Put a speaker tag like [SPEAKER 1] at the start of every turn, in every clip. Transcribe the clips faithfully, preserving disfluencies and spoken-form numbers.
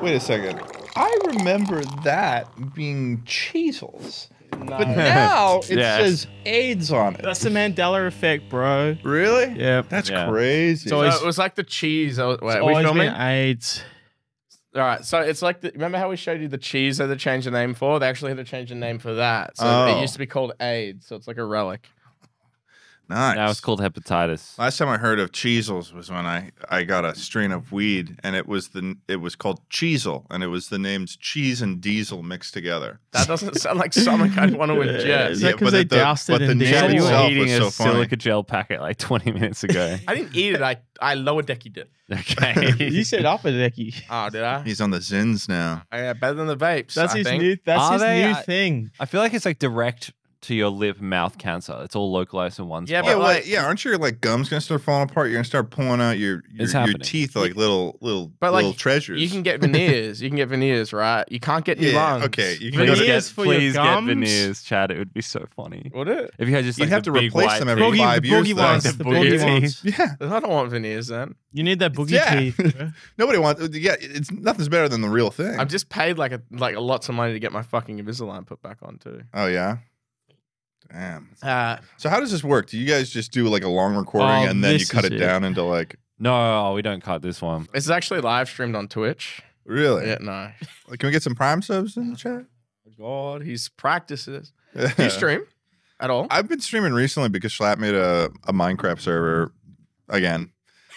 [SPEAKER 1] Wait a second. I remember that being Cheezels. But now it
[SPEAKER 2] Yes.
[SPEAKER 1] says AIDS on it.
[SPEAKER 3] That's the Mandela effect, bro.
[SPEAKER 1] Really?
[SPEAKER 3] Yeah.
[SPEAKER 1] That's
[SPEAKER 2] Yeah.
[SPEAKER 1] crazy.
[SPEAKER 3] So
[SPEAKER 4] So
[SPEAKER 3] it's-
[SPEAKER 4] it was like the cheese. I was- Wait,
[SPEAKER 3] It's
[SPEAKER 4] are we
[SPEAKER 3] always
[SPEAKER 4] filming?
[SPEAKER 3] been AIDS.
[SPEAKER 4] All right, so it's like the, remember how we showed you the cheese that they changed the name for? They actually had to change the name for that. So
[SPEAKER 1] Oh.
[SPEAKER 4] it used to be called AIDS, so it's like a relic.
[SPEAKER 1] nice.
[SPEAKER 2] Now it's called hepatitis.
[SPEAKER 1] Last time I heard of Cheezels was when I, I got a strain of weed, and it was the it was called Cheezel, and it was the names cheese and diesel mixed together.
[SPEAKER 4] That doesn't sound like something I'd want to ingest.
[SPEAKER 3] Is that
[SPEAKER 1] Yeah,
[SPEAKER 3] 'cause
[SPEAKER 1] but
[SPEAKER 3] they
[SPEAKER 1] the-
[SPEAKER 3] doused
[SPEAKER 1] but
[SPEAKER 3] it
[SPEAKER 1] the
[SPEAKER 3] in
[SPEAKER 1] name
[SPEAKER 3] diesel?
[SPEAKER 2] You
[SPEAKER 1] itself
[SPEAKER 2] were eating
[SPEAKER 1] was
[SPEAKER 2] a
[SPEAKER 1] so funny.
[SPEAKER 2] silica gel packet like twenty minutes ago.
[SPEAKER 4] I didn't eat it. I I lower decky did.
[SPEAKER 2] Okay.
[SPEAKER 3] You said upper decky.
[SPEAKER 4] Oh, did I?
[SPEAKER 1] He's on the Zins now.
[SPEAKER 4] Oh, yeah, better than the vapes.
[SPEAKER 3] That's
[SPEAKER 4] I
[SPEAKER 3] his
[SPEAKER 4] think.
[SPEAKER 3] new. That's
[SPEAKER 2] Are
[SPEAKER 3] his
[SPEAKER 2] they?
[SPEAKER 3] new
[SPEAKER 2] I-
[SPEAKER 3] thing.
[SPEAKER 2] I feel like it's like direct to your lip mouth cancer. It's all localized in one
[SPEAKER 4] Yeah,
[SPEAKER 2] spot.
[SPEAKER 1] Yeah,
[SPEAKER 4] but
[SPEAKER 1] well,
[SPEAKER 4] like-
[SPEAKER 1] yeah. Aren't your like gums gonna start falling apart? You're gonna start pulling out your your,
[SPEAKER 2] It's
[SPEAKER 1] your
[SPEAKER 2] happening.
[SPEAKER 1] teeth like little little
[SPEAKER 4] But, like,
[SPEAKER 1] little treasures.
[SPEAKER 4] You can get veneers. You can get veneers, right? You can't get new
[SPEAKER 1] Yeah,
[SPEAKER 4] lungs.
[SPEAKER 1] okay, you can go
[SPEAKER 2] please
[SPEAKER 1] to-
[SPEAKER 2] get,
[SPEAKER 3] Veneers for your
[SPEAKER 2] please get
[SPEAKER 3] gums?
[SPEAKER 2] veneers, Chad. It would be so funny.
[SPEAKER 4] Would it?
[SPEAKER 2] If you had just
[SPEAKER 1] You'd
[SPEAKER 2] like
[SPEAKER 1] have
[SPEAKER 2] the
[SPEAKER 1] to
[SPEAKER 2] big
[SPEAKER 1] replace
[SPEAKER 2] white
[SPEAKER 1] them every
[SPEAKER 2] teeth.
[SPEAKER 3] Boogie-
[SPEAKER 1] five
[SPEAKER 3] the
[SPEAKER 1] years.
[SPEAKER 3] boogie
[SPEAKER 1] though.
[SPEAKER 3] ones,
[SPEAKER 2] The
[SPEAKER 3] the
[SPEAKER 2] boogie
[SPEAKER 3] boogie
[SPEAKER 2] teeth.
[SPEAKER 3] ones.
[SPEAKER 1] Yeah,
[SPEAKER 4] I don't want veneers then.
[SPEAKER 3] You need that boogie
[SPEAKER 1] Yeah.
[SPEAKER 3] teeth. Bro.
[SPEAKER 1] nobody wants. Yeah, it's nothing's better than the real thing.
[SPEAKER 4] I've just paid like a like lots of money to get my fucking Invisalign put back on too.
[SPEAKER 1] oh yeah. Damn.
[SPEAKER 4] Uh,
[SPEAKER 1] So how does this work? Do you guys just do like a long recording
[SPEAKER 3] Oh,
[SPEAKER 1] and then you
[SPEAKER 3] this
[SPEAKER 1] cut
[SPEAKER 3] is
[SPEAKER 1] it
[SPEAKER 3] it.
[SPEAKER 1] down into like
[SPEAKER 2] No, we don't cut this one.
[SPEAKER 4] it's actually live streamed on Twitch.
[SPEAKER 1] really?
[SPEAKER 4] Yeah, no.
[SPEAKER 1] Like, can we get some Prime subs in the chat?
[SPEAKER 4] God, he's practices. Do you stream at all?
[SPEAKER 1] I've been streaming recently because Schlapp made a, a Minecraft server again.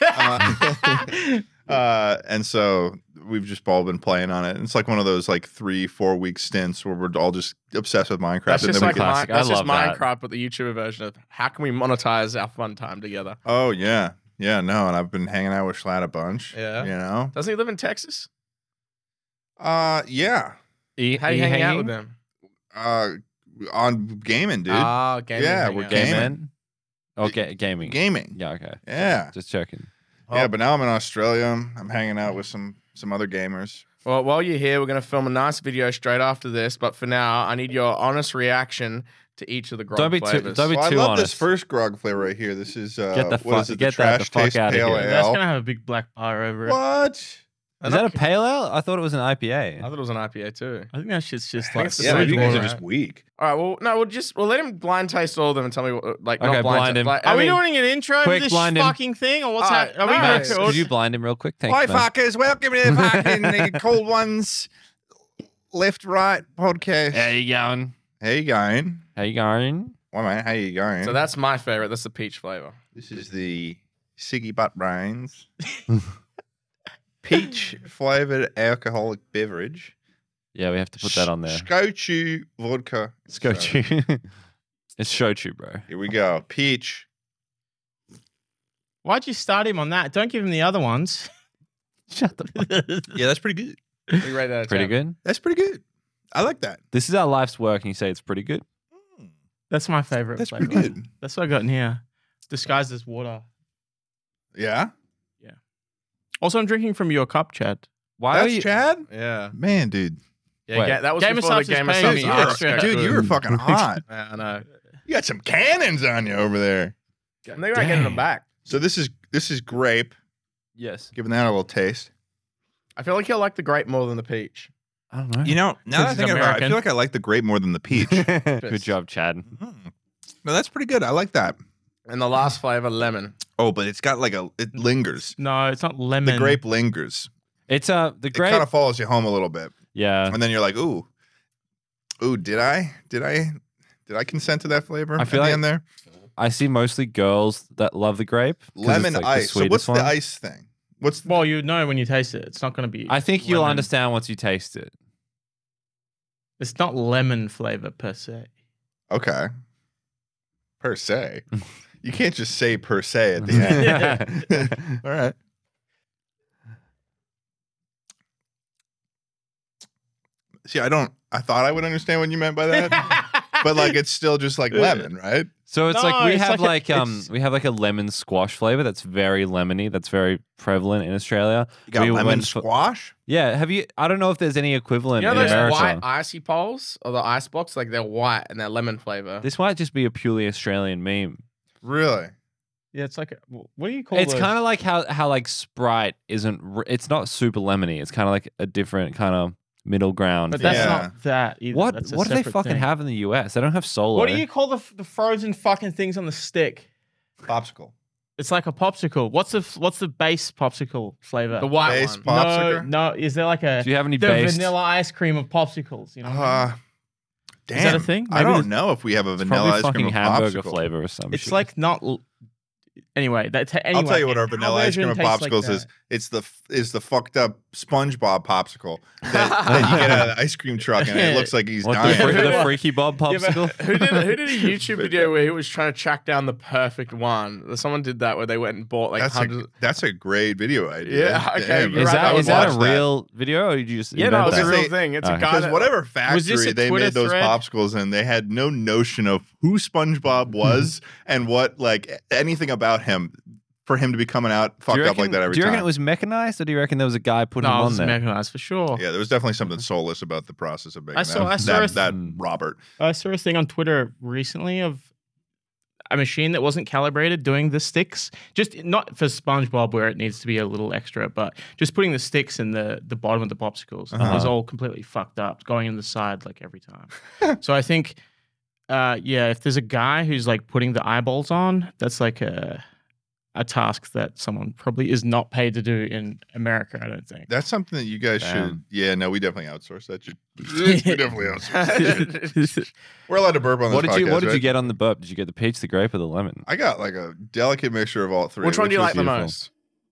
[SPEAKER 1] Uh, uh, and so we've just all been playing on it. And it's like one of those like three, four week stints where we're all just obsessed with Minecraft.
[SPEAKER 4] That's
[SPEAKER 1] and
[SPEAKER 4] just
[SPEAKER 1] then we
[SPEAKER 4] like
[SPEAKER 1] can-
[SPEAKER 4] Mi-
[SPEAKER 2] Classic. I
[SPEAKER 4] that's just
[SPEAKER 2] love that.
[SPEAKER 4] Minecraft, but the YouTuber version of how can we monetize our fun time together?
[SPEAKER 1] oh yeah, yeah, no. And I've been hanging out with Schlatt a bunch.
[SPEAKER 4] Yeah.
[SPEAKER 1] you know.
[SPEAKER 4] Doesn't he live in Texas?
[SPEAKER 1] Uh, yeah.
[SPEAKER 2] E-
[SPEAKER 4] How do you hang out with him?
[SPEAKER 1] Uh, on gaming, dude.
[SPEAKER 4] Ah, gaming.
[SPEAKER 1] Yeah,
[SPEAKER 4] hangout.
[SPEAKER 1] we're
[SPEAKER 2] Game
[SPEAKER 1] gaming.
[SPEAKER 2] man? Oh, ga- gaming.
[SPEAKER 1] Gaming.
[SPEAKER 2] Yeah, okay.
[SPEAKER 1] Yeah.
[SPEAKER 2] Just checking.
[SPEAKER 1] Yeah,
[SPEAKER 4] Oh.
[SPEAKER 1] but now I'm in Australia. I'm hanging out with some some other gamers.
[SPEAKER 4] Well, while you're here, we're going to film a nice video straight after this. But for now, I need your honest reaction to each of the grog
[SPEAKER 2] Don't be too-
[SPEAKER 4] flavors.
[SPEAKER 2] don't be
[SPEAKER 1] Well, I
[SPEAKER 2] too
[SPEAKER 1] love
[SPEAKER 2] honest.
[SPEAKER 1] this first grog flavor right here. This is uh,
[SPEAKER 2] Get the
[SPEAKER 1] what
[SPEAKER 2] fuck-
[SPEAKER 1] is it?
[SPEAKER 2] get
[SPEAKER 1] the
[SPEAKER 2] that
[SPEAKER 1] trash
[SPEAKER 2] the fuck
[SPEAKER 1] taste
[SPEAKER 2] outta
[SPEAKER 1] pale
[SPEAKER 2] here.
[SPEAKER 1] ale.
[SPEAKER 3] That's gonna have a big black bar over it.
[SPEAKER 1] What?
[SPEAKER 2] Is that a pale ale? I thought it was an I P A.
[SPEAKER 4] I thought it was an I P A too.
[SPEAKER 3] I think that shit's just
[SPEAKER 4] I think
[SPEAKER 3] like
[SPEAKER 4] it's the
[SPEAKER 1] Yeah,
[SPEAKER 4] same
[SPEAKER 1] maybe you guys
[SPEAKER 4] water,
[SPEAKER 1] are just
[SPEAKER 4] right?
[SPEAKER 1] weak.
[SPEAKER 4] All right. Well, no, we'll just we'll let him blind taste all of them and tell me what, like
[SPEAKER 2] Okay,
[SPEAKER 4] not blind,
[SPEAKER 2] blind
[SPEAKER 4] ta-
[SPEAKER 2] him.
[SPEAKER 4] like, I
[SPEAKER 3] Are we
[SPEAKER 4] mean,
[SPEAKER 3] doing an intro
[SPEAKER 2] Quick,
[SPEAKER 3] for this
[SPEAKER 2] blind him.
[SPEAKER 3] fucking thing, or what's
[SPEAKER 4] Uh,
[SPEAKER 3] that? Are we
[SPEAKER 4] no,
[SPEAKER 3] gonna
[SPEAKER 4] it's-
[SPEAKER 3] record?
[SPEAKER 2] Could you blind him real quick? Thanks,
[SPEAKER 1] Hi,
[SPEAKER 2] man.
[SPEAKER 1] fuckers. Welcome to fucking the Cold Ones Left Right podcast.
[SPEAKER 2] How you going?
[SPEAKER 1] How you going?
[SPEAKER 2] How you going?
[SPEAKER 1] Well, man, how you going?
[SPEAKER 4] So that's my favorite. That's the peach flavor.
[SPEAKER 1] This is the Siggy Butt Brains peach flavored alcoholic beverage.
[SPEAKER 2] Yeah, we have to put that on there.
[SPEAKER 1] Shochu vodka.
[SPEAKER 2] Shochu. It's shochu, bro.
[SPEAKER 1] Here we go. Peach.
[SPEAKER 3] Why'd you start him on that? Don't give him the other ones.
[SPEAKER 2] Shut the fuck.
[SPEAKER 1] Yeah, that's pretty good.
[SPEAKER 4] We rate that.
[SPEAKER 2] Pretty good.
[SPEAKER 1] That's pretty good. I like that.
[SPEAKER 2] This is our life's work, and you say it's pretty good.
[SPEAKER 3] That's my favorite.
[SPEAKER 1] That's
[SPEAKER 3] flavor.
[SPEAKER 1] pretty good.
[SPEAKER 3] That's what I got in here. Disguised as water.
[SPEAKER 1] Yeah.
[SPEAKER 3] Also, I'm drinking from your cup, Chad.
[SPEAKER 2] Why
[SPEAKER 1] That's
[SPEAKER 2] are you?
[SPEAKER 1] Chad?
[SPEAKER 4] Yeah.
[SPEAKER 1] Man, dude.
[SPEAKER 4] Yeah.
[SPEAKER 2] Wait.
[SPEAKER 4] Ga- that was
[SPEAKER 3] Game of
[SPEAKER 4] before the
[SPEAKER 3] Subs is
[SPEAKER 4] game of
[SPEAKER 3] paying
[SPEAKER 4] Subs
[SPEAKER 3] me
[SPEAKER 1] Dude,
[SPEAKER 4] arc
[SPEAKER 3] extra.
[SPEAKER 4] got
[SPEAKER 1] dude,
[SPEAKER 4] good.
[SPEAKER 1] you were fucking hot.
[SPEAKER 4] Yeah, I know.
[SPEAKER 1] You got some cannons on you over there.
[SPEAKER 4] And they were getting them back.
[SPEAKER 1] So this is this is grape.
[SPEAKER 2] Yes.
[SPEAKER 1] Giving that a little taste.
[SPEAKER 4] I feel like you'll like the grape more than the peach.
[SPEAKER 2] I don't know.
[SPEAKER 1] You know, now that I
[SPEAKER 3] This is
[SPEAKER 1] think about it, I
[SPEAKER 3] American.
[SPEAKER 1] feel like I like the grape more than the peach.
[SPEAKER 2] Good job, Chad.
[SPEAKER 1] Mm. No, that's pretty good. I like that.
[SPEAKER 4] And the last flavor, lemon.
[SPEAKER 1] Oh, but it's got like a it lingers.
[SPEAKER 3] No, it's not lemon.
[SPEAKER 1] The grape lingers.
[SPEAKER 2] It's uh the
[SPEAKER 1] It
[SPEAKER 2] grape.
[SPEAKER 1] kind of follows you home a little bit.
[SPEAKER 2] yeah.
[SPEAKER 1] And then you're like, ooh. Ooh, did I? Did I did I consent to that flavor
[SPEAKER 2] I
[SPEAKER 1] at
[SPEAKER 2] feel
[SPEAKER 1] the
[SPEAKER 2] like
[SPEAKER 1] end there?
[SPEAKER 2] I see mostly girls that love the grape. 'cause it's,
[SPEAKER 1] Lemon
[SPEAKER 2] like, the
[SPEAKER 1] ice. So
[SPEAKER 2] sweetest
[SPEAKER 1] what's
[SPEAKER 2] one.
[SPEAKER 1] the ice thing? What's the,
[SPEAKER 3] Well, you know when you taste it. It's not going to be.
[SPEAKER 2] I think you'll
[SPEAKER 3] lemon.
[SPEAKER 2] understand once you taste it.
[SPEAKER 3] It's not lemon flavor per se.
[SPEAKER 1] okay. Per se. You can't just say per se at the end. All right. See, I don't I thought I would understand what you meant by that. But like it's still just like lemon, right?
[SPEAKER 2] So it's
[SPEAKER 3] No,
[SPEAKER 2] like we
[SPEAKER 3] it's
[SPEAKER 2] have
[SPEAKER 3] like
[SPEAKER 2] like,
[SPEAKER 3] a-
[SPEAKER 2] um
[SPEAKER 3] it's-
[SPEAKER 2] we have like a lemon squash flavor that's very lemony, that's very prevalent in Australia.
[SPEAKER 1] You got
[SPEAKER 2] We
[SPEAKER 1] lemon
[SPEAKER 2] went for-
[SPEAKER 1] squash?
[SPEAKER 2] Yeah, have you? I don't know if there's any equivalent
[SPEAKER 4] You know
[SPEAKER 2] in
[SPEAKER 4] those
[SPEAKER 2] America.
[SPEAKER 4] white icy poles or the ice blocks? Like they're white and they're lemon flavor.
[SPEAKER 2] This might just be a purely Australian meme.
[SPEAKER 1] Really?
[SPEAKER 3] Yeah, it's like a, what do you call?
[SPEAKER 2] It's
[SPEAKER 3] those?
[SPEAKER 2] kind of like how how like Sprite isn't. r- It's not super lemony. It's kind of like a different kind of middle ground.
[SPEAKER 3] But
[SPEAKER 2] thing.
[SPEAKER 3] that's
[SPEAKER 1] Yeah.
[SPEAKER 3] not that either.
[SPEAKER 2] what
[SPEAKER 3] That's a
[SPEAKER 2] what do they
[SPEAKER 3] separate
[SPEAKER 2] fucking
[SPEAKER 3] thing.
[SPEAKER 2] have in the U S? They don't have Solo.
[SPEAKER 3] What do you call the f- the frozen fucking things on the stick?
[SPEAKER 1] Popsicle.
[SPEAKER 3] It's like a popsicle. What's the f- what's the base popsicle flavor?
[SPEAKER 4] The white
[SPEAKER 1] Base
[SPEAKER 4] one.
[SPEAKER 1] pop-
[SPEAKER 3] no,
[SPEAKER 1] popsicle?
[SPEAKER 3] no. Is there like a
[SPEAKER 2] Do you have any
[SPEAKER 3] the
[SPEAKER 2] based?
[SPEAKER 3] vanilla ice cream of popsicles? You know, what I mean?
[SPEAKER 1] Uh, damn.
[SPEAKER 3] Is that a thing?
[SPEAKER 1] I
[SPEAKER 3] Maybe
[SPEAKER 1] don't
[SPEAKER 3] there's-
[SPEAKER 1] know if we have a
[SPEAKER 2] It's
[SPEAKER 1] vanilla
[SPEAKER 2] probably
[SPEAKER 1] ice cream
[SPEAKER 2] fucking
[SPEAKER 1] of
[SPEAKER 2] hamburger
[SPEAKER 1] popsicle.
[SPEAKER 2] flavor or some
[SPEAKER 3] it's
[SPEAKER 2] shit.
[SPEAKER 3] like not. l- Anyway, that's anyway.
[SPEAKER 1] I'll tell you what our
[SPEAKER 3] our
[SPEAKER 1] vanilla ice cream
[SPEAKER 3] version
[SPEAKER 1] of
[SPEAKER 3] tastes like
[SPEAKER 1] popsicles
[SPEAKER 3] that.
[SPEAKER 1] is. It's the f- is the fucked up SpongeBob popsicle that, that you get out of the ice cream truck, and it looks like he's
[SPEAKER 2] what the,
[SPEAKER 1] dying.
[SPEAKER 2] fre- the Freaky Bob
[SPEAKER 3] Yeah, but-
[SPEAKER 2] popsicle?
[SPEAKER 4] Who did who did a YouTube video where he was trying to track down the perfect one? Someone did that where they went and bought like
[SPEAKER 1] that's
[SPEAKER 4] hundreds.
[SPEAKER 1] a that's a great video idea.
[SPEAKER 4] Yeah, okay,
[SPEAKER 1] Damn,
[SPEAKER 4] you're
[SPEAKER 2] Is
[SPEAKER 4] right,
[SPEAKER 2] that
[SPEAKER 4] I would
[SPEAKER 2] is that a
[SPEAKER 1] watch
[SPEAKER 2] real video or did you just
[SPEAKER 4] Yeah, no,
[SPEAKER 2] invent
[SPEAKER 4] it's a
[SPEAKER 2] that?
[SPEAKER 4] real
[SPEAKER 1] They-
[SPEAKER 4] thing. It's a
[SPEAKER 2] Okay.
[SPEAKER 4] guy.
[SPEAKER 1] Because
[SPEAKER 4] that-
[SPEAKER 1] whatever
[SPEAKER 3] Was
[SPEAKER 1] factory
[SPEAKER 3] this a
[SPEAKER 1] they
[SPEAKER 3] Twitter
[SPEAKER 1] made those
[SPEAKER 3] thread?
[SPEAKER 1] popsicles in, they had no notion of who SpongeBob was and what like anything about him for him to be coming out
[SPEAKER 2] Do
[SPEAKER 1] fucked
[SPEAKER 2] you
[SPEAKER 1] up
[SPEAKER 2] reckon,
[SPEAKER 1] like that every
[SPEAKER 2] do you
[SPEAKER 1] time.
[SPEAKER 2] reckon it was mechanized or do you reckon there was a guy putting
[SPEAKER 3] No,
[SPEAKER 2] him
[SPEAKER 3] it
[SPEAKER 2] on
[SPEAKER 3] was
[SPEAKER 2] there?
[SPEAKER 3] mechanized for sure.
[SPEAKER 1] yeah, there was definitely something soulless about the process of making
[SPEAKER 3] I saw-
[SPEAKER 1] that.
[SPEAKER 3] I saw
[SPEAKER 1] that,
[SPEAKER 3] a-
[SPEAKER 1] that
[SPEAKER 2] Hmm.
[SPEAKER 1] Robert.
[SPEAKER 3] I saw a thing on Twitter recently of a machine that wasn't calibrated doing the sticks. Just not for SpongeBob where it needs to be a little extra, but just putting the sticks in the, the bottom of the popsicles. And it was
[SPEAKER 2] Uh-huh.
[SPEAKER 3] all completely fucked up, going in the side like every time. So I think, uh, yeah, if there's a guy who's like putting the eyeballs on, that's like a a task that someone probably is not paid to do in America, I don't think.
[SPEAKER 1] That's something that you guys should.
[SPEAKER 2] Damn.
[SPEAKER 1] Yeah, no, we definitely outsource that. shit. we definitely outsource that. shit. We're allowed to burp on this
[SPEAKER 2] What did you
[SPEAKER 1] podcast,
[SPEAKER 2] What did you
[SPEAKER 1] right?
[SPEAKER 2] get on the burp? Did you get the peach, the grape, or the lemon?
[SPEAKER 1] I got like a delicate mixture of all three.
[SPEAKER 4] Which one do you
[SPEAKER 1] was
[SPEAKER 4] like the
[SPEAKER 2] beautiful.
[SPEAKER 4] most?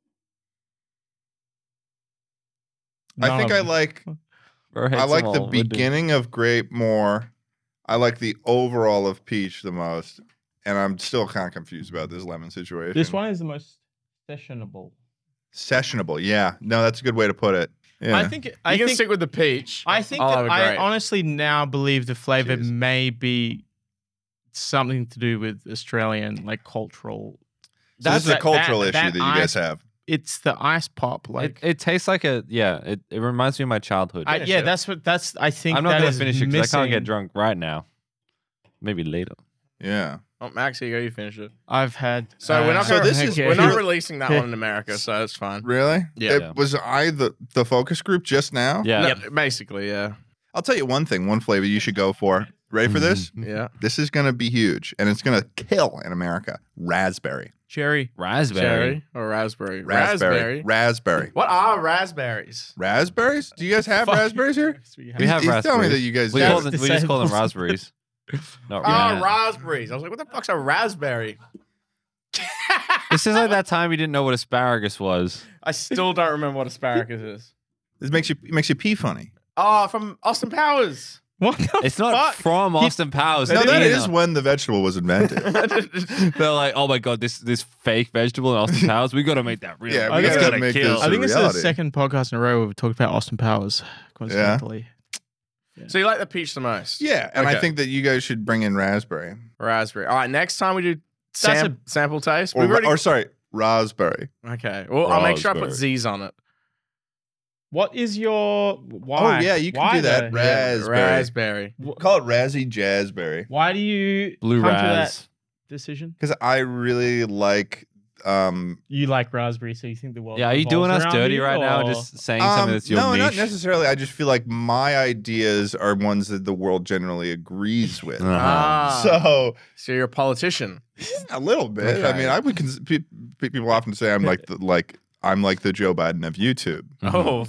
[SPEAKER 1] I
[SPEAKER 3] None
[SPEAKER 1] think
[SPEAKER 3] of
[SPEAKER 1] I
[SPEAKER 3] them.
[SPEAKER 1] like
[SPEAKER 2] Or
[SPEAKER 1] I
[SPEAKER 2] hates
[SPEAKER 1] like
[SPEAKER 2] them
[SPEAKER 1] the
[SPEAKER 2] all? What do-
[SPEAKER 1] beginning of grape more. I like the overall of peach the most, and I'm still kind of confused about this lemon situation.
[SPEAKER 3] This one is the most sessionable.
[SPEAKER 1] sessionable, yeah. No, that's a good way to put it. Yeah.
[SPEAKER 3] I think.
[SPEAKER 4] You
[SPEAKER 3] I
[SPEAKER 4] can
[SPEAKER 3] think.
[SPEAKER 4] stick with the peach.
[SPEAKER 3] I think
[SPEAKER 4] I'll
[SPEAKER 3] that
[SPEAKER 4] have a
[SPEAKER 3] I
[SPEAKER 4] grape.
[SPEAKER 3] honestly now believe the flavor
[SPEAKER 1] Cheers.
[SPEAKER 3] may be something to do with Australian like cultural.
[SPEAKER 1] So this is a
[SPEAKER 3] that-
[SPEAKER 1] cultural
[SPEAKER 3] that-
[SPEAKER 1] issue
[SPEAKER 3] that
[SPEAKER 1] that, you guys
[SPEAKER 3] ice-
[SPEAKER 1] have.
[SPEAKER 3] It's the ice pop, like
[SPEAKER 2] it, it tastes like a yeah. It, it reminds me of my childhood.
[SPEAKER 3] I,
[SPEAKER 4] finish
[SPEAKER 3] yeah.
[SPEAKER 4] it.
[SPEAKER 3] That's what that's. I think
[SPEAKER 2] I'm not
[SPEAKER 3] that
[SPEAKER 2] gonna
[SPEAKER 3] is
[SPEAKER 2] finish it because I can't get
[SPEAKER 3] missing-
[SPEAKER 2] drunk right now. Maybe later.
[SPEAKER 1] Yeah.
[SPEAKER 4] Oh, Max, here you go. You finish it.
[SPEAKER 3] I've had.
[SPEAKER 4] So we're not.
[SPEAKER 3] uh,
[SPEAKER 1] So
[SPEAKER 4] Gonna,
[SPEAKER 1] this is-
[SPEAKER 4] we're not
[SPEAKER 1] okay.
[SPEAKER 4] releasing that one in America, so it's fine.
[SPEAKER 1] Really?
[SPEAKER 4] Yeah.
[SPEAKER 1] It,
[SPEAKER 2] Yeah.
[SPEAKER 1] Was I the, the focus group just now?
[SPEAKER 2] Yeah.
[SPEAKER 4] No, basically, yeah,
[SPEAKER 1] I'll tell you one thing, one flavor you should go for. Ready for this?
[SPEAKER 4] yeah.
[SPEAKER 1] This is going to be huge, and it's going to kill in America. Raspberry.
[SPEAKER 3] cherry.
[SPEAKER 2] Raspberry.
[SPEAKER 4] Cherry or raspberry?
[SPEAKER 1] Raspberry. Raspberry.
[SPEAKER 4] What are raspberries?
[SPEAKER 1] Raspberries? Do you guys have
[SPEAKER 3] Fuck.
[SPEAKER 1] raspberries here?
[SPEAKER 3] We
[SPEAKER 2] We
[SPEAKER 3] have-
[SPEAKER 2] have
[SPEAKER 1] He's
[SPEAKER 2] raspberries.
[SPEAKER 1] telling me that you guys
[SPEAKER 2] We,
[SPEAKER 1] do.
[SPEAKER 2] call them, we just call them
[SPEAKER 3] Disabled.
[SPEAKER 2] raspberries. Not
[SPEAKER 4] Ah,
[SPEAKER 2] really.
[SPEAKER 4] raspberries. I was like, what the fuck's a raspberry?
[SPEAKER 2] This is like that time you didn't know what asparagus was.
[SPEAKER 4] I still don't remember what asparagus is.
[SPEAKER 1] This makes you it makes you pee funny.
[SPEAKER 4] Oh, from Austin Powers.
[SPEAKER 3] What the
[SPEAKER 2] It's not
[SPEAKER 3] fuck?
[SPEAKER 2] from Austin Powers.
[SPEAKER 1] No,
[SPEAKER 2] it's
[SPEAKER 1] that
[SPEAKER 2] in
[SPEAKER 1] is
[SPEAKER 2] a-
[SPEAKER 1] when the vegetable was invented.
[SPEAKER 2] They're like, oh my god, this this fake vegetable in Austin Powers. We got to make that real.
[SPEAKER 1] Yeah,
[SPEAKER 3] we
[SPEAKER 2] It's
[SPEAKER 3] gotta
[SPEAKER 2] gonna
[SPEAKER 1] make
[SPEAKER 2] kill.
[SPEAKER 1] this
[SPEAKER 3] I think it's
[SPEAKER 1] reality.
[SPEAKER 3] the second podcast in a row where we've talked about Austin Powers coincidentally.
[SPEAKER 4] So you like the peach the most?
[SPEAKER 1] Yeah, and I
[SPEAKER 4] Okay.
[SPEAKER 1] think that you guys should bring in raspberry.
[SPEAKER 4] Raspberry. All right, next time we do
[SPEAKER 3] That's
[SPEAKER 4] sam- sample taste.
[SPEAKER 1] Or,
[SPEAKER 4] We've already-
[SPEAKER 1] or sorry, raspberry.
[SPEAKER 4] okay. Well, I'll make sure I put
[SPEAKER 2] Raspberry.
[SPEAKER 4] Z's on it.
[SPEAKER 3] What is your why?
[SPEAKER 1] Oh, yeah, you can
[SPEAKER 3] Why
[SPEAKER 1] do that.
[SPEAKER 3] though?
[SPEAKER 1] Raspberry.
[SPEAKER 4] Raspberry.
[SPEAKER 1] Call it Razzie Jazzberry.
[SPEAKER 3] Why do you
[SPEAKER 2] Blue
[SPEAKER 3] come to
[SPEAKER 2] raz.
[SPEAKER 3] that decision?
[SPEAKER 1] Because I really like um
[SPEAKER 3] You like raspberry, so you think the world.
[SPEAKER 2] Yeah, are you doing us
[SPEAKER 3] revolves around
[SPEAKER 2] dirty
[SPEAKER 3] you,
[SPEAKER 2] right now?
[SPEAKER 3] or-
[SPEAKER 2] Just saying
[SPEAKER 1] Um,
[SPEAKER 2] something that's your
[SPEAKER 1] no,
[SPEAKER 2] niche.
[SPEAKER 1] not necessarily. I just feel like my ideas are ones that the world generally agrees with.
[SPEAKER 2] Uh-huh.
[SPEAKER 4] Ah.
[SPEAKER 1] So
[SPEAKER 4] So you're a politician.
[SPEAKER 1] a little bit. I
[SPEAKER 4] Okay.
[SPEAKER 1] mean, I would. Cons- pe- pe- people often say I'm like the, like I'm like the Joe Biden of YouTube.
[SPEAKER 4] Oh.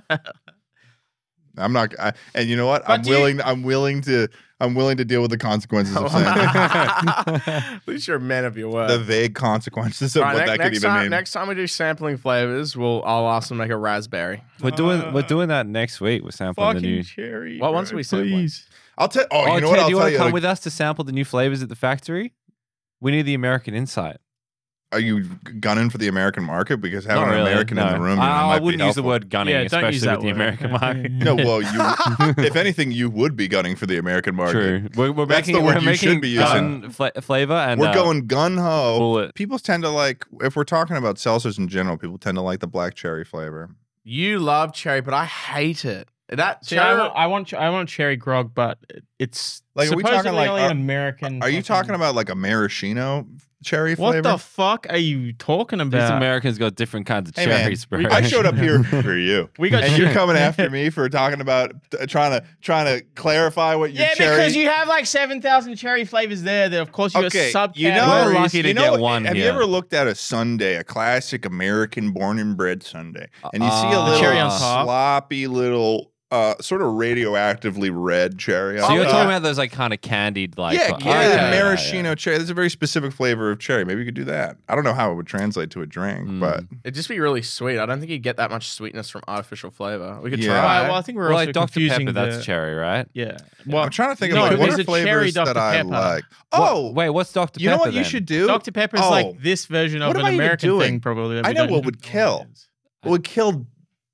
[SPEAKER 1] I'm not. I, and you know what?
[SPEAKER 3] But
[SPEAKER 1] I'm
[SPEAKER 3] do you-
[SPEAKER 1] willing. I'm willing to. I'm willing to deal with the consequences of saying
[SPEAKER 4] At least you're a man of your word.
[SPEAKER 1] the vague consequences of
[SPEAKER 4] All right,
[SPEAKER 1] what
[SPEAKER 4] ne-
[SPEAKER 1] that could
[SPEAKER 4] next
[SPEAKER 1] even
[SPEAKER 4] time,
[SPEAKER 1] mean.
[SPEAKER 4] next time we do sampling flavors, we'll I'll ask them to make a raspberry.
[SPEAKER 2] We're doing
[SPEAKER 3] Uh,
[SPEAKER 2] we're doing that next week. We're sampling the
[SPEAKER 3] Fucking
[SPEAKER 2] new.
[SPEAKER 3] cherry.
[SPEAKER 4] What ones
[SPEAKER 3] bro,
[SPEAKER 4] are we sampling?
[SPEAKER 3] please.
[SPEAKER 1] I'll tell. Oh,
[SPEAKER 2] Oh,
[SPEAKER 1] you know
[SPEAKER 2] Ted,
[SPEAKER 1] what? I'll
[SPEAKER 2] do you
[SPEAKER 1] tell
[SPEAKER 2] want
[SPEAKER 1] you.
[SPEAKER 2] to come
[SPEAKER 1] like,
[SPEAKER 2] with us to sample the new flavors at the factory? We need the American insight.
[SPEAKER 1] are you gunning for the American market? Because having
[SPEAKER 2] Not
[SPEAKER 1] an
[SPEAKER 2] really,
[SPEAKER 1] American
[SPEAKER 2] no.
[SPEAKER 1] in the room, you know,
[SPEAKER 2] I, I
[SPEAKER 1] might be
[SPEAKER 2] wouldn't use the
[SPEAKER 1] helpful.
[SPEAKER 2] word gunning,
[SPEAKER 3] Yeah, don't use
[SPEAKER 2] especially
[SPEAKER 3] that
[SPEAKER 2] with the
[SPEAKER 3] word.
[SPEAKER 2] American market.
[SPEAKER 1] No, well, you. If anything, you would be gunning for the American market.
[SPEAKER 2] True. We're, we're
[SPEAKER 1] That's
[SPEAKER 2] making
[SPEAKER 1] the word
[SPEAKER 2] we're
[SPEAKER 1] you
[SPEAKER 2] making
[SPEAKER 1] should be using.
[SPEAKER 2] gun fla- flavor and
[SPEAKER 1] We're
[SPEAKER 2] uh,
[SPEAKER 1] going gun ho.
[SPEAKER 2] bullet.
[SPEAKER 1] People tend to like. If we're talking about seltzers in general, people tend to like the black cherry flavor.
[SPEAKER 4] You love cherry, but I hate it. That
[SPEAKER 3] See, I
[SPEAKER 4] cherry.
[SPEAKER 3] want, I want, ch- I want cherry grog, but it's
[SPEAKER 1] Like, are we
[SPEAKER 3] supposedly
[SPEAKER 1] talking like-
[SPEAKER 3] only
[SPEAKER 1] are-
[SPEAKER 3] an American.
[SPEAKER 1] Are you
[SPEAKER 3] fucking-
[SPEAKER 1] talking about like a maraschino cherry
[SPEAKER 3] What
[SPEAKER 1] flavor.
[SPEAKER 3] the fuck are you talking
[SPEAKER 2] These
[SPEAKER 3] about?
[SPEAKER 2] Americans got different kinds of
[SPEAKER 1] Hey, man,
[SPEAKER 2] cherries, bro.
[SPEAKER 1] I showed up here for you.
[SPEAKER 3] We got
[SPEAKER 1] and you're
[SPEAKER 3] shit.
[SPEAKER 1] coming after me for talking about uh, trying to trying to clarify what your
[SPEAKER 3] Yeah,
[SPEAKER 1] cherry.
[SPEAKER 3] because you have like seven thousand cherry flavors there. That of course you
[SPEAKER 1] Okay,
[SPEAKER 3] got subcategories.
[SPEAKER 1] you know,
[SPEAKER 2] We're lucky to
[SPEAKER 1] you know,
[SPEAKER 2] get one
[SPEAKER 1] Have you
[SPEAKER 2] here.
[SPEAKER 1] ever looked at a sundae, a classic American born and bred sundae, and you see a
[SPEAKER 2] Uh,
[SPEAKER 1] little
[SPEAKER 3] cherry on top.
[SPEAKER 1] sloppy little, uh, sort of radioactively red cherry?
[SPEAKER 2] So
[SPEAKER 1] on
[SPEAKER 2] you're
[SPEAKER 1] top?
[SPEAKER 2] talking about those like kind of candied, like
[SPEAKER 1] yeah,
[SPEAKER 2] oh,
[SPEAKER 1] yeah,
[SPEAKER 2] okay,
[SPEAKER 1] the
[SPEAKER 2] yeah,
[SPEAKER 1] maraschino
[SPEAKER 2] yeah.
[SPEAKER 1] cherry. There's a very specific flavor of cherry. Maybe you could do that. I don't know how it would translate to a drink,
[SPEAKER 2] Mm.
[SPEAKER 1] but
[SPEAKER 4] It'd just be really sweet. I don't think you'd get that much sweetness from artificial flavor. We could
[SPEAKER 1] Yeah.
[SPEAKER 3] Right,
[SPEAKER 4] try.
[SPEAKER 3] well, I think we're
[SPEAKER 2] Well,
[SPEAKER 3] also
[SPEAKER 2] like Doctor
[SPEAKER 3] confusing
[SPEAKER 2] Pepper, that's
[SPEAKER 3] the-
[SPEAKER 2] cherry, right?
[SPEAKER 3] Yeah. Well,
[SPEAKER 1] I'm trying to think
[SPEAKER 3] no,
[SPEAKER 1] of like what
[SPEAKER 3] there's
[SPEAKER 1] are
[SPEAKER 3] a cherry
[SPEAKER 1] flavors that
[SPEAKER 3] Doctor
[SPEAKER 1] I
[SPEAKER 3] Pepper.
[SPEAKER 1] like.
[SPEAKER 2] What-
[SPEAKER 1] Oh,
[SPEAKER 2] wait, what's Doctor
[SPEAKER 1] you know
[SPEAKER 2] Pepper
[SPEAKER 1] what you
[SPEAKER 2] then?
[SPEAKER 1] should do?
[SPEAKER 3] Doctor Pepper is
[SPEAKER 1] Oh.
[SPEAKER 3] like this version of
[SPEAKER 1] What
[SPEAKER 3] an
[SPEAKER 1] am I even
[SPEAKER 3] American
[SPEAKER 1] doing?
[SPEAKER 3] thing, probably. that we
[SPEAKER 1] I know
[SPEAKER 3] don't
[SPEAKER 1] what would
[SPEAKER 3] know
[SPEAKER 1] kill.
[SPEAKER 3] what it is.
[SPEAKER 1] It would kill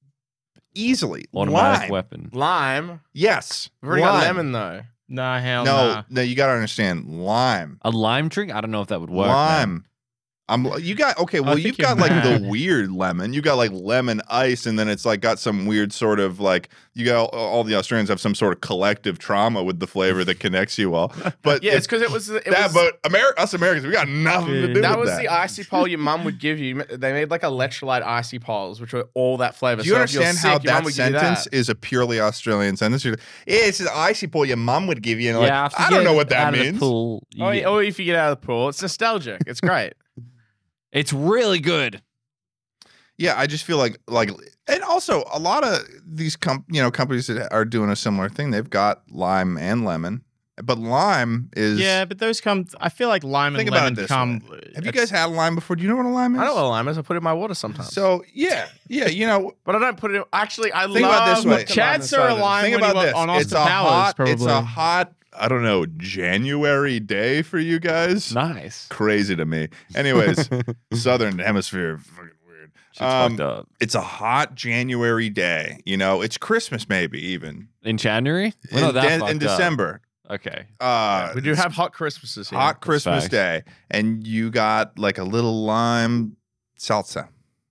[SPEAKER 1] easily.
[SPEAKER 2] Automatic
[SPEAKER 1] Lime.
[SPEAKER 2] weapon.
[SPEAKER 4] Lime.
[SPEAKER 1] Yes.
[SPEAKER 4] We've already
[SPEAKER 1] lime.
[SPEAKER 4] got lemon though.
[SPEAKER 3] Nah, hell
[SPEAKER 1] No,
[SPEAKER 3] nah.
[SPEAKER 1] no, you got to understand lime.
[SPEAKER 2] A lime drink? I don't know if that would work.
[SPEAKER 1] lime.
[SPEAKER 2] Man.
[SPEAKER 1] I'm. You got okay. Well,
[SPEAKER 3] think
[SPEAKER 1] you've
[SPEAKER 3] you're
[SPEAKER 1] got like
[SPEAKER 3] mad.
[SPEAKER 1] the weird lemon. You got like lemon ice, and then it's like got some weird sort of like you got all, all the Australians have some sort of collective trauma with the flavor that connects you all. But
[SPEAKER 4] Yeah,
[SPEAKER 1] if-
[SPEAKER 4] it's because it was. It
[SPEAKER 1] that.
[SPEAKER 4] was
[SPEAKER 1] But Ameri- us Americans, we got nothing to do
[SPEAKER 3] That
[SPEAKER 4] that
[SPEAKER 1] with
[SPEAKER 4] was
[SPEAKER 1] that.
[SPEAKER 4] the icy pole your mum would give you. They made like electrolyte icy poles, which were all that flavor.
[SPEAKER 1] Do you
[SPEAKER 4] so if you're
[SPEAKER 1] understand how
[SPEAKER 4] sick, your mum
[SPEAKER 1] that
[SPEAKER 4] would give you
[SPEAKER 1] sentence
[SPEAKER 4] that.
[SPEAKER 1] is a purely Australian sentence? You're like, yeah, it's an icy pool your mum would give you. And
[SPEAKER 2] Yeah,
[SPEAKER 1] like,
[SPEAKER 2] after
[SPEAKER 1] I
[SPEAKER 2] you
[SPEAKER 1] don't
[SPEAKER 2] get
[SPEAKER 1] know what that
[SPEAKER 2] out of the
[SPEAKER 1] means.
[SPEAKER 2] pool, you
[SPEAKER 4] Oh,
[SPEAKER 2] get-
[SPEAKER 4] yeah, or if you get out of the pool, it's nostalgic. It's great.
[SPEAKER 2] It's really good.
[SPEAKER 1] Yeah, I just feel like like, and also a lot of these com- you know companies that are doing a similar thing. They've got lime and lemon, but lime is
[SPEAKER 3] Yeah, but those come. I feel like lime
[SPEAKER 1] Think
[SPEAKER 3] and
[SPEAKER 1] about
[SPEAKER 3] lemon
[SPEAKER 1] it this
[SPEAKER 3] come.
[SPEAKER 1] Have you guys had lime before? Do you know what a lime is?
[SPEAKER 4] I know what lime is. I put it in my water sometimes.
[SPEAKER 1] So yeah, yeah, you know,
[SPEAKER 4] but I don't put it in. Actually, I
[SPEAKER 1] Think
[SPEAKER 4] love
[SPEAKER 1] about this way.
[SPEAKER 4] vodka
[SPEAKER 3] Chad
[SPEAKER 4] lime
[SPEAKER 3] saw a
[SPEAKER 4] sodas.
[SPEAKER 3] lime
[SPEAKER 1] think
[SPEAKER 3] when he
[SPEAKER 1] about
[SPEAKER 3] was
[SPEAKER 1] this.
[SPEAKER 3] on
[SPEAKER 1] It's
[SPEAKER 3] Austin
[SPEAKER 1] a
[SPEAKER 3] Powers,
[SPEAKER 1] hot.
[SPEAKER 3] probably.
[SPEAKER 1] It's a hot. I don't know January day for you guys.
[SPEAKER 2] Nice.
[SPEAKER 1] Crazy to me. Anyways, Southern Hemisphere, fucking weird.
[SPEAKER 2] Shit's
[SPEAKER 1] Um,
[SPEAKER 2] fucked up.
[SPEAKER 1] It's a hot January day. You know, it's Christmas maybe even
[SPEAKER 2] In January? We're
[SPEAKER 1] in,
[SPEAKER 2] not that
[SPEAKER 1] in- in
[SPEAKER 2] fucked up.
[SPEAKER 1] December.
[SPEAKER 2] Okay.
[SPEAKER 1] Uh,
[SPEAKER 4] we do have hot Christmases here.
[SPEAKER 1] hot Christmas
[SPEAKER 2] facts.
[SPEAKER 1] day, and you got like a little lime salsa.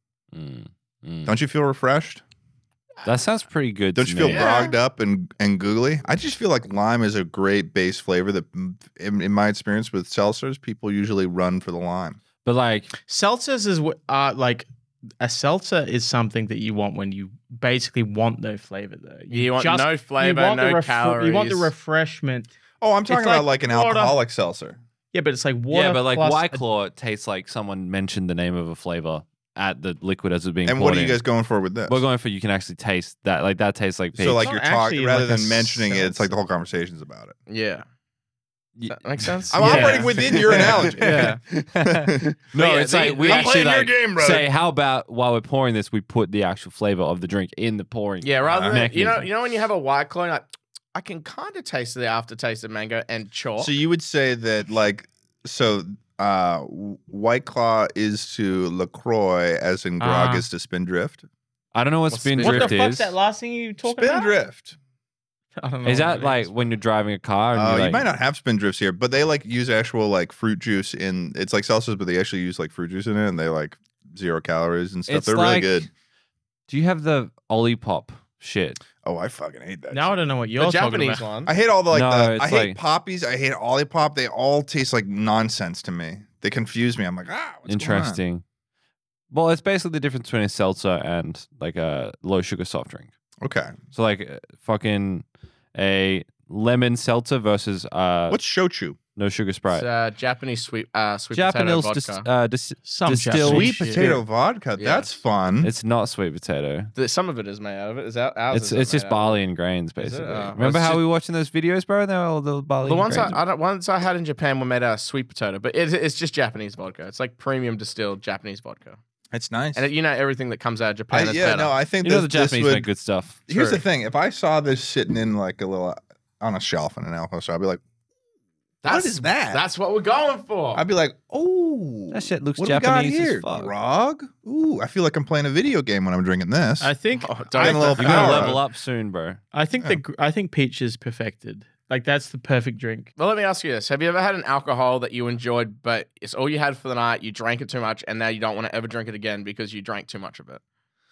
[SPEAKER 2] Mm, mm.
[SPEAKER 1] Don't you feel refreshed?
[SPEAKER 2] That sounds pretty good.
[SPEAKER 1] Don't
[SPEAKER 2] to
[SPEAKER 1] you feel
[SPEAKER 2] me.
[SPEAKER 4] Yeah.
[SPEAKER 1] grogged up and, and googly? I just feel like lime is a great base flavor that, mm, in, in my experience with seltzers, people usually run for the lime.
[SPEAKER 2] But like,
[SPEAKER 3] Seltzers is what uh like a seltzer is something that you want when you basically want no flavor though.
[SPEAKER 4] You want
[SPEAKER 3] just-
[SPEAKER 4] no
[SPEAKER 3] you
[SPEAKER 4] flavor,
[SPEAKER 3] want the
[SPEAKER 4] no
[SPEAKER 3] refre-
[SPEAKER 4] calories.
[SPEAKER 3] You want the refreshment.
[SPEAKER 1] Oh, I'm talking
[SPEAKER 3] It's
[SPEAKER 1] about
[SPEAKER 3] like
[SPEAKER 1] like an
[SPEAKER 3] water.
[SPEAKER 1] alcoholic seltzer.
[SPEAKER 3] Yeah, but it's like water.
[SPEAKER 2] yeah, but like
[SPEAKER 3] plus
[SPEAKER 2] White
[SPEAKER 3] a-
[SPEAKER 2] Claw tastes like someone mentioned the name of a flavor at the liquid as it's being
[SPEAKER 1] And
[SPEAKER 2] poured
[SPEAKER 1] what are you
[SPEAKER 2] in.
[SPEAKER 1] guys going for with this?
[SPEAKER 2] We're going for you can actually taste that. Like that tastes like peach.
[SPEAKER 1] so like
[SPEAKER 3] It's
[SPEAKER 1] you're
[SPEAKER 3] not
[SPEAKER 1] talking
[SPEAKER 3] actually
[SPEAKER 1] rather
[SPEAKER 3] like a
[SPEAKER 1] than mentioning it, it's like the
[SPEAKER 3] seltzer.
[SPEAKER 1] whole conversation's about it.
[SPEAKER 4] Yeah.
[SPEAKER 2] Y-
[SPEAKER 4] That makes sense.
[SPEAKER 1] I'm
[SPEAKER 3] Yeah.
[SPEAKER 1] operating within your analogy.
[SPEAKER 3] Yeah.
[SPEAKER 2] no,
[SPEAKER 4] yeah,
[SPEAKER 2] it's
[SPEAKER 4] they-
[SPEAKER 2] like we
[SPEAKER 1] I'm
[SPEAKER 2] actually
[SPEAKER 1] playing your
[SPEAKER 2] like
[SPEAKER 1] game, brother.
[SPEAKER 2] say, how about while we're pouring this, we put the actual flavor of the drink in the pouring.
[SPEAKER 4] Yeah, rather
[SPEAKER 1] Uh,
[SPEAKER 4] than you know,
[SPEAKER 2] mechanism.
[SPEAKER 4] you know when you have a white claw, you're like I can kind of taste the aftertaste of mango and chalk.
[SPEAKER 1] So you would say that like so uh White Claw is to LaCroix as in grog
[SPEAKER 3] Ah.
[SPEAKER 1] is to Spindrift.
[SPEAKER 2] I don't know what
[SPEAKER 4] What's
[SPEAKER 2] spin
[SPEAKER 4] spin-
[SPEAKER 3] What
[SPEAKER 2] drift
[SPEAKER 3] the fuck's
[SPEAKER 2] is.
[SPEAKER 3] that last thing you talking about?
[SPEAKER 1] Spindrift.
[SPEAKER 3] I don't know.
[SPEAKER 2] Is
[SPEAKER 3] what
[SPEAKER 2] that
[SPEAKER 3] it
[SPEAKER 2] like
[SPEAKER 3] is.
[SPEAKER 2] when you're driving a car? And
[SPEAKER 1] Oh,
[SPEAKER 2] you're
[SPEAKER 1] you
[SPEAKER 2] like,
[SPEAKER 1] might not have Spindrifts here, but they like use actual like fruit juice in it's like seltzers, but they actually use like fruit juice in it and they like zero calories and stuff.
[SPEAKER 2] It's
[SPEAKER 1] They're really
[SPEAKER 2] like-
[SPEAKER 1] good.
[SPEAKER 2] Do you have the Olipop shit?
[SPEAKER 1] Oh, I fucking hate that.
[SPEAKER 3] Now I
[SPEAKER 1] shit.
[SPEAKER 3] don't know what
[SPEAKER 4] the
[SPEAKER 3] you're talking
[SPEAKER 4] Japanese
[SPEAKER 3] about.
[SPEAKER 4] one.
[SPEAKER 1] I hate all the like
[SPEAKER 2] No,
[SPEAKER 1] the
[SPEAKER 2] it's
[SPEAKER 1] I hate
[SPEAKER 2] like-
[SPEAKER 1] poppies, I hate Olipop. They all taste like nonsense to me. They confuse me. I'm like, ah, what's going on?
[SPEAKER 2] Interesting. Well, it's basically the difference between a seltzer and like a low sugar soft drink.
[SPEAKER 1] Okay.
[SPEAKER 2] So like uh, fucking a lemon seltzer versus uh
[SPEAKER 1] What's shochu?
[SPEAKER 2] no sugar Sprite.
[SPEAKER 4] It's, uh, Japanese sweet uh, sweet potato
[SPEAKER 2] Japanese
[SPEAKER 4] vodka.
[SPEAKER 2] dis- uh, dis-
[SPEAKER 3] Some
[SPEAKER 2] Distilled
[SPEAKER 3] Japanese
[SPEAKER 1] Sweet
[SPEAKER 3] shit.
[SPEAKER 1] potato vodka.
[SPEAKER 4] Yeah.
[SPEAKER 1] That's fun.
[SPEAKER 2] it's not sweet potato.
[SPEAKER 4] The- some of it is made out of it. Is that ours?
[SPEAKER 2] It's
[SPEAKER 4] isn't
[SPEAKER 2] it's
[SPEAKER 4] made
[SPEAKER 2] just
[SPEAKER 4] out of
[SPEAKER 2] barley and grains
[SPEAKER 4] it?
[SPEAKER 2] basically.
[SPEAKER 4] Oh,
[SPEAKER 2] Remember
[SPEAKER 4] it's
[SPEAKER 2] how
[SPEAKER 4] just-
[SPEAKER 2] we were watching those videos, bro? They were all the barley.
[SPEAKER 4] The
[SPEAKER 2] and
[SPEAKER 4] ones I,
[SPEAKER 2] grains.
[SPEAKER 4] I don't, ones I had in Japan were made out of sweet potato, but it, it's just Japanese vodka. It's like premium distilled Japanese vodka,
[SPEAKER 1] It's nice.
[SPEAKER 4] and it, you know everything that comes out of Japan
[SPEAKER 1] I,
[SPEAKER 4] is
[SPEAKER 1] yeah,
[SPEAKER 4] better.
[SPEAKER 1] no, I think
[SPEAKER 2] you know
[SPEAKER 1] this,
[SPEAKER 2] the
[SPEAKER 1] this
[SPEAKER 2] Japanese
[SPEAKER 1] would,
[SPEAKER 2] make good stuff.
[SPEAKER 1] Here's the
[SPEAKER 4] True.
[SPEAKER 1] thing: if I saw this sitting in like a little on a shelf in an alcohol shop, I'd be like,
[SPEAKER 4] that's,
[SPEAKER 1] "What is that?"
[SPEAKER 4] That's what we're going for.
[SPEAKER 1] I'd be like, "Oh,
[SPEAKER 2] That shit looks
[SPEAKER 1] what do we got
[SPEAKER 2] Japanese as
[SPEAKER 1] here?
[SPEAKER 2] fuck."
[SPEAKER 1] Grog? Ooh, I feel like I'm playing a video game when I'm drinking this."
[SPEAKER 3] I think
[SPEAKER 4] Oh,
[SPEAKER 3] I,
[SPEAKER 4] don't
[SPEAKER 1] Getting a little
[SPEAKER 2] You're
[SPEAKER 1] power.
[SPEAKER 2] gonna level up soon, bro.
[SPEAKER 3] I think the gr- I think peach is perfected. Like that's the perfect drink.
[SPEAKER 4] Well, let me ask you this: have you ever had an alcohol that you enjoyed, but it's all you had for the night? You drank it too much, and now you don't want to ever drink it again because you drank too much of it.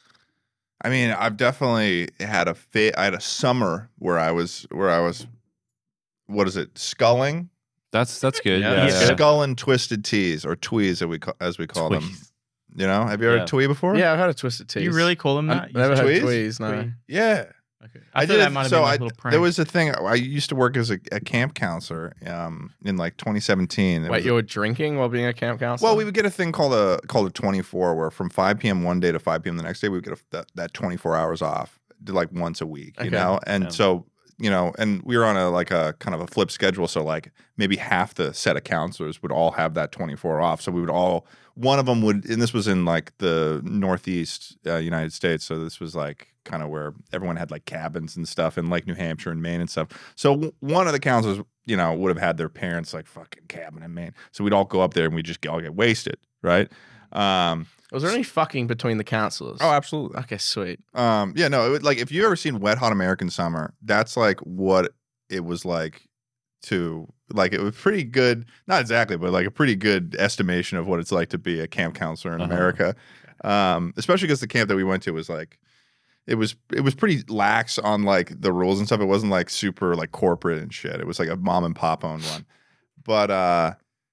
[SPEAKER 1] I mean, I've definitely had a fa- I had a summer where I was where I was, what is it, sculling
[SPEAKER 2] That's that's good.
[SPEAKER 4] Yeah,
[SPEAKER 2] Yeah,
[SPEAKER 3] that's
[SPEAKER 2] yeah.
[SPEAKER 3] good.
[SPEAKER 1] Skull and twisted teas, or tweez, as we call, as we call them.
[SPEAKER 2] Tweez.
[SPEAKER 1] You know, have you heard
[SPEAKER 2] Yeah.
[SPEAKER 1] of twee before?
[SPEAKER 4] Yeah, I've had a twisted teas.
[SPEAKER 3] You really call them that?
[SPEAKER 4] I've never
[SPEAKER 3] You
[SPEAKER 4] had
[SPEAKER 1] Tweez?
[SPEAKER 4] tweez. No.
[SPEAKER 3] Tweez.
[SPEAKER 1] Yeah.
[SPEAKER 3] Okay.
[SPEAKER 1] I,
[SPEAKER 3] I, thought
[SPEAKER 1] did.
[SPEAKER 3] that might have
[SPEAKER 1] so
[SPEAKER 3] been like
[SPEAKER 1] I,
[SPEAKER 3] a little prank.
[SPEAKER 1] there was a thing. I used to work as a, a camp counselor um, in like twenty seventeen. It
[SPEAKER 4] Wait,
[SPEAKER 1] was
[SPEAKER 4] you were drinking while being a camp counselor?
[SPEAKER 1] Well, we would get a thing called a called a twenty-four, where from five p.m. one day to five p.m. the next day, we would get a, that, that twenty-four hours off, did like once a week, you
[SPEAKER 4] Okay.
[SPEAKER 1] know. And
[SPEAKER 2] Yeah.
[SPEAKER 1] so, you know, and we were on a like a kind of a flip schedule, so like maybe half the set of counselors would all have that twenty-four off. So we would all, one of them would, and this was in like the Northeast uh, United States, so this was like kind of where everyone had like cabins and stuff in like New Hampshire and Maine and stuff. So w- one of the counselors, you know, would have had their parents like fucking cabin in Maine. So we'd all go up there and we'd just all get wasted, right? Um,
[SPEAKER 4] Was there any fucking between the counselors?
[SPEAKER 1] oh, absolutely.
[SPEAKER 4] Okay, sweet.
[SPEAKER 1] Um, yeah, no, it would, like if you ever seen Wet Hot American Summer, that's like what it was like to like it was pretty good, not exactly, but like a pretty good estimation of what it's like to be a camp counselor in
[SPEAKER 2] Uh-huh.
[SPEAKER 1] America. Um, especially because the camp that we went to was like it was it was pretty lax on like the rules and stuff. It wasn't like super like corporate and shit. It was like a mom and pop owned one. But uh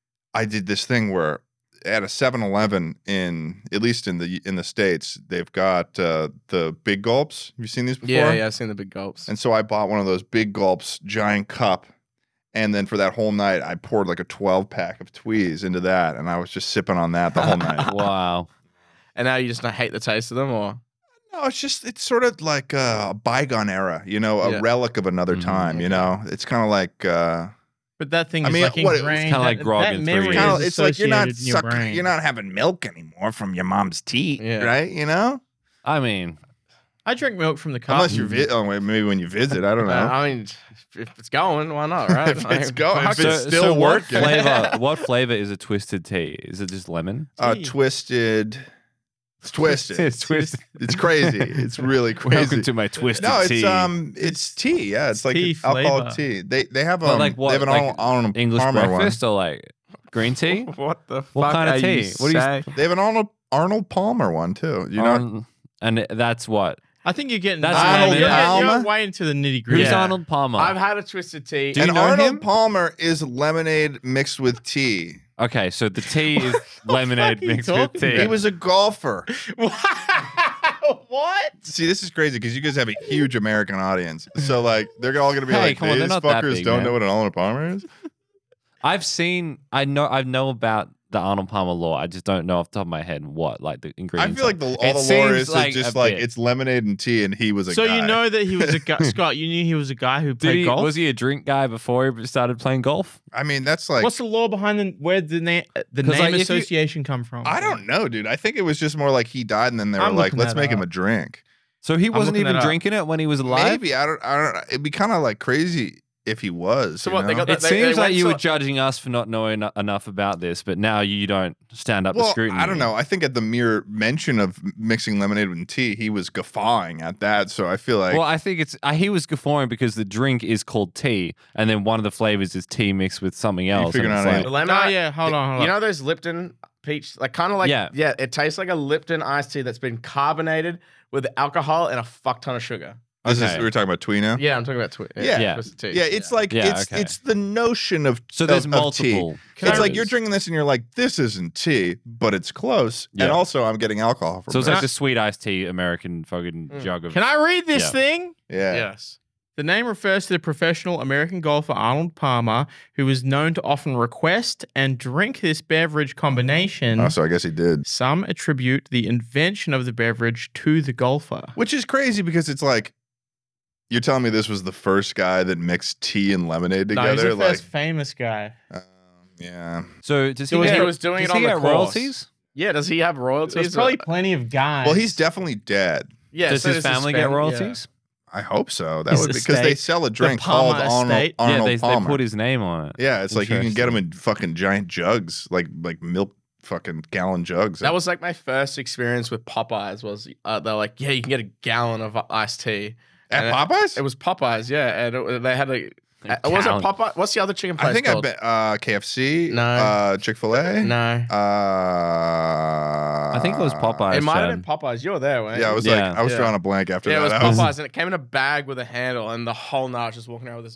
[SPEAKER 1] I did this thing where at a seven eleven in at least in the in the States, they've got uh the big gulps. Have you seen these before?
[SPEAKER 4] Yeah, yeah, I've seen the big gulps.
[SPEAKER 1] And so I bought one of those big gulps, giant cup. And then for that whole night, I poured like a twelve pack of tweez into that. And I was just sipping on that the whole night.
[SPEAKER 2] Wow.
[SPEAKER 4] And now you just not hate the taste of them, or
[SPEAKER 1] No, it's just, it's sort of like a bygone era, you know, a
[SPEAKER 4] Yeah.
[SPEAKER 1] relic of another
[SPEAKER 2] Mhm.
[SPEAKER 1] time, you know? It's kind of like, uh,
[SPEAKER 3] But that thing
[SPEAKER 1] I
[SPEAKER 3] is
[SPEAKER 1] mean,
[SPEAKER 3] like
[SPEAKER 1] what, it was
[SPEAKER 3] ingrained.
[SPEAKER 2] kinda like
[SPEAKER 3] that-
[SPEAKER 2] grog
[SPEAKER 3] that
[SPEAKER 2] in three
[SPEAKER 3] memory
[SPEAKER 2] years.
[SPEAKER 1] kinda,
[SPEAKER 3] is
[SPEAKER 1] it's like you're not
[SPEAKER 3] associated in your
[SPEAKER 1] sucking,
[SPEAKER 3] brain.
[SPEAKER 1] you're not having milk anymore from your mom's teat,
[SPEAKER 4] Yeah.
[SPEAKER 1] right? You know?
[SPEAKER 2] I mean,
[SPEAKER 3] I drink milk from the cup.
[SPEAKER 1] Unless you're, vi- oh, wait, maybe when you visit, I don't
[SPEAKER 4] Uh,
[SPEAKER 1] know.
[SPEAKER 4] I mean, if it's going, why not, right?
[SPEAKER 1] If it's going- if
[SPEAKER 4] fuck
[SPEAKER 1] it's
[SPEAKER 4] it.
[SPEAKER 2] so,
[SPEAKER 1] still
[SPEAKER 2] so what
[SPEAKER 1] working.
[SPEAKER 2] flavor? What flavor is a twisted tea? Is it just lemon?
[SPEAKER 1] Uh,
[SPEAKER 3] Tea.
[SPEAKER 1] twisted, it's twisted.
[SPEAKER 2] It's twisted.
[SPEAKER 1] It's crazy. It's really crazy.
[SPEAKER 2] Welcome to my twisted
[SPEAKER 1] no, it's
[SPEAKER 2] tea.
[SPEAKER 1] um, it's tea. Yeah, it's,
[SPEAKER 3] It's
[SPEAKER 1] like
[SPEAKER 3] tea
[SPEAKER 1] alcoholic
[SPEAKER 3] flavor.
[SPEAKER 1] tea. They they have
[SPEAKER 2] But
[SPEAKER 1] um,
[SPEAKER 2] like what,
[SPEAKER 1] they have an
[SPEAKER 2] like
[SPEAKER 1] Arnold, Arnold
[SPEAKER 2] English
[SPEAKER 1] Palmer
[SPEAKER 2] breakfast or like green tea?
[SPEAKER 4] What the fuck
[SPEAKER 2] What kind of
[SPEAKER 4] are
[SPEAKER 2] tea?
[SPEAKER 4] you
[SPEAKER 2] What do you-
[SPEAKER 4] say?
[SPEAKER 1] one. They have an Arnold Arnold Palmer one too. You know,
[SPEAKER 2] Um, and that's what?
[SPEAKER 3] I think you're getting.
[SPEAKER 2] That's
[SPEAKER 3] Arnold,
[SPEAKER 2] lemon.
[SPEAKER 3] you're, getting-
[SPEAKER 1] Palmer?
[SPEAKER 3] you're way into the nitty
[SPEAKER 2] Who's
[SPEAKER 3] gritty.
[SPEAKER 4] Yeah.
[SPEAKER 2] Arnold Palmer?
[SPEAKER 4] I've had a twisted tea.
[SPEAKER 2] Do you
[SPEAKER 1] and
[SPEAKER 2] know
[SPEAKER 1] Arnold
[SPEAKER 2] him?
[SPEAKER 1] Palmer is lemonade mixed with tea.
[SPEAKER 2] Okay, so the tea is lemonade
[SPEAKER 3] fuck are you
[SPEAKER 2] mixed with
[SPEAKER 3] talking
[SPEAKER 2] tea.
[SPEAKER 1] He was a golfer.
[SPEAKER 3] What?
[SPEAKER 1] See, this is crazy because you guys have a huge American audience. So like, they're all gonna be
[SPEAKER 2] Hey,
[SPEAKER 1] like,
[SPEAKER 2] come on, they're
[SPEAKER 1] these
[SPEAKER 2] not that
[SPEAKER 1] fuckers
[SPEAKER 2] big,
[SPEAKER 1] don't
[SPEAKER 2] man."
[SPEAKER 1] know what an Arnold Palmer is.
[SPEAKER 2] I've seen, I know, I know about the Arnold Palmer lore. I just don't know off the top of my head what like the
[SPEAKER 1] I
[SPEAKER 2] ingredients.
[SPEAKER 1] feel like
[SPEAKER 2] are.
[SPEAKER 1] the, all
[SPEAKER 2] It
[SPEAKER 1] the lore
[SPEAKER 2] seems
[SPEAKER 1] is, is
[SPEAKER 2] like
[SPEAKER 1] just
[SPEAKER 2] a
[SPEAKER 1] like
[SPEAKER 2] bit.
[SPEAKER 1] it's lemonade and tea, and he was a
[SPEAKER 3] So
[SPEAKER 1] guy.
[SPEAKER 3] you know that he was a guy, Scott. You knew he was a guy who
[SPEAKER 2] Did
[SPEAKER 3] played
[SPEAKER 2] he,
[SPEAKER 3] golf.
[SPEAKER 2] was he a drink guy before he started playing golf?
[SPEAKER 1] I mean, that's like
[SPEAKER 3] What's the law behind the where the name the
[SPEAKER 2] 'Cause,
[SPEAKER 3] name
[SPEAKER 2] like, if you-
[SPEAKER 3] association come from?
[SPEAKER 1] I don't know, dude. I think it was just more like he died, and then they were
[SPEAKER 3] I'm
[SPEAKER 1] like,
[SPEAKER 3] looking
[SPEAKER 1] "Let's
[SPEAKER 3] that
[SPEAKER 1] make him
[SPEAKER 3] up.
[SPEAKER 1] a drink."
[SPEAKER 2] So he wasn't
[SPEAKER 3] looking
[SPEAKER 2] even
[SPEAKER 3] that up.
[SPEAKER 2] drinking it when he was alive.
[SPEAKER 1] Maybe I don't. I don't. It'd be kind of like crazy if he was.
[SPEAKER 4] So
[SPEAKER 1] you
[SPEAKER 4] what, they
[SPEAKER 1] know?
[SPEAKER 4] got
[SPEAKER 2] It
[SPEAKER 4] They- they
[SPEAKER 2] seems like
[SPEAKER 4] went
[SPEAKER 2] you
[SPEAKER 4] to-
[SPEAKER 2] were judging us for not knowing eno- enough about this, but now you don't stand up to
[SPEAKER 1] Well,
[SPEAKER 2] scrutiny.
[SPEAKER 1] I don't know. I think at the mere mention of mixing lemonade with tea, he was guffawing at that. So I feel like
[SPEAKER 2] Well, I think it's uh, he was guffawing because the drink is called tea, and then one of the flavors is tea mixed with something else. and
[SPEAKER 1] figuring
[SPEAKER 2] it's
[SPEAKER 1] out
[SPEAKER 2] like-
[SPEAKER 1] any-
[SPEAKER 4] The lemon.
[SPEAKER 3] Oh yeah, hold on, hold
[SPEAKER 4] You
[SPEAKER 3] on.
[SPEAKER 4] know those Lipton peach, like kind of like
[SPEAKER 2] Yeah.
[SPEAKER 4] yeah, it tastes like a Lipton iced tea that's been carbonated with alcohol and a fuck ton of sugar.
[SPEAKER 1] this is
[SPEAKER 2] okay.
[SPEAKER 1] we were talking about twee now.
[SPEAKER 4] Yeah, I'm talking about twi-
[SPEAKER 1] Yeah.
[SPEAKER 2] Yeah.
[SPEAKER 4] twisted tea.
[SPEAKER 1] Yeah, it's like
[SPEAKER 2] Yeah,
[SPEAKER 1] it's
[SPEAKER 2] okay.
[SPEAKER 1] it's the notion of
[SPEAKER 2] so there's
[SPEAKER 1] of, of tea.
[SPEAKER 2] multiple.
[SPEAKER 1] It's like you're
[SPEAKER 2] flavors.
[SPEAKER 1] drinking this and you're like, this isn't tea, but it's close.
[SPEAKER 2] Yeah.
[SPEAKER 1] And also, I'm getting alcohol from
[SPEAKER 2] So it's
[SPEAKER 1] it.
[SPEAKER 2] like the sweet iced tea American fucking
[SPEAKER 4] Mm.
[SPEAKER 2] jug of.
[SPEAKER 3] Can I read this
[SPEAKER 2] Yeah.
[SPEAKER 3] thing?
[SPEAKER 1] yeah.
[SPEAKER 4] Yes.
[SPEAKER 3] The name refers to the professional American golfer Arnold Palmer, who was known to often request and drink this beverage combination.
[SPEAKER 1] Oh, so I guess he did.
[SPEAKER 3] Some attribute the invention of the beverage to the golfer.
[SPEAKER 1] Which is crazy because it's like, you're telling me this was the first guy that mixed tea and lemonade
[SPEAKER 3] No, he's
[SPEAKER 1] together?
[SPEAKER 3] the first
[SPEAKER 1] like,
[SPEAKER 3] famous guy.
[SPEAKER 1] um, yeah.
[SPEAKER 2] So does he,
[SPEAKER 4] He was-
[SPEAKER 2] get,
[SPEAKER 4] he was doing
[SPEAKER 2] does
[SPEAKER 4] it
[SPEAKER 2] he
[SPEAKER 4] on the
[SPEAKER 2] get
[SPEAKER 4] course.
[SPEAKER 2] royalties?
[SPEAKER 4] Yeah, does he have royalties?
[SPEAKER 3] There's probably plenty of guys.
[SPEAKER 1] Well, he's definitely dead.
[SPEAKER 4] yeah,
[SPEAKER 2] does
[SPEAKER 4] so
[SPEAKER 2] his family get
[SPEAKER 4] fam-
[SPEAKER 2] royalties?
[SPEAKER 1] I hope so. That
[SPEAKER 3] His
[SPEAKER 1] would because they
[SPEAKER 3] estate.
[SPEAKER 1] sell a drink
[SPEAKER 3] Palmer
[SPEAKER 1] called Arnold,
[SPEAKER 3] estate.
[SPEAKER 1] Arnold
[SPEAKER 2] yeah, they, they
[SPEAKER 1] Palmer.
[SPEAKER 2] put his name on it.
[SPEAKER 1] yeah, it's like you can get them in fucking giant jugs, like like milk fucking gallon jugs.
[SPEAKER 4] That was like my first experience with Popeyes. Was uh, they're like, yeah, you can get a gallon of iced tea.
[SPEAKER 1] at
[SPEAKER 4] and
[SPEAKER 1] Popeyes.
[SPEAKER 4] It was Popeyes, yeah, and it, they had a.
[SPEAKER 2] A
[SPEAKER 4] Uh, was it
[SPEAKER 2] gallon.
[SPEAKER 4] Popeye? What's the other chicken place
[SPEAKER 1] I think I've
[SPEAKER 4] called?
[SPEAKER 1] been uh, K F C,
[SPEAKER 4] No.
[SPEAKER 1] uh, Chick Fil A.
[SPEAKER 4] No,
[SPEAKER 1] Uh,
[SPEAKER 2] I think it was Popeyes.
[SPEAKER 4] it might have
[SPEAKER 2] Chad.
[SPEAKER 4] been Popeyes. You were there, weren't
[SPEAKER 1] Yeah, I
[SPEAKER 4] you?
[SPEAKER 1] was
[SPEAKER 2] Yeah.
[SPEAKER 1] like, I was
[SPEAKER 4] Yeah.
[SPEAKER 1] drawing a blank after
[SPEAKER 4] Yeah, it
[SPEAKER 1] that.
[SPEAKER 4] was
[SPEAKER 1] I was-
[SPEAKER 4] Popeyes, and it came in a bag with a handle, and the whole night just walking around with this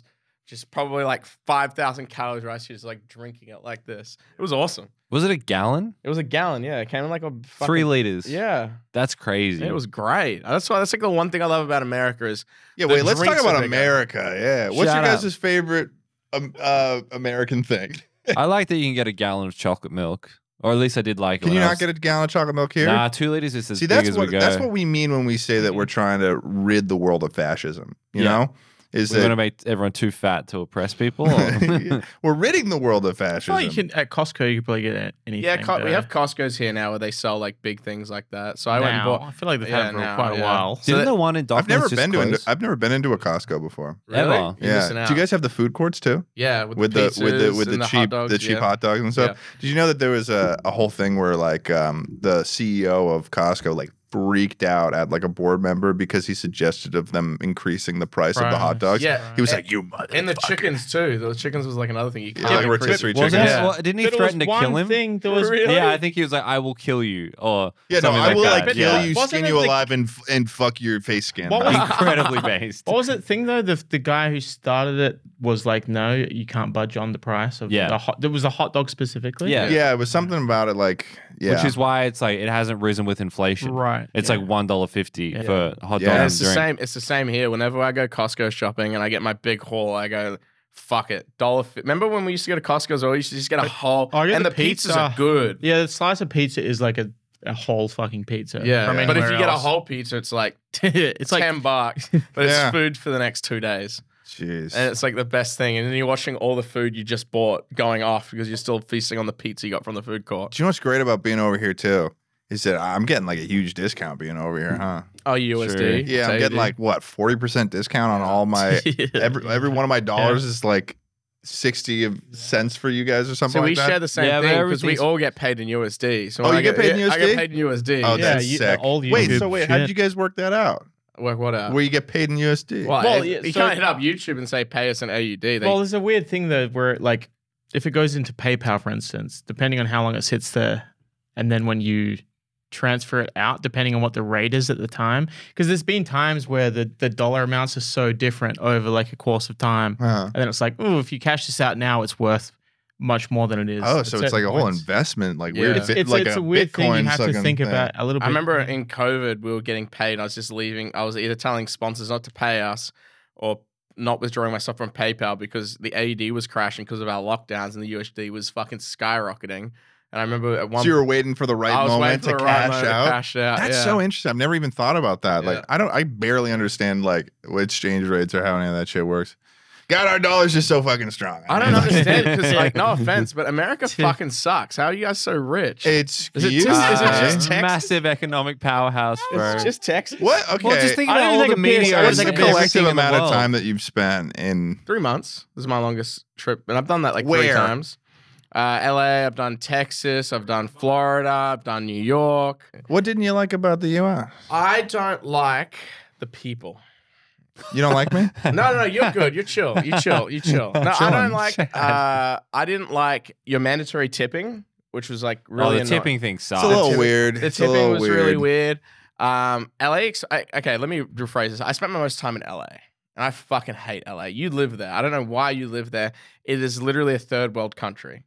[SPEAKER 4] just probably like five thousand calories rice. She was like drinking it like this. It was awesome.
[SPEAKER 2] Was it a gallon?
[SPEAKER 4] It was a gallon. Yeah, it came in like a fucking,
[SPEAKER 2] Three liters.
[SPEAKER 4] Yeah,
[SPEAKER 2] That's crazy.
[SPEAKER 4] it was great. That's why. That's like the one thing I love about America is
[SPEAKER 1] Yeah,
[SPEAKER 4] The
[SPEAKER 1] wait, let's talk
[SPEAKER 4] drinks are
[SPEAKER 1] about
[SPEAKER 4] bigger.
[SPEAKER 1] America. Yeah. What's
[SPEAKER 2] Shut
[SPEAKER 1] your
[SPEAKER 2] up.
[SPEAKER 1] guys' favorite um, uh, American thing?
[SPEAKER 2] I like that you can get a gallon of chocolate milk. Or at least I did like it.
[SPEAKER 1] Can
[SPEAKER 2] when
[SPEAKER 1] you
[SPEAKER 2] I
[SPEAKER 1] not
[SPEAKER 2] was-
[SPEAKER 1] get a gallon of chocolate milk here?
[SPEAKER 2] Nah, two liters is as
[SPEAKER 1] See,
[SPEAKER 2] big
[SPEAKER 1] that's
[SPEAKER 2] as
[SPEAKER 1] what
[SPEAKER 2] we go.
[SPEAKER 1] that's what we mean when we say that we're trying to rid the world of fascism. You
[SPEAKER 2] Yeah.
[SPEAKER 1] know, is
[SPEAKER 2] We're going to
[SPEAKER 1] that
[SPEAKER 2] make everyone too fat to oppress people? or-
[SPEAKER 1] we're ridding the world of
[SPEAKER 3] I feel
[SPEAKER 1] fascism?
[SPEAKER 3] like you can at Costco. You can probably get anything.
[SPEAKER 4] yeah. Co- we
[SPEAKER 3] there.
[SPEAKER 4] have Costco's here now where they sell like big things like that. So I went and
[SPEAKER 3] Now,
[SPEAKER 4] bought.
[SPEAKER 3] I feel like they've
[SPEAKER 4] Yeah,
[SPEAKER 3] had it for
[SPEAKER 4] now,
[SPEAKER 3] quite a
[SPEAKER 4] yeah.
[SPEAKER 3] while.
[SPEAKER 4] So
[SPEAKER 2] Didn't
[SPEAKER 4] that-
[SPEAKER 2] the one in Docklands
[SPEAKER 1] I've never
[SPEAKER 2] just
[SPEAKER 1] been to.
[SPEAKER 2] close?
[SPEAKER 1] An, I've never been into a Costco before.
[SPEAKER 4] Really?
[SPEAKER 2] Ever.
[SPEAKER 4] You're
[SPEAKER 1] yeah.
[SPEAKER 4] missing out.
[SPEAKER 1] Do you guys have the food courts too?
[SPEAKER 4] Yeah, with,
[SPEAKER 1] With
[SPEAKER 4] the
[SPEAKER 1] the with the with
[SPEAKER 4] pizzas
[SPEAKER 1] the
[SPEAKER 4] and
[SPEAKER 1] cheap
[SPEAKER 4] hot dogs,
[SPEAKER 1] the cheap
[SPEAKER 4] yeah.
[SPEAKER 1] hot dogs and stuff? Did you know that there was a, a whole thing where like um, the C E O of Costco like freaked out at like a board member because he suggested of them increasing the price of the hot dogs?
[SPEAKER 4] Yeah.
[SPEAKER 1] He was
[SPEAKER 4] And-
[SPEAKER 1] like, "You mother."
[SPEAKER 4] And the chickens too. The chickens was like another thing. You
[SPEAKER 1] Yeah,
[SPEAKER 4] can't
[SPEAKER 1] like
[SPEAKER 4] increase-
[SPEAKER 1] rotisserie
[SPEAKER 2] Wasn't
[SPEAKER 1] chickens.
[SPEAKER 2] it-
[SPEAKER 4] Yeah.
[SPEAKER 2] well, didn't he
[SPEAKER 3] But there
[SPEAKER 2] threaten
[SPEAKER 3] was
[SPEAKER 2] to
[SPEAKER 3] one
[SPEAKER 2] kill him?
[SPEAKER 3] Thing, there was
[SPEAKER 4] Really?
[SPEAKER 2] Yeah, I think he was like, "I will kill you," or
[SPEAKER 1] Yeah, no,
[SPEAKER 2] something
[SPEAKER 1] I
[SPEAKER 2] like
[SPEAKER 1] will
[SPEAKER 2] that.
[SPEAKER 1] like kill
[SPEAKER 2] yeah.
[SPEAKER 1] you,
[SPEAKER 3] Wasn't
[SPEAKER 1] skin
[SPEAKER 3] it
[SPEAKER 1] you
[SPEAKER 3] the-
[SPEAKER 1] alive, and f- and fuck your face skin.
[SPEAKER 3] What
[SPEAKER 1] bro.
[SPEAKER 3] was-
[SPEAKER 2] Incredibly based.
[SPEAKER 3] What was that thing though? The the guy who started it was like, no, you can't budge on the price of
[SPEAKER 2] Yeah.
[SPEAKER 3] the hot. There was a hot dog specifically.
[SPEAKER 2] Yeah.
[SPEAKER 1] Yeah, it was something about it like yeah.
[SPEAKER 2] Which is why it's like it hasn't risen with inflation.
[SPEAKER 3] right.
[SPEAKER 2] It's
[SPEAKER 3] yeah.
[SPEAKER 2] like one dollar fifty
[SPEAKER 3] Yeah.
[SPEAKER 2] for hot
[SPEAKER 1] Yeah.
[SPEAKER 2] dog
[SPEAKER 4] And
[SPEAKER 2] and
[SPEAKER 4] it's the
[SPEAKER 2] drink.
[SPEAKER 4] same. It's the same here. Whenever I go Costco shopping and I get my big haul, I go, "Fuck it, dollar." Fi-. Remember when we used to go to Costco's? I used to just get a whole,
[SPEAKER 3] Oh, I get
[SPEAKER 4] and the,
[SPEAKER 3] the
[SPEAKER 4] pizzas
[SPEAKER 3] pizza.
[SPEAKER 4] are good.
[SPEAKER 3] Yeah, the slice of pizza is like a, a whole fucking pizza.
[SPEAKER 4] Yeah,
[SPEAKER 3] from
[SPEAKER 4] but if
[SPEAKER 3] anywhere
[SPEAKER 4] you get a
[SPEAKER 3] else.
[SPEAKER 4] whole pizza, it's like
[SPEAKER 3] it's like
[SPEAKER 4] ten bucks, but it's
[SPEAKER 1] Yeah.
[SPEAKER 4] food for the next two days,
[SPEAKER 1] Jeez.
[SPEAKER 4] and it's like the best thing. And then you're watching all the food you just bought going off because you're still feasting on the pizza you got from the food court.
[SPEAKER 1] Do you know what's great about being over here too? Is that I'm getting like a huge discount being over here, huh?
[SPEAKER 4] Oh, U S D.
[SPEAKER 2] Sure.
[SPEAKER 1] Yeah, I'm
[SPEAKER 4] It's
[SPEAKER 1] getting
[SPEAKER 4] A D.
[SPEAKER 1] like what forty percent discount on all my every every one of my dollars is like sixty of cents for you guys or something
[SPEAKER 4] So we
[SPEAKER 1] like that.
[SPEAKER 4] share the same
[SPEAKER 2] Yeah, but
[SPEAKER 4] thing because we
[SPEAKER 2] everything's-
[SPEAKER 4] all get paid in U S D. So
[SPEAKER 1] Oh,
[SPEAKER 4] when
[SPEAKER 1] you
[SPEAKER 4] I
[SPEAKER 1] get paid in
[SPEAKER 4] yeah, I
[SPEAKER 1] U S D?
[SPEAKER 4] get paid in U S D.
[SPEAKER 1] Oh,
[SPEAKER 3] Yeah,
[SPEAKER 1] that's
[SPEAKER 3] you-
[SPEAKER 1] sick.
[SPEAKER 3] all the
[SPEAKER 1] Wait,
[SPEAKER 3] YouTube
[SPEAKER 1] so wait, how did
[SPEAKER 3] shit.
[SPEAKER 1] you guys work that out?
[SPEAKER 4] Work what out?
[SPEAKER 1] Where you get paid in U S D?
[SPEAKER 4] Well,
[SPEAKER 3] Well,
[SPEAKER 4] if-
[SPEAKER 3] yeah,
[SPEAKER 4] you
[SPEAKER 3] so-
[SPEAKER 4] can't hit up YouTube and say pay us in A U D. They,
[SPEAKER 3] Well, there's a weird thing though, where like if it goes into PayPal, for instance, depending on how long it sits there, and then when you transfer it out, depending on what the rate is at the time, because there's been times where the the dollar amounts are so different over like a course of time,
[SPEAKER 1] Uh-huh.
[SPEAKER 3] and then it's like, oh, if you cash this out now, it's worth much more than it is.
[SPEAKER 1] Oh,
[SPEAKER 3] at
[SPEAKER 1] so it's like
[SPEAKER 3] certain
[SPEAKER 1] a whole
[SPEAKER 3] points.
[SPEAKER 1] investment, like
[SPEAKER 4] Yeah.
[SPEAKER 1] weird,
[SPEAKER 3] It's,
[SPEAKER 1] bit,
[SPEAKER 3] it's,
[SPEAKER 1] like
[SPEAKER 3] it's
[SPEAKER 1] a,
[SPEAKER 3] a weird thing you
[SPEAKER 1] Bitcoin
[SPEAKER 3] have to
[SPEAKER 1] sucking
[SPEAKER 3] think
[SPEAKER 1] thing.
[SPEAKER 3] about a little bit.
[SPEAKER 4] I remember in COVID, we were getting paid. I was just leaving. I was either telling sponsors not to pay us or not withdrawing my stuff from PayPal because the A U D was crashing because of our lockdowns and the U S D was fucking skyrocketing. And I remember at one
[SPEAKER 1] So you were waiting for the right
[SPEAKER 4] I was waiting
[SPEAKER 1] moment
[SPEAKER 4] for
[SPEAKER 1] to
[SPEAKER 4] the right
[SPEAKER 1] cash
[SPEAKER 4] moment to
[SPEAKER 1] out.
[SPEAKER 4] cash out.
[SPEAKER 1] That's
[SPEAKER 4] yeah.
[SPEAKER 1] so interesting. I've never even thought about that.
[SPEAKER 4] Yeah.
[SPEAKER 1] Like, I don't, I barely understand like what exchange rates or how any of that shit works. God, our dollar's just so fucking strong.
[SPEAKER 4] I don't
[SPEAKER 1] mean, like,
[SPEAKER 4] understand because, like, no offense, but America fucking sucks. How are you guys so rich?
[SPEAKER 1] It's
[SPEAKER 4] Is it
[SPEAKER 1] cute,
[SPEAKER 4] just- is it
[SPEAKER 1] eh?
[SPEAKER 4] just Texas?
[SPEAKER 2] massive economic powerhouse, bro.
[SPEAKER 4] It's just Texas.
[SPEAKER 1] what? Okay.
[SPEAKER 2] Well, just think
[SPEAKER 3] I
[SPEAKER 2] about
[SPEAKER 3] don't
[SPEAKER 2] all
[SPEAKER 3] think
[SPEAKER 2] the
[SPEAKER 3] a piss-
[SPEAKER 2] media.
[SPEAKER 3] I
[SPEAKER 1] What's
[SPEAKER 3] don't
[SPEAKER 1] the
[SPEAKER 3] think a piss-
[SPEAKER 1] collective
[SPEAKER 2] everything in the
[SPEAKER 1] amount of
[SPEAKER 2] world.
[SPEAKER 1] time that you've spent in?
[SPEAKER 4] Three months. This is my longest trip, and I've done that like three
[SPEAKER 1] Where?
[SPEAKER 4] times. Uh, L A. I've done Texas. I've done Florida. I've done New York.
[SPEAKER 1] What didn't you like about the U S?
[SPEAKER 4] I don't like the people.
[SPEAKER 1] You don't like me?
[SPEAKER 4] No, no, no. You're good. You're chill. You chill. You chill. No, I
[SPEAKER 1] chilling.
[SPEAKER 4] don't like. Uh, I didn't like your mandatory tipping, which was like
[SPEAKER 2] Oh,
[SPEAKER 4] really
[SPEAKER 2] the
[SPEAKER 4] annoying.
[SPEAKER 2] tipping thing sucks.
[SPEAKER 1] It's a little
[SPEAKER 4] tipping-
[SPEAKER 1] weird.
[SPEAKER 4] The
[SPEAKER 1] It's a
[SPEAKER 4] tipping
[SPEAKER 1] little
[SPEAKER 4] was
[SPEAKER 1] weird.
[SPEAKER 4] really weird. Um, L A. ex- I, okay, let me rephrase this. I spent my most time in L A, and I fucking hate L A. You live there. I don't know why you live there. It is literally a third world country.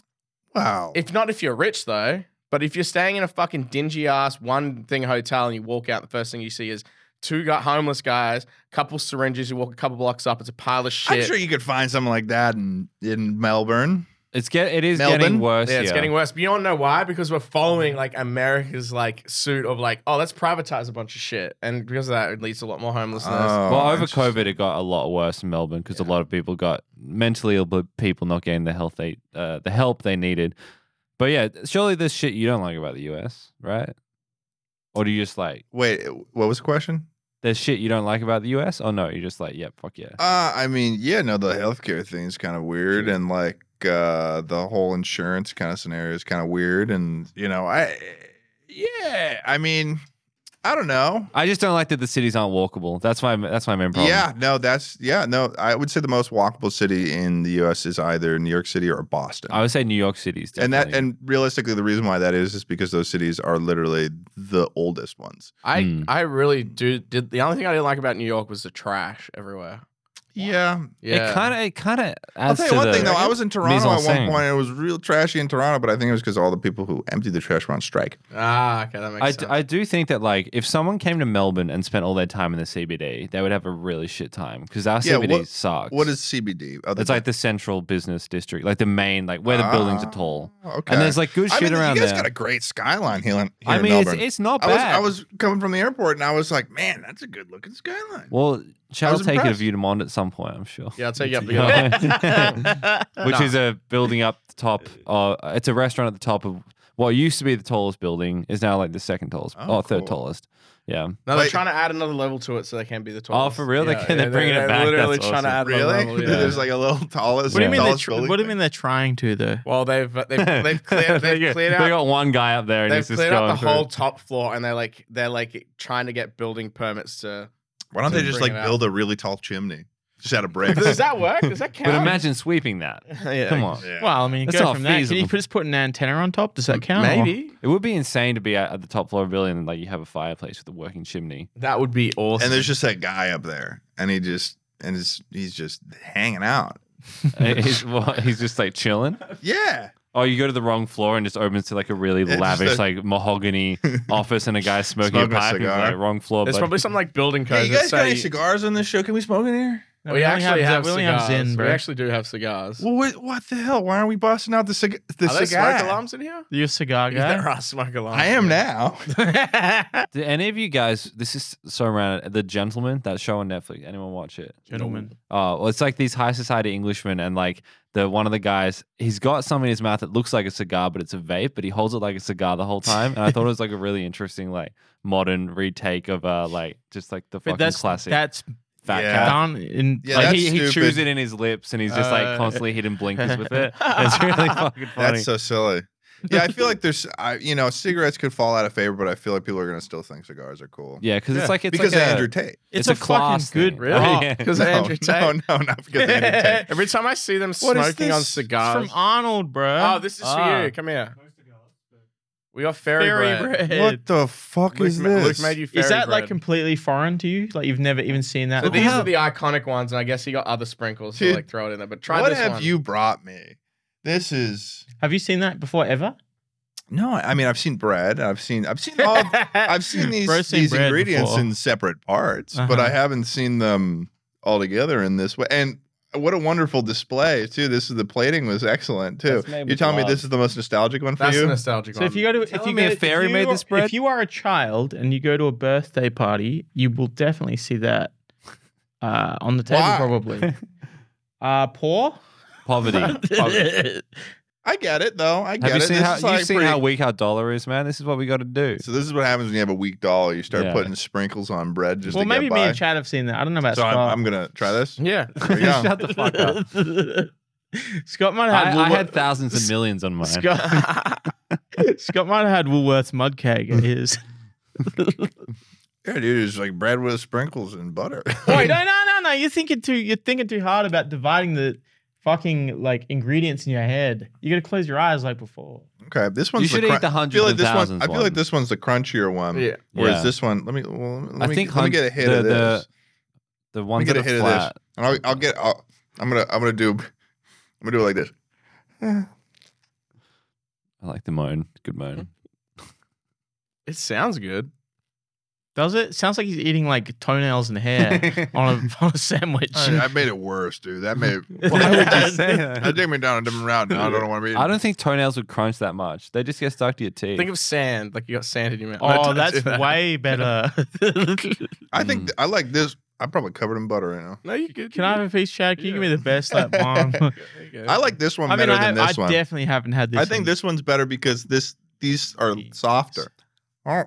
[SPEAKER 1] Wow.
[SPEAKER 4] If not, if you're rich though. But if you're staying in a fucking dingy ass one thing hotel and you walk out, the first thing you see is two gu- homeless guys, couple syringes. You walk a couple blocks up, it's a pile of shit.
[SPEAKER 1] I'm sure you could find something like that in, in Melbourne.
[SPEAKER 2] It's get. It is
[SPEAKER 1] Melbourne?
[SPEAKER 2] getting worse.
[SPEAKER 4] Yeah, it's
[SPEAKER 2] here.
[SPEAKER 4] getting worse. But you don't know why? Because we're following like America's like suit of like, oh, let's privatize a bunch of shit, and because of that, it leads to a lot more homelessness.
[SPEAKER 1] Oh,
[SPEAKER 2] Well, over
[SPEAKER 1] interesting.
[SPEAKER 2] COVID, it got a lot worse in Melbourne because a lot of people got mentally ill, but people not getting the health they, uh, the help they needed. But yeah, surely there's shit you don't like about the U S, right? Or do you just like
[SPEAKER 1] Wait, what was the question?
[SPEAKER 2] there's shit you don't like about the U S? Or no, you're just like, yep, fuck yeah.
[SPEAKER 1] Uh, I mean, yeah, no, the healthcare thing is kind of weird, and like uh, the whole insurance kind of scenario is kind of weird, and you know, I, yeah, I mean, I don't know.
[SPEAKER 2] I just don't like that the cities aren't walkable. That's my that's my main problem.
[SPEAKER 1] Yeah, no, that's yeah, no. I would say the most walkable city in the U S is either New York City or Boston,
[SPEAKER 2] I would say New York City's
[SPEAKER 1] and
[SPEAKER 2] definitely.
[SPEAKER 1] that and realistically, the reason why that is is because those cities are literally the oldest ones.
[SPEAKER 4] I
[SPEAKER 2] Hmm.
[SPEAKER 4] I really do. Did the only thing I didn't like about New York was the trash everywhere.
[SPEAKER 1] Yeah.
[SPEAKER 4] Yeah.
[SPEAKER 2] It kind of, it kind of.
[SPEAKER 1] I'll tell you one thing though. I was in Toronto at one
[SPEAKER 2] mise-en-scène.
[SPEAKER 1] point. It was real trashy in Toronto, but I think it was because all the people who emptied the trash were on strike.
[SPEAKER 4] Ah, okay, that makes
[SPEAKER 2] I,
[SPEAKER 4] sense.
[SPEAKER 2] d- I do think that like if someone came to Melbourne and spent all their time in the C B D, they would have a really shit time because our
[SPEAKER 1] Yeah,
[SPEAKER 2] C B D
[SPEAKER 1] what-
[SPEAKER 2] sucks.
[SPEAKER 1] What is C B D? Other
[SPEAKER 2] It's like the central business district, like the main, like where the buildings are tall,
[SPEAKER 1] Ah, Okay.
[SPEAKER 2] and there's like good
[SPEAKER 1] I
[SPEAKER 2] shit
[SPEAKER 1] mean,
[SPEAKER 2] around
[SPEAKER 1] you guys
[SPEAKER 2] there.
[SPEAKER 1] got a great skyline here, in, here
[SPEAKER 2] I
[SPEAKER 1] in
[SPEAKER 2] mean, it's,
[SPEAKER 1] Melbourne.
[SPEAKER 2] it's not
[SPEAKER 1] I was
[SPEAKER 2] bad.
[SPEAKER 1] I was coming from the airport and I was like, man, that's a good looking skyline.
[SPEAKER 2] well, Chad will
[SPEAKER 1] was
[SPEAKER 2] take it
[SPEAKER 1] impressed.
[SPEAKER 2] of you to Mond at some point, I'm sure.
[SPEAKER 4] yeah, I'll take you up
[SPEAKER 2] Yeah.
[SPEAKER 4] the
[SPEAKER 2] Which
[SPEAKER 4] No.
[SPEAKER 2] is a building up the top. Uh, it's a restaurant at the top of what used to be the tallest building is now like the second tallest
[SPEAKER 1] Oh,
[SPEAKER 2] or third
[SPEAKER 1] cool.
[SPEAKER 2] tallest. Yeah.
[SPEAKER 4] No, they're
[SPEAKER 1] Wait.
[SPEAKER 4] trying to add another level to it so they can be the
[SPEAKER 2] Oh,
[SPEAKER 4] tallest.
[SPEAKER 2] for real? They
[SPEAKER 4] Yeah,
[SPEAKER 2] can- they're
[SPEAKER 4] yeah,
[SPEAKER 2] bringing it back?
[SPEAKER 4] Literally
[SPEAKER 2] That's
[SPEAKER 4] trying to
[SPEAKER 2] awesome.
[SPEAKER 4] add another
[SPEAKER 1] Really?
[SPEAKER 4] level. Yeah.
[SPEAKER 1] There's like a little tallest.
[SPEAKER 3] What do you mean? They're
[SPEAKER 1] tallest
[SPEAKER 3] tr-
[SPEAKER 1] building
[SPEAKER 3] what do you
[SPEAKER 1] thing?
[SPEAKER 3] mean they're trying to though?
[SPEAKER 4] Well, they've they've, they've cleared
[SPEAKER 2] they,
[SPEAKER 4] they've
[SPEAKER 2] got-
[SPEAKER 4] cleared
[SPEAKER 2] they
[SPEAKER 4] out
[SPEAKER 2] got one guy up there and
[SPEAKER 4] they've
[SPEAKER 2] he's just
[SPEAKER 4] cleared out
[SPEAKER 2] going
[SPEAKER 4] the
[SPEAKER 2] through.
[SPEAKER 4] whole top floor and they're like they're like trying to get building permits to.
[SPEAKER 1] Why don't
[SPEAKER 4] to
[SPEAKER 1] they just
[SPEAKER 4] bring
[SPEAKER 1] like
[SPEAKER 4] it out.
[SPEAKER 1] build a really tall chimney just out of bricks?
[SPEAKER 4] Does that work? Does that count?
[SPEAKER 2] But imagine sweeping that.
[SPEAKER 4] Yeah.
[SPEAKER 2] Come on.
[SPEAKER 1] Yeah.
[SPEAKER 3] Well, I mean,
[SPEAKER 2] That's
[SPEAKER 3] go
[SPEAKER 2] not
[SPEAKER 3] from that. Can you
[SPEAKER 2] feasible.
[SPEAKER 3] just put an antenna on top? Does that count?
[SPEAKER 4] Maybe
[SPEAKER 2] It would be insane to be at, at the top floor of a building and like you have a fireplace with a working chimney.
[SPEAKER 4] that would be awesome.
[SPEAKER 1] And there's just that guy up there, and he just and he's he's just hanging out.
[SPEAKER 2] he's, what, he's just like chilling.
[SPEAKER 1] Yeah.
[SPEAKER 2] Oh, you go to the wrong floor and just opens to like a really
[SPEAKER 1] just
[SPEAKER 2] lavish,
[SPEAKER 1] a-
[SPEAKER 2] like mahogany office and a guy smoking,
[SPEAKER 1] Smoking a
[SPEAKER 2] a pipe. He's
[SPEAKER 1] cigar.
[SPEAKER 2] like, wrong floor.
[SPEAKER 4] there's
[SPEAKER 2] bud."
[SPEAKER 4] probably some like building
[SPEAKER 1] Hey,
[SPEAKER 4] codes
[SPEAKER 1] you
[SPEAKER 4] that
[SPEAKER 1] guys got any
[SPEAKER 4] say
[SPEAKER 1] cigars on this show? Can we smoke in here?
[SPEAKER 3] No,
[SPEAKER 4] we,
[SPEAKER 3] only
[SPEAKER 4] actually have,
[SPEAKER 3] we only
[SPEAKER 4] cigars.
[SPEAKER 3] have Zin, bro.
[SPEAKER 4] We actually do have cigars.
[SPEAKER 1] Well, what, what the hell? Why aren't we busting out the cig- the
[SPEAKER 4] Are there
[SPEAKER 1] cigar?
[SPEAKER 4] smoke alarms in here?
[SPEAKER 3] You a cigar
[SPEAKER 4] There
[SPEAKER 3] guy?
[SPEAKER 4] are smoke alarms.
[SPEAKER 1] I am
[SPEAKER 4] yeah.
[SPEAKER 1] now.
[SPEAKER 2] Do any of you guys? This is so random. The Gentleman, that show on Netflix. Anyone watch it?
[SPEAKER 3] Gentlemen.
[SPEAKER 2] Oh, well, it's like these high society Englishmen, and like the one of the guys, he's got something in his mouth that looks like a cigar, but it's a vape. But he holds it like a cigar the whole time, and I thought it was like a really interesting, like modern retake of uh, like just like the
[SPEAKER 3] But
[SPEAKER 2] fucking
[SPEAKER 3] that's
[SPEAKER 2] classic
[SPEAKER 3] that's
[SPEAKER 2] fat
[SPEAKER 1] Yeah.
[SPEAKER 2] cat.
[SPEAKER 3] done in
[SPEAKER 1] Yeah,
[SPEAKER 2] like
[SPEAKER 1] that's
[SPEAKER 2] he, he chews
[SPEAKER 1] stupid.
[SPEAKER 2] it in his lips, and he's just like
[SPEAKER 3] Uh,
[SPEAKER 2] constantly hitting blinkers with it. It's really fucking funny.
[SPEAKER 1] That's so silly. Yeah, I feel like there's, I, you know, cigarettes could fall out of favor, but I feel like people are gonna still think cigars are cool.
[SPEAKER 2] yeah, because it's
[SPEAKER 4] Yeah,
[SPEAKER 2] like it's
[SPEAKER 1] because
[SPEAKER 2] like
[SPEAKER 1] of
[SPEAKER 2] a,
[SPEAKER 1] Andrew Tate.
[SPEAKER 3] It's,
[SPEAKER 2] it's
[SPEAKER 3] a,
[SPEAKER 2] a class
[SPEAKER 3] fucking good
[SPEAKER 2] thing.
[SPEAKER 3] really.
[SPEAKER 2] Oh, yeah.
[SPEAKER 4] Because
[SPEAKER 1] no,
[SPEAKER 4] Andrew
[SPEAKER 1] no,
[SPEAKER 4] Tate.
[SPEAKER 1] no, not because of Andrew Tate.
[SPEAKER 4] Every time I see them
[SPEAKER 1] What is
[SPEAKER 4] smoking on
[SPEAKER 1] this?
[SPEAKER 4] cigars.
[SPEAKER 3] It's from Arnold, bro.
[SPEAKER 4] Oh, this is
[SPEAKER 3] Ah.
[SPEAKER 4] for you. Come here. We got fairy,
[SPEAKER 3] Fairy
[SPEAKER 4] bread.
[SPEAKER 3] bread.
[SPEAKER 1] What the fuck
[SPEAKER 4] Luke,
[SPEAKER 1] is
[SPEAKER 4] ma-
[SPEAKER 1] this?
[SPEAKER 4] Luke made you fairy
[SPEAKER 3] Is that like
[SPEAKER 4] bread.
[SPEAKER 3] completely foreign to you? Like you've never even seen that?
[SPEAKER 4] So
[SPEAKER 3] before?
[SPEAKER 4] these are the iconic ones, and I guess you got other sprinkles to
[SPEAKER 1] Dude,
[SPEAKER 4] like throw it in there. But try
[SPEAKER 1] what
[SPEAKER 4] this
[SPEAKER 1] have
[SPEAKER 4] one.
[SPEAKER 1] you brought me? This is
[SPEAKER 3] Have you seen that before ever?
[SPEAKER 1] no. I mean, I've seen bread. I've seen. I've seen all. I've seen these,
[SPEAKER 3] Bro's seen
[SPEAKER 1] these
[SPEAKER 3] bread
[SPEAKER 1] ingredients
[SPEAKER 3] before.
[SPEAKER 1] in separate parts, but
[SPEAKER 3] Uh-huh.
[SPEAKER 1] I haven't seen them all together in this way. And what a wonderful display too! This is the plating was excellent too.
[SPEAKER 2] That's made
[SPEAKER 1] You're
[SPEAKER 2] with
[SPEAKER 1] telling me
[SPEAKER 2] love.
[SPEAKER 1] this is the most nostalgic one for
[SPEAKER 4] That's
[SPEAKER 1] you?
[SPEAKER 4] a nostalgic
[SPEAKER 3] So
[SPEAKER 4] one.
[SPEAKER 3] if you go to if
[SPEAKER 2] telling
[SPEAKER 3] you
[SPEAKER 2] me
[SPEAKER 3] go
[SPEAKER 2] a
[SPEAKER 3] to-
[SPEAKER 2] fairy
[SPEAKER 3] if you
[SPEAKER 2] made
[SPEAKER 3] are-
[SPEAKER 2] this bread?
[SPEAKER 3] If you are a child and you go to a birthday party, you will definitely see that uh, on the table
[SPEAKER 1] Why?
[SPEAKER 3] probably. Uh, poor.
[SPEAKER 2] poverty.
[SPEAKER 1] I get it though. I get
[SPEAKER 2] Have you
[SPEAKER 1] it.
[SPEAKER 2] seen
[SPEAKER 1] This
[SPEAKER 2] how
[SPEAKER 1] is,
[SPEAKER 2] you've
[SPEAKER 1] like,
[SPEAKER 2] seen
[SPEAKER 1] pretty-
[SPEAKER 2] how weak our dollar is, man? This is what we got to do.
[SPEAKER 1] So this is what happens when you have a weak dollar. You start
[SPEAKER 2] Yeah.
[SPEAKER 1] putting sprinkles on bread just
[SPEAKER 3] well,
[SPEAKER 1] to
[SPEAKER 3] maybe
[SPEAKER 1] get
[SPEAKER 3] me
[SPEAKER 1] by.
[SPEAKER 3] and Chad have seen that. I don't know about
[SPEAKER 1] so I'm,
[SPEAKER 3] Scott.
[SPEAKER 1] I'm gonna try this.
[SPEAKER 4] yeah.
[SPEAKER 1] There you go.
[SPEAKER 2] Shut the fuck up.
[SPEAKER 3] Scott might have.
[SPEAKER 2] I, I
[SPEAKER 3] Woolworth-
[SPEAKER 2] had thousands and millions on mine.
[SPEAKER 3] Scott, Scott might have had Woolworths mud cake at his.
[SPEAKER 1] Yeah, dude, it's like bread with sprinkles and butter.
[SPEAKER 3] Wait, no, no, no, no! You're thinking too. You're thinking too hard about dividing the fucking like ingredients in your head. You got to close your eyes like before.
[SPEAKER 1] Okay, this one's
[SPEAKER 2] You should
[SPEAKER 1] the
[SPEAKER 2] eat
[SPEAKER 1] crun-
[SPEAKER 2] the
[SPEAKER 1] I feel
[SPEAKER 2] hundreds
[SPEAKER 1] like
[SPEAKER 2] and
[SPEAKER 1] this one.
[SPEAKER 2] thousands
[SPEAKER 1] I feel
[SPEAKER 2] one.
[SPEAKER 1] like this one's the crunchier one.
[SPEAKER 4] Yeah.
[SPEAKER 1] Whereas
[SPEAKER 2] Yeah.
[SPEAKER 1] this one, let me. Well, let
[SPEAKER 2] I
[SPEAKER 1] me,
[SPEAKER 2] think
[SPEAKER 1] let me
[SPEAKER 2] hun-
[SPEAKER 1] get a hit
[SPEAKER 2] the,
[SPEAKER 1] of this.
[SPEAKER 2] The, the
[SPEAKER 1] Let me
[SPEAKER 2] ones
[SPEAKER 1] get
[SPEAKER 2] that
[SPEAKER 1] a
[SPEAKER 2] are
[SPEAKER 1] hit of
[SPEAKER 2] flat.
[SPEAKER 1] this. And I'll, I'll get. I'll, I'm gonna. I'm gonna do. I'm gonna do it like this.
[SPEAKER 2] I like the moan. Good moan.
[SPEAKER 4] It sounds good.
[SPEAKER 3] Does it? Sounds like he's eating like toenails and hair on a on a sandwich.
[SPEAKER 1] I, I made it worse, dude. That made.
[SPEAKER 2] Why would you say
[SPEAKER 1] That
[SPEAKER 2] that?
[SPEAKER 1] took me down a different route. Now I don't know what I mean.
[SPEAKER 2] I don't think toenails would crunch that much. They just get stuck to your teeth.
[SPEAKER 4] Think of sand, like you got sand in your mouth.
[SPEAKER 3] Oh,
[SPEAKER 4] Don't
[SPEAKER 3] that's
[SPEAKER 4] do that.
[SPEAKER 3] way better.
[SPEAKER 1] I think I like this. I'm probably covered in butter right now.
[SPEAKER 4] No, you good.
[SPEAKER 3] Can I have a piece, Chad? Can you give me
[SPEAKER 4] Yeah.
[SPEAKER 3] the best like one?
[SPEAKER 4] There you go.
[SPEAKER 1] I like this one
[SPEAKER 3] I mean,
[SPEAKER 1] better
[SPEAKER 3] I,
[SPEAKER 1] than
[SPEAKER 3] have,
[SPEAKER 1] this
[SPEAKER 3] I
[SPEAKER 1] one.
[SPEAKER 3] definitely haven't had this.
[SPEAKER 1] I think
[SPEAKER 3] one.
[SPEAKER 1] this one's better because this these are
[SPEAKER 3] Jeez.
[SPEAKER 1] softer. Oh.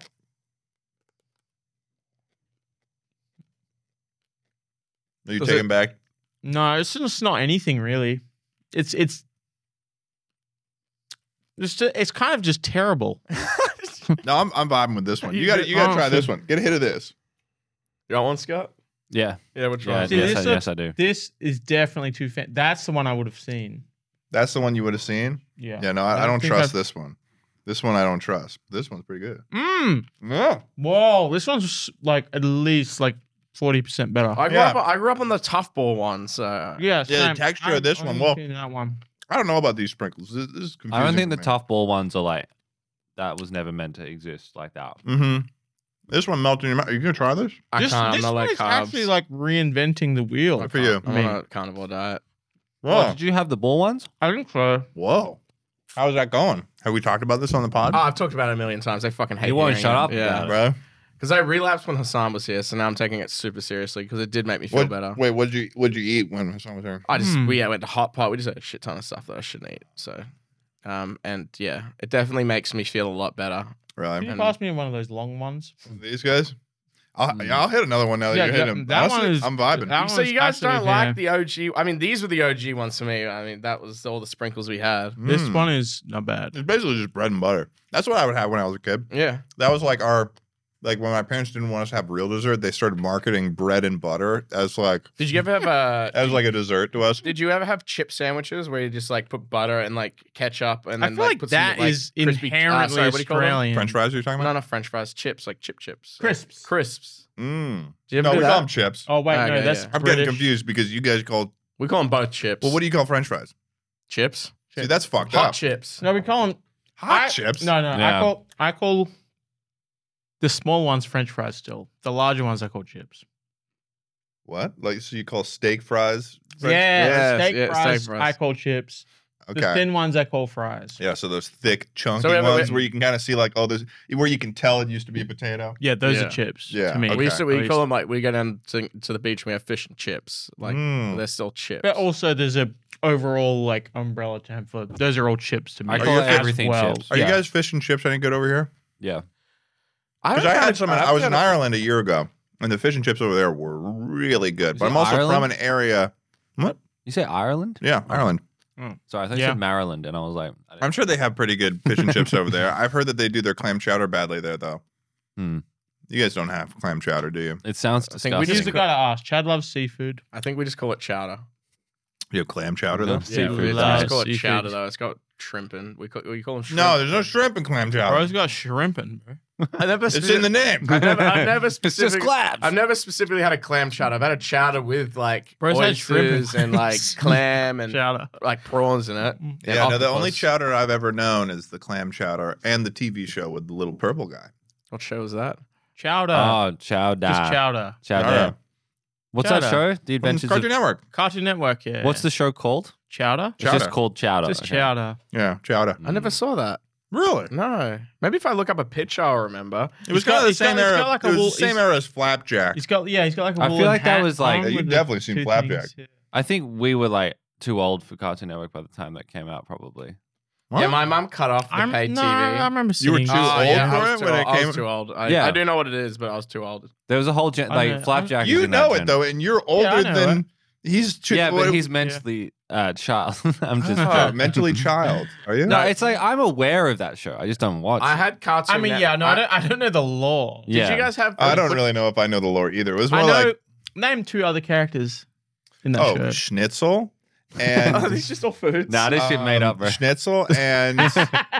[SPEAKER 1] Are you
[SPEAKER 4] Does
[SPEAKER 1] taking
[SPEAKER 4] it-
[SPEAKER 1] back?
[SPEAKER 3] No, it's just not anything really. It's it's it's just, it's kind of just terrible.
[SPEAKER 1] No, I'm I'm vibing with this one. You
[SPEAKER 4] You
[SPEAKER 1] got to
[SPEAKER 4] did-
[SPEAKER 1] you got to
[SPEAKER 3] oh,
[SPEAKER 1] try
[SPEAKER 3] so-
[SPEAKER 1] this one. Get a hit of this.
[SPEAKER 4] You got one, Scott?
[SPEAKER 2] yeah.
[SPEAKER 4] Yeah, we'll
[SPEAKER 2] Yeah,
[SPEAKER 4] try.
[SPEAKER 3] See,
[SPEAKER 2] yes,
[SPEAKER 3] this
[SPEAKER 2] I,
[SPEAKER 3] a-
[SPEAKER 2] yes, I do.
[SPEAKER 3] This is definitely too fan. That's the one I would have seen.
[SPEAKER 1] That's the one you would have seen.
[SPEAKER 3] Yeah.
[SPEAKER 1] Yeah, no, I,
[SPEAKER 3] I
[SPEAKER 1] I
[SPEAKER 3] don't
[SPEAKER 1] don't
[SPEAKER 3] think
[SPEAKER 1] trust
[SPEAKER 3] I've-
[SPEAKER 1] this one. This one I don't trust. This one's pretty good.
[SPEAKER 3] Mmm.
[SPEAKER 1] Yeah.
[SPEAKER 3] Whoa. This one's like at least like forty percent better.
[SPEAKER 4] I grew
[SPEAKER 1] Yeah.
[SPEAKER 4] up. I grew up on the tough ball one, so
[SPEAKER 3] yeah,
[SPEAKER 1] Yeah, the
[SPEAKER 3] same.
[SPEAKER 1] texture
[SPEAKER 3] I-
[SPEAKER 1] of this
[SPEAKER 3] I
[SPEAKER 1] one,
[SPEAKER 3] haven't
[SPEAKER 1] well-
[SPEAKER 3] seen that one.
[SPEAKER 1] I don't know about these sprinkles. This, this is confusing.
[SPEAKER 2] I don't think the
[SPEAKER 1] for me.
[SPEAKER 2] tough ball ones are like that was never meant to exist like that.
[SPEAKER 1] Mm-hmm. This one melts in your mouth. Are you gonna try this?
[SPEAKER 4] I
[SPEAKER 3] this
[SPEAKER 4] can't. I'm
[SPEAKER 3] this
[SPEAKER 4] not
[SPEAKER 3] one
[SPEAKER 4] like
[SPEAKER 3] is
[SPEAKER 4] carbs.
[SPEAKER 3] actually like reinventing the wheel.
[SPEAKER 1] Good for you.
[SPEAKER 4] I'm
[SPEAKER 3] Me.
[SPEAKER 4] on a carnivore diet.
[SPEAKER 2] Oh,
[SPEAKER 1] Whoa.
[SPEAKER 2] did you have the ball ones?
[SPEAKER 3] I think so.
[SPEAKER 1] Whoa. How's that going? Have we talked about this on the pod?
[SPEAKER 4] Oh, I've talked about it a million times. I fucking hate.
[SPEAKER 2] You won't
[SPEAKER 4] hearing
[SPEAKER 2] shut
[SPEAKER 4] it.
[SPEAKER 2] up
[SPEAKER 4] Yeah,
[SPEAKER 2] about it.
[SPEAKER 1] bro.
[SPEAKER 4] because I relapsed when Hassan was here, so now I'm taking it super seriously because it did make me feel
[SPEAKER 1] What,
[SPEAKER 4] better.
[SPEAKER 1] wait, what'd you what'd you eat when Hassan was here?
[SPEAKER 4] I just
[SPEAKER 3] Hmm.
[SPEAKER 4] we yeah, went to hot pot. We just had a shit ton of stuff that I shouldn't eat. So, um, and yeah, it definitely makes me feel a lot better.
[SPEAKER 3] Can
[SPEAKER 1] Really?
[SPEAKER 3] you
[SPEAKER 4] And-
[SPEAKER 3] pass me one of those long ones?
[SPEAKER 1] These guys? I'll,
[SPEAKER 2] Mm.
[SPEAKER 1] yeah, I'll hit another one now that
[SPEAKER 3] Yeah,
[SPEAKER 1] you're
[SPEAKER 3] that-
[SPEAKER 1] hitting them.
[SPEAKER 3] that one
[SPEAKER 1] Honestly,
[SPEAKER 3] is-
[SPEAKER 1] I'm vibing.
[SPEAKER 3] that
[SPEAKER 4] so
[SPEAKER 3] one's
[SPEAKER 4] you guys don't
[SPEAKER 3] actually,
[SPEAKER 4] like
[SPEAKER 3] yeah.
[SPEAKER 4] the O G? I mean, these were the O G ones for me. I mean, that was all the sprinkles we had.
[SPEAKER 3] This
[SPEAKER 1] Mm.
[SPEAKER 3] one is not bad.
[SPEAKER 1] It's basically just bread and butter. That's what I would have when I was a kid.
[SPEAKER 4] Yeah,
[SPEAKER 1] That was like our, like when my parents didn't want us to have real dessert, they started marketing bread and butter as like
[SPEAKER 4] did you ever have a?
[SPEAKER 1] as like a dessert to us.
[SPEAKER 4] Did you ever have chip sandwiches where you just like put butter and like ketchup and
[SPEAKER 3] I
[SPEAKER 4] then
[SPEAKER 3] feel
[SPEAKER 4] like,
[SPEAKER 3] like
[SPEAKER 4] put some,
[SPEAKER 3] that
[SPEAKER 4] like,
[SPEAKER 3] is
[SPEAKER 4] crispy- uh,
[SPEAKER 3] inherently
[SPEAKER 4] sorry, what do you call them?
[SPEAKER 3] Australian.
[SPEAKER 1] French fries? Are you talking
[SPEAKER 4] No,
[SPEAKER 1] about?
[SPEAKER 4] not French fries, chips, like chip chips,
[SPEAKER 3] Crisps.
[SPEAKER 4] crisps.
[SPEAKER 1] Mm.
[SPEAKER 4] Do you ever
[SPEAKER 1] No,
[SPEAKER 4] do
[SPEAKER 1] we
[SPEAKER 4] that?
[SPEAKER 1] call them chips.
[SPEAKER 3] Oh wait, no,
[SPEAKER 4] Okay,
[SPEAKER 3] that's
[SPEAKER 4] yeah.
[SPEAKER 1] I'm
[SPEAKER 3] British.
[SPEAKER 1] getting confused because you guys called.
[SPEAKER 4] We call them both chips.
[SPEAKER 1] Well, what do you call French fries?
[SPEAKER 4] chips?
[SPEAKER 1] See, that's fucked
[SPEAKER 4] Hot
[SPEAKER 1] up.
[SPEAKER 4] chips.
[SPEAKER 3] No, we call them
[SPEAKER 1] Hot
[SPEAKER 3] I-
[SPEAKER 1] chips.
[SPEAKER 3] No, no,
[SPEAKER 2] Yeah.
[SPEAKER 3] I call I call the small ones French fries. Still, the larger ones I call chips.
[SPEAKER 1] What? Like so you call steak fries? French-
[SPEAKER 3] yeah,
[SPEAKER 4] Yes,
[SPEAKER 3] steak,
[SPEAKER 4] yeah, steak
[SPEAKER 3] fries,
[SPEAKER 4] fries.
[SPEAKER 3] I call chips. The
[SPEAKER 1] Okay.
[SPEAKER 3] thin ones I call fries.
[SPEAKER 1] Yeah, so those thick, chunky
[SPEAKER 4] So wait, wait,
[SPEAKER 1] ones
[SPEAKER 4] wait.
[SPEAKER 1] where you can kind of see like, oh, there's where you can tell it used to be a potato.
[SPEAKER 3] Yeah, those
[SPEAKER 4] Yeah.
[SPEAKER 3] are chips.
[SPEAKER 1] Yeah,
[SPEAKER 3] to me.
[SPEAKER 1] okay.
[SPEAKER 4] We used to
[SPEAKER 3] At
[SPEAKER 4] we
[SPEAKER 3] least.
[SPEAKER 4] call them like we go down to, to the beach and we have fish and chips. Like
[SPEAKER 1] Mm.
[SPEAKER 4] they're still chips.
[SPEAKER 3] But also, there's a overall like umbrella term for those are all chips to me.
[SPEAKER 2] I
[SPEAKER 1] Are
[SPEAKER 2] call
[SPEAKER 1] you
[SPEAKER 2] it
[SPEAKER 1] guys-
[SPEAKER 2] everything
[SPEAKER 3] well.
[SPEAKER 2] chips.
[SPEAKER 1] Are
[SPEAKER 3] Yeah.
[SPEAKER 1] you guys fish and chips any good over here?
[SPEAKER 2] Yeah.
[SPEAKER 4] I
[SPEAKER 1] Because
[SPEAKER 4] haven't
[SPEAKER 1] I had
[SPEAKER 4] had-
[SPEAKER 1] some.
[SPEAKER 4] I
[SPEAKER 1] I was in
[SPEAKER 4] haven't had a-
[SPEAKER 1] Ireland a year ago, and the fish and chips over there were really good.
[SPEAKER 2] Is
[SPEAKER 1] But
[SPEAKER 2] it
[SPEAKER 1] I'm also from
[SPEAKER 2] Ireland?
[SPEAKER 1] an area. What?
[SPEAKER 2] You say Ireland?
[SPEAKER 1] Yeah, Ireland.
[SPEAKER 2] Sorry, I thought you
[SPEAKER 3] Yeah.
[SPEAKER 2] said Maryland, and I was like, I didn't-
[SPEAKER 1] I'm sure they have pretty good fish and chips over there. I've heard that they do their clam chowder badly there, though.
[SPEAKER 2] Hmm.
[SPEAKER 1] You guys don't have clam chowder, do you?
[SPEAKER 2] it sounds
[SPEAKER 4] I think we
[SPEAKER 3] He's
[SPEAKER 2] disgusting.
[SPEAKER 3] the guy to ask. Chad loves seafood.
[SPEAKER 4] I think we just call it chowder.
[SPEAKER 1] You have clam chowder,
[SPEAKER 2] No.
[SPEAKER 1] though?
[SPEAKER 2] Seafood.
[SPEAKER 4] Yeah, we
[SPEAKER 3] Loves
[SPEAKER 4] just call it
[SPEAKER 3] seafood.
[SPEAKER 4] chowder though. It's got shrimp in. We call, we call them shrimp.
[SPEAKER 1] No, there's no shrimp in clam chowder.
[SPEAKER 3] Bro's got shrimp in, bro.
[SPEAKER 4] I never.
[SPEAKER 1] It's in the name.
[SPEAKER 4] I never, I've never
[SPEAKER 2] It's just
[SPEAKER 4] specifically.
[SPEAKER 2] clams.
[SPEAKER 4] I've never specifically had a clam chowder. I've had a chowder with like
[SPEAKER 3] Bro's had shrimp in
[SPEAKER 4] oysters and like
[SPEAKER 3] clams.
[SPEAKER 4] clam and
[SPEAKER 3] Chowder.
[SPEAKER 4] like prawns in it.
[SPEAKER 3] Mm.
[SPEAKER 4] and
[SPEAKER 1] Yeah, no, the only
[SPEAKER 4] octopus.
[SPEAKER 1] chowder I've ever known is the clam chowder and the T V show with the little purple guy.
[SPEAKER 4] What show is that?
[SPEAKER 3] Chowder.
[SPEAKER 2] Oh, chowder.
[SPEAKER 3] Just chowder.
[SPEAKER 2] Chowder.
[SPEAKER 1] Chowder.
[SPEAKER 2] What's that
[SPEAKER 3] Chowder.
[SPEAKER 2] show? The
[SPEAKER 1] From
[SPEAKER 2] Adventures
[SPEAKER 1] Cartoon
[SPEAKER 2] of...
[SPEAKER 1] Network.
[SPEAKER 3] Cartoon Network, yeah.
[SPEAKER 2] What's the show called?
[SPEAKER 3] chowder?
[SPEAKER 2] It's just
[SPEAKER 1] Chowder.
[SPEAKER 2] called Chowder.
[SPEAKER 3] Just
[SPEAKER 2] okay.
[SPEAKER 3] chowder.
[SPEAKER 1] Yeah, chowder.
[SPEAKER 4] I never saw that.
[SPEAKER 1] Really?
[SPEAKER 4] No. Maybe if I look up a picture, I'll remember.
[SPEAKER 1] It was
[SPEAKER 3] He's got-
[SPEAKER 1] kind of the
[SPEAKER 3] he's got-
[SPEAKER 1] same
[SPEAKER 3] he's
[SPEAKER 1] era.
[SPEAKER 3] got like a
[SPEAKER 1] it was
[SPEAKER 3] wool-
[SPEAKER 1] the same
[SPEAKER 3] he's-
[SPEAKER 1] era as Flapjack.
[SPEAKER 3] He's got yeah, he's got like a
[SPEAKER 2] I feel
[SPEAKER 3] woolen
[SPEAKER 2] like that
[SPEAKER 3] hat
[SPEAKER 2] was like-
[SPEAKER 3] on
[SPEAKER 1] Yeah, you've
[SPEAKER 3] with the
[SPEAKER 1] definitely seen
[SPEAKER 3] two
[SPEAKER 1] Flapjack.
[SPEAKER 3] things, yeah.
[SPEAKER 2] I think we were like too old for Cartoon Network by the time that came out, probably.
[SPEAKER 1] What?
[SPEAKER 4] Yeah, my mum cut off the
[SPEAKER 3] I'm,
[SPEAKER 4] paid
[SPEAKER 3] no,
[SPEAKER 4] T V.
[SPEAKER 3] I remember
[SPEAKER 1] You were
[SPEAKER 3] seeing
[SPEAKER 1] too
[SPEAKER 3] it.
[SPEAKER 4] Oh,
[SPEAKER 1] old
[SPEAKER 4] yeah,
[SPEAKER 1] for
[SPEAKER 4] I
[SPEAKER 1] it
[SPEAKER 4] was too
[SPEAKER 1] when
[SPEAKER 4] old.
[SPEAKER 1] it
[SPEAKER 4] I
[SPEAKER 1] came-
[SPEAKER 4] was too old. I,
[SPEAKER 2] Yeah.
[SPEAKER 4] I do know what it is, but I was too old.
[SPEAKER 2] There was a whole gen-
[SPEAKER 3] I
[SPEAKER 2] like
[SPEAKER 3] know-
[SPEAKER 2] Flapjack. is
[SPEAKER 1] You
[SPEAKER 2] in that
[SPEAKER 1] know it
[SPEAKER 2] gen.
[SPEAKER 1] though, and you're older
[SPEAKER 3] I know
[SPEAKER 1] than he's. Too,
[SPEAKER 2] Yeah,
[SPEAKER 1] what-
[SPEAKER 2] but he's mentally uh, child. I'm just.
[SPEAKER 1] oh, mentally child. Are you?
[SPEAKER 2] No, it's like I'm aware of that show. I just don't watch.
[SPEAKER 4] I
[SPEAKER 2] it.
[SPEAKER 4] had cartoon.
[SPEAKER 3] I mean,
[SPEAKER 4] Net-
[SPEAKER 3] yeah, no, I don't, I don't know the law.
[SPEAKER 4] Did
[SPEAKER 2] Yeah.
[SPEAKER 4] you guys have?
[SPEAKER 1] I don't
[SPEAKER 4] what-
[SPEAKER 1] really know if I know the lore either. It was more
[SPEAKER 3] I know.
[SPEAKER 1] like
[SPEAKER 3] Name two other characters in that
[SPEAKER 1] oh,
[SPEAKER 3] show.
[SPEAKER 1] Schnitzel and
[SPEAKER 4] Oh, these just all foods.
[SPEAKER 2] Nah, this shit made
[SPEAKER 1] um,
[SPEAKER 2] up, bro.
[SPEAKER 1] Schnitzel and
[SPEAKER 3] It's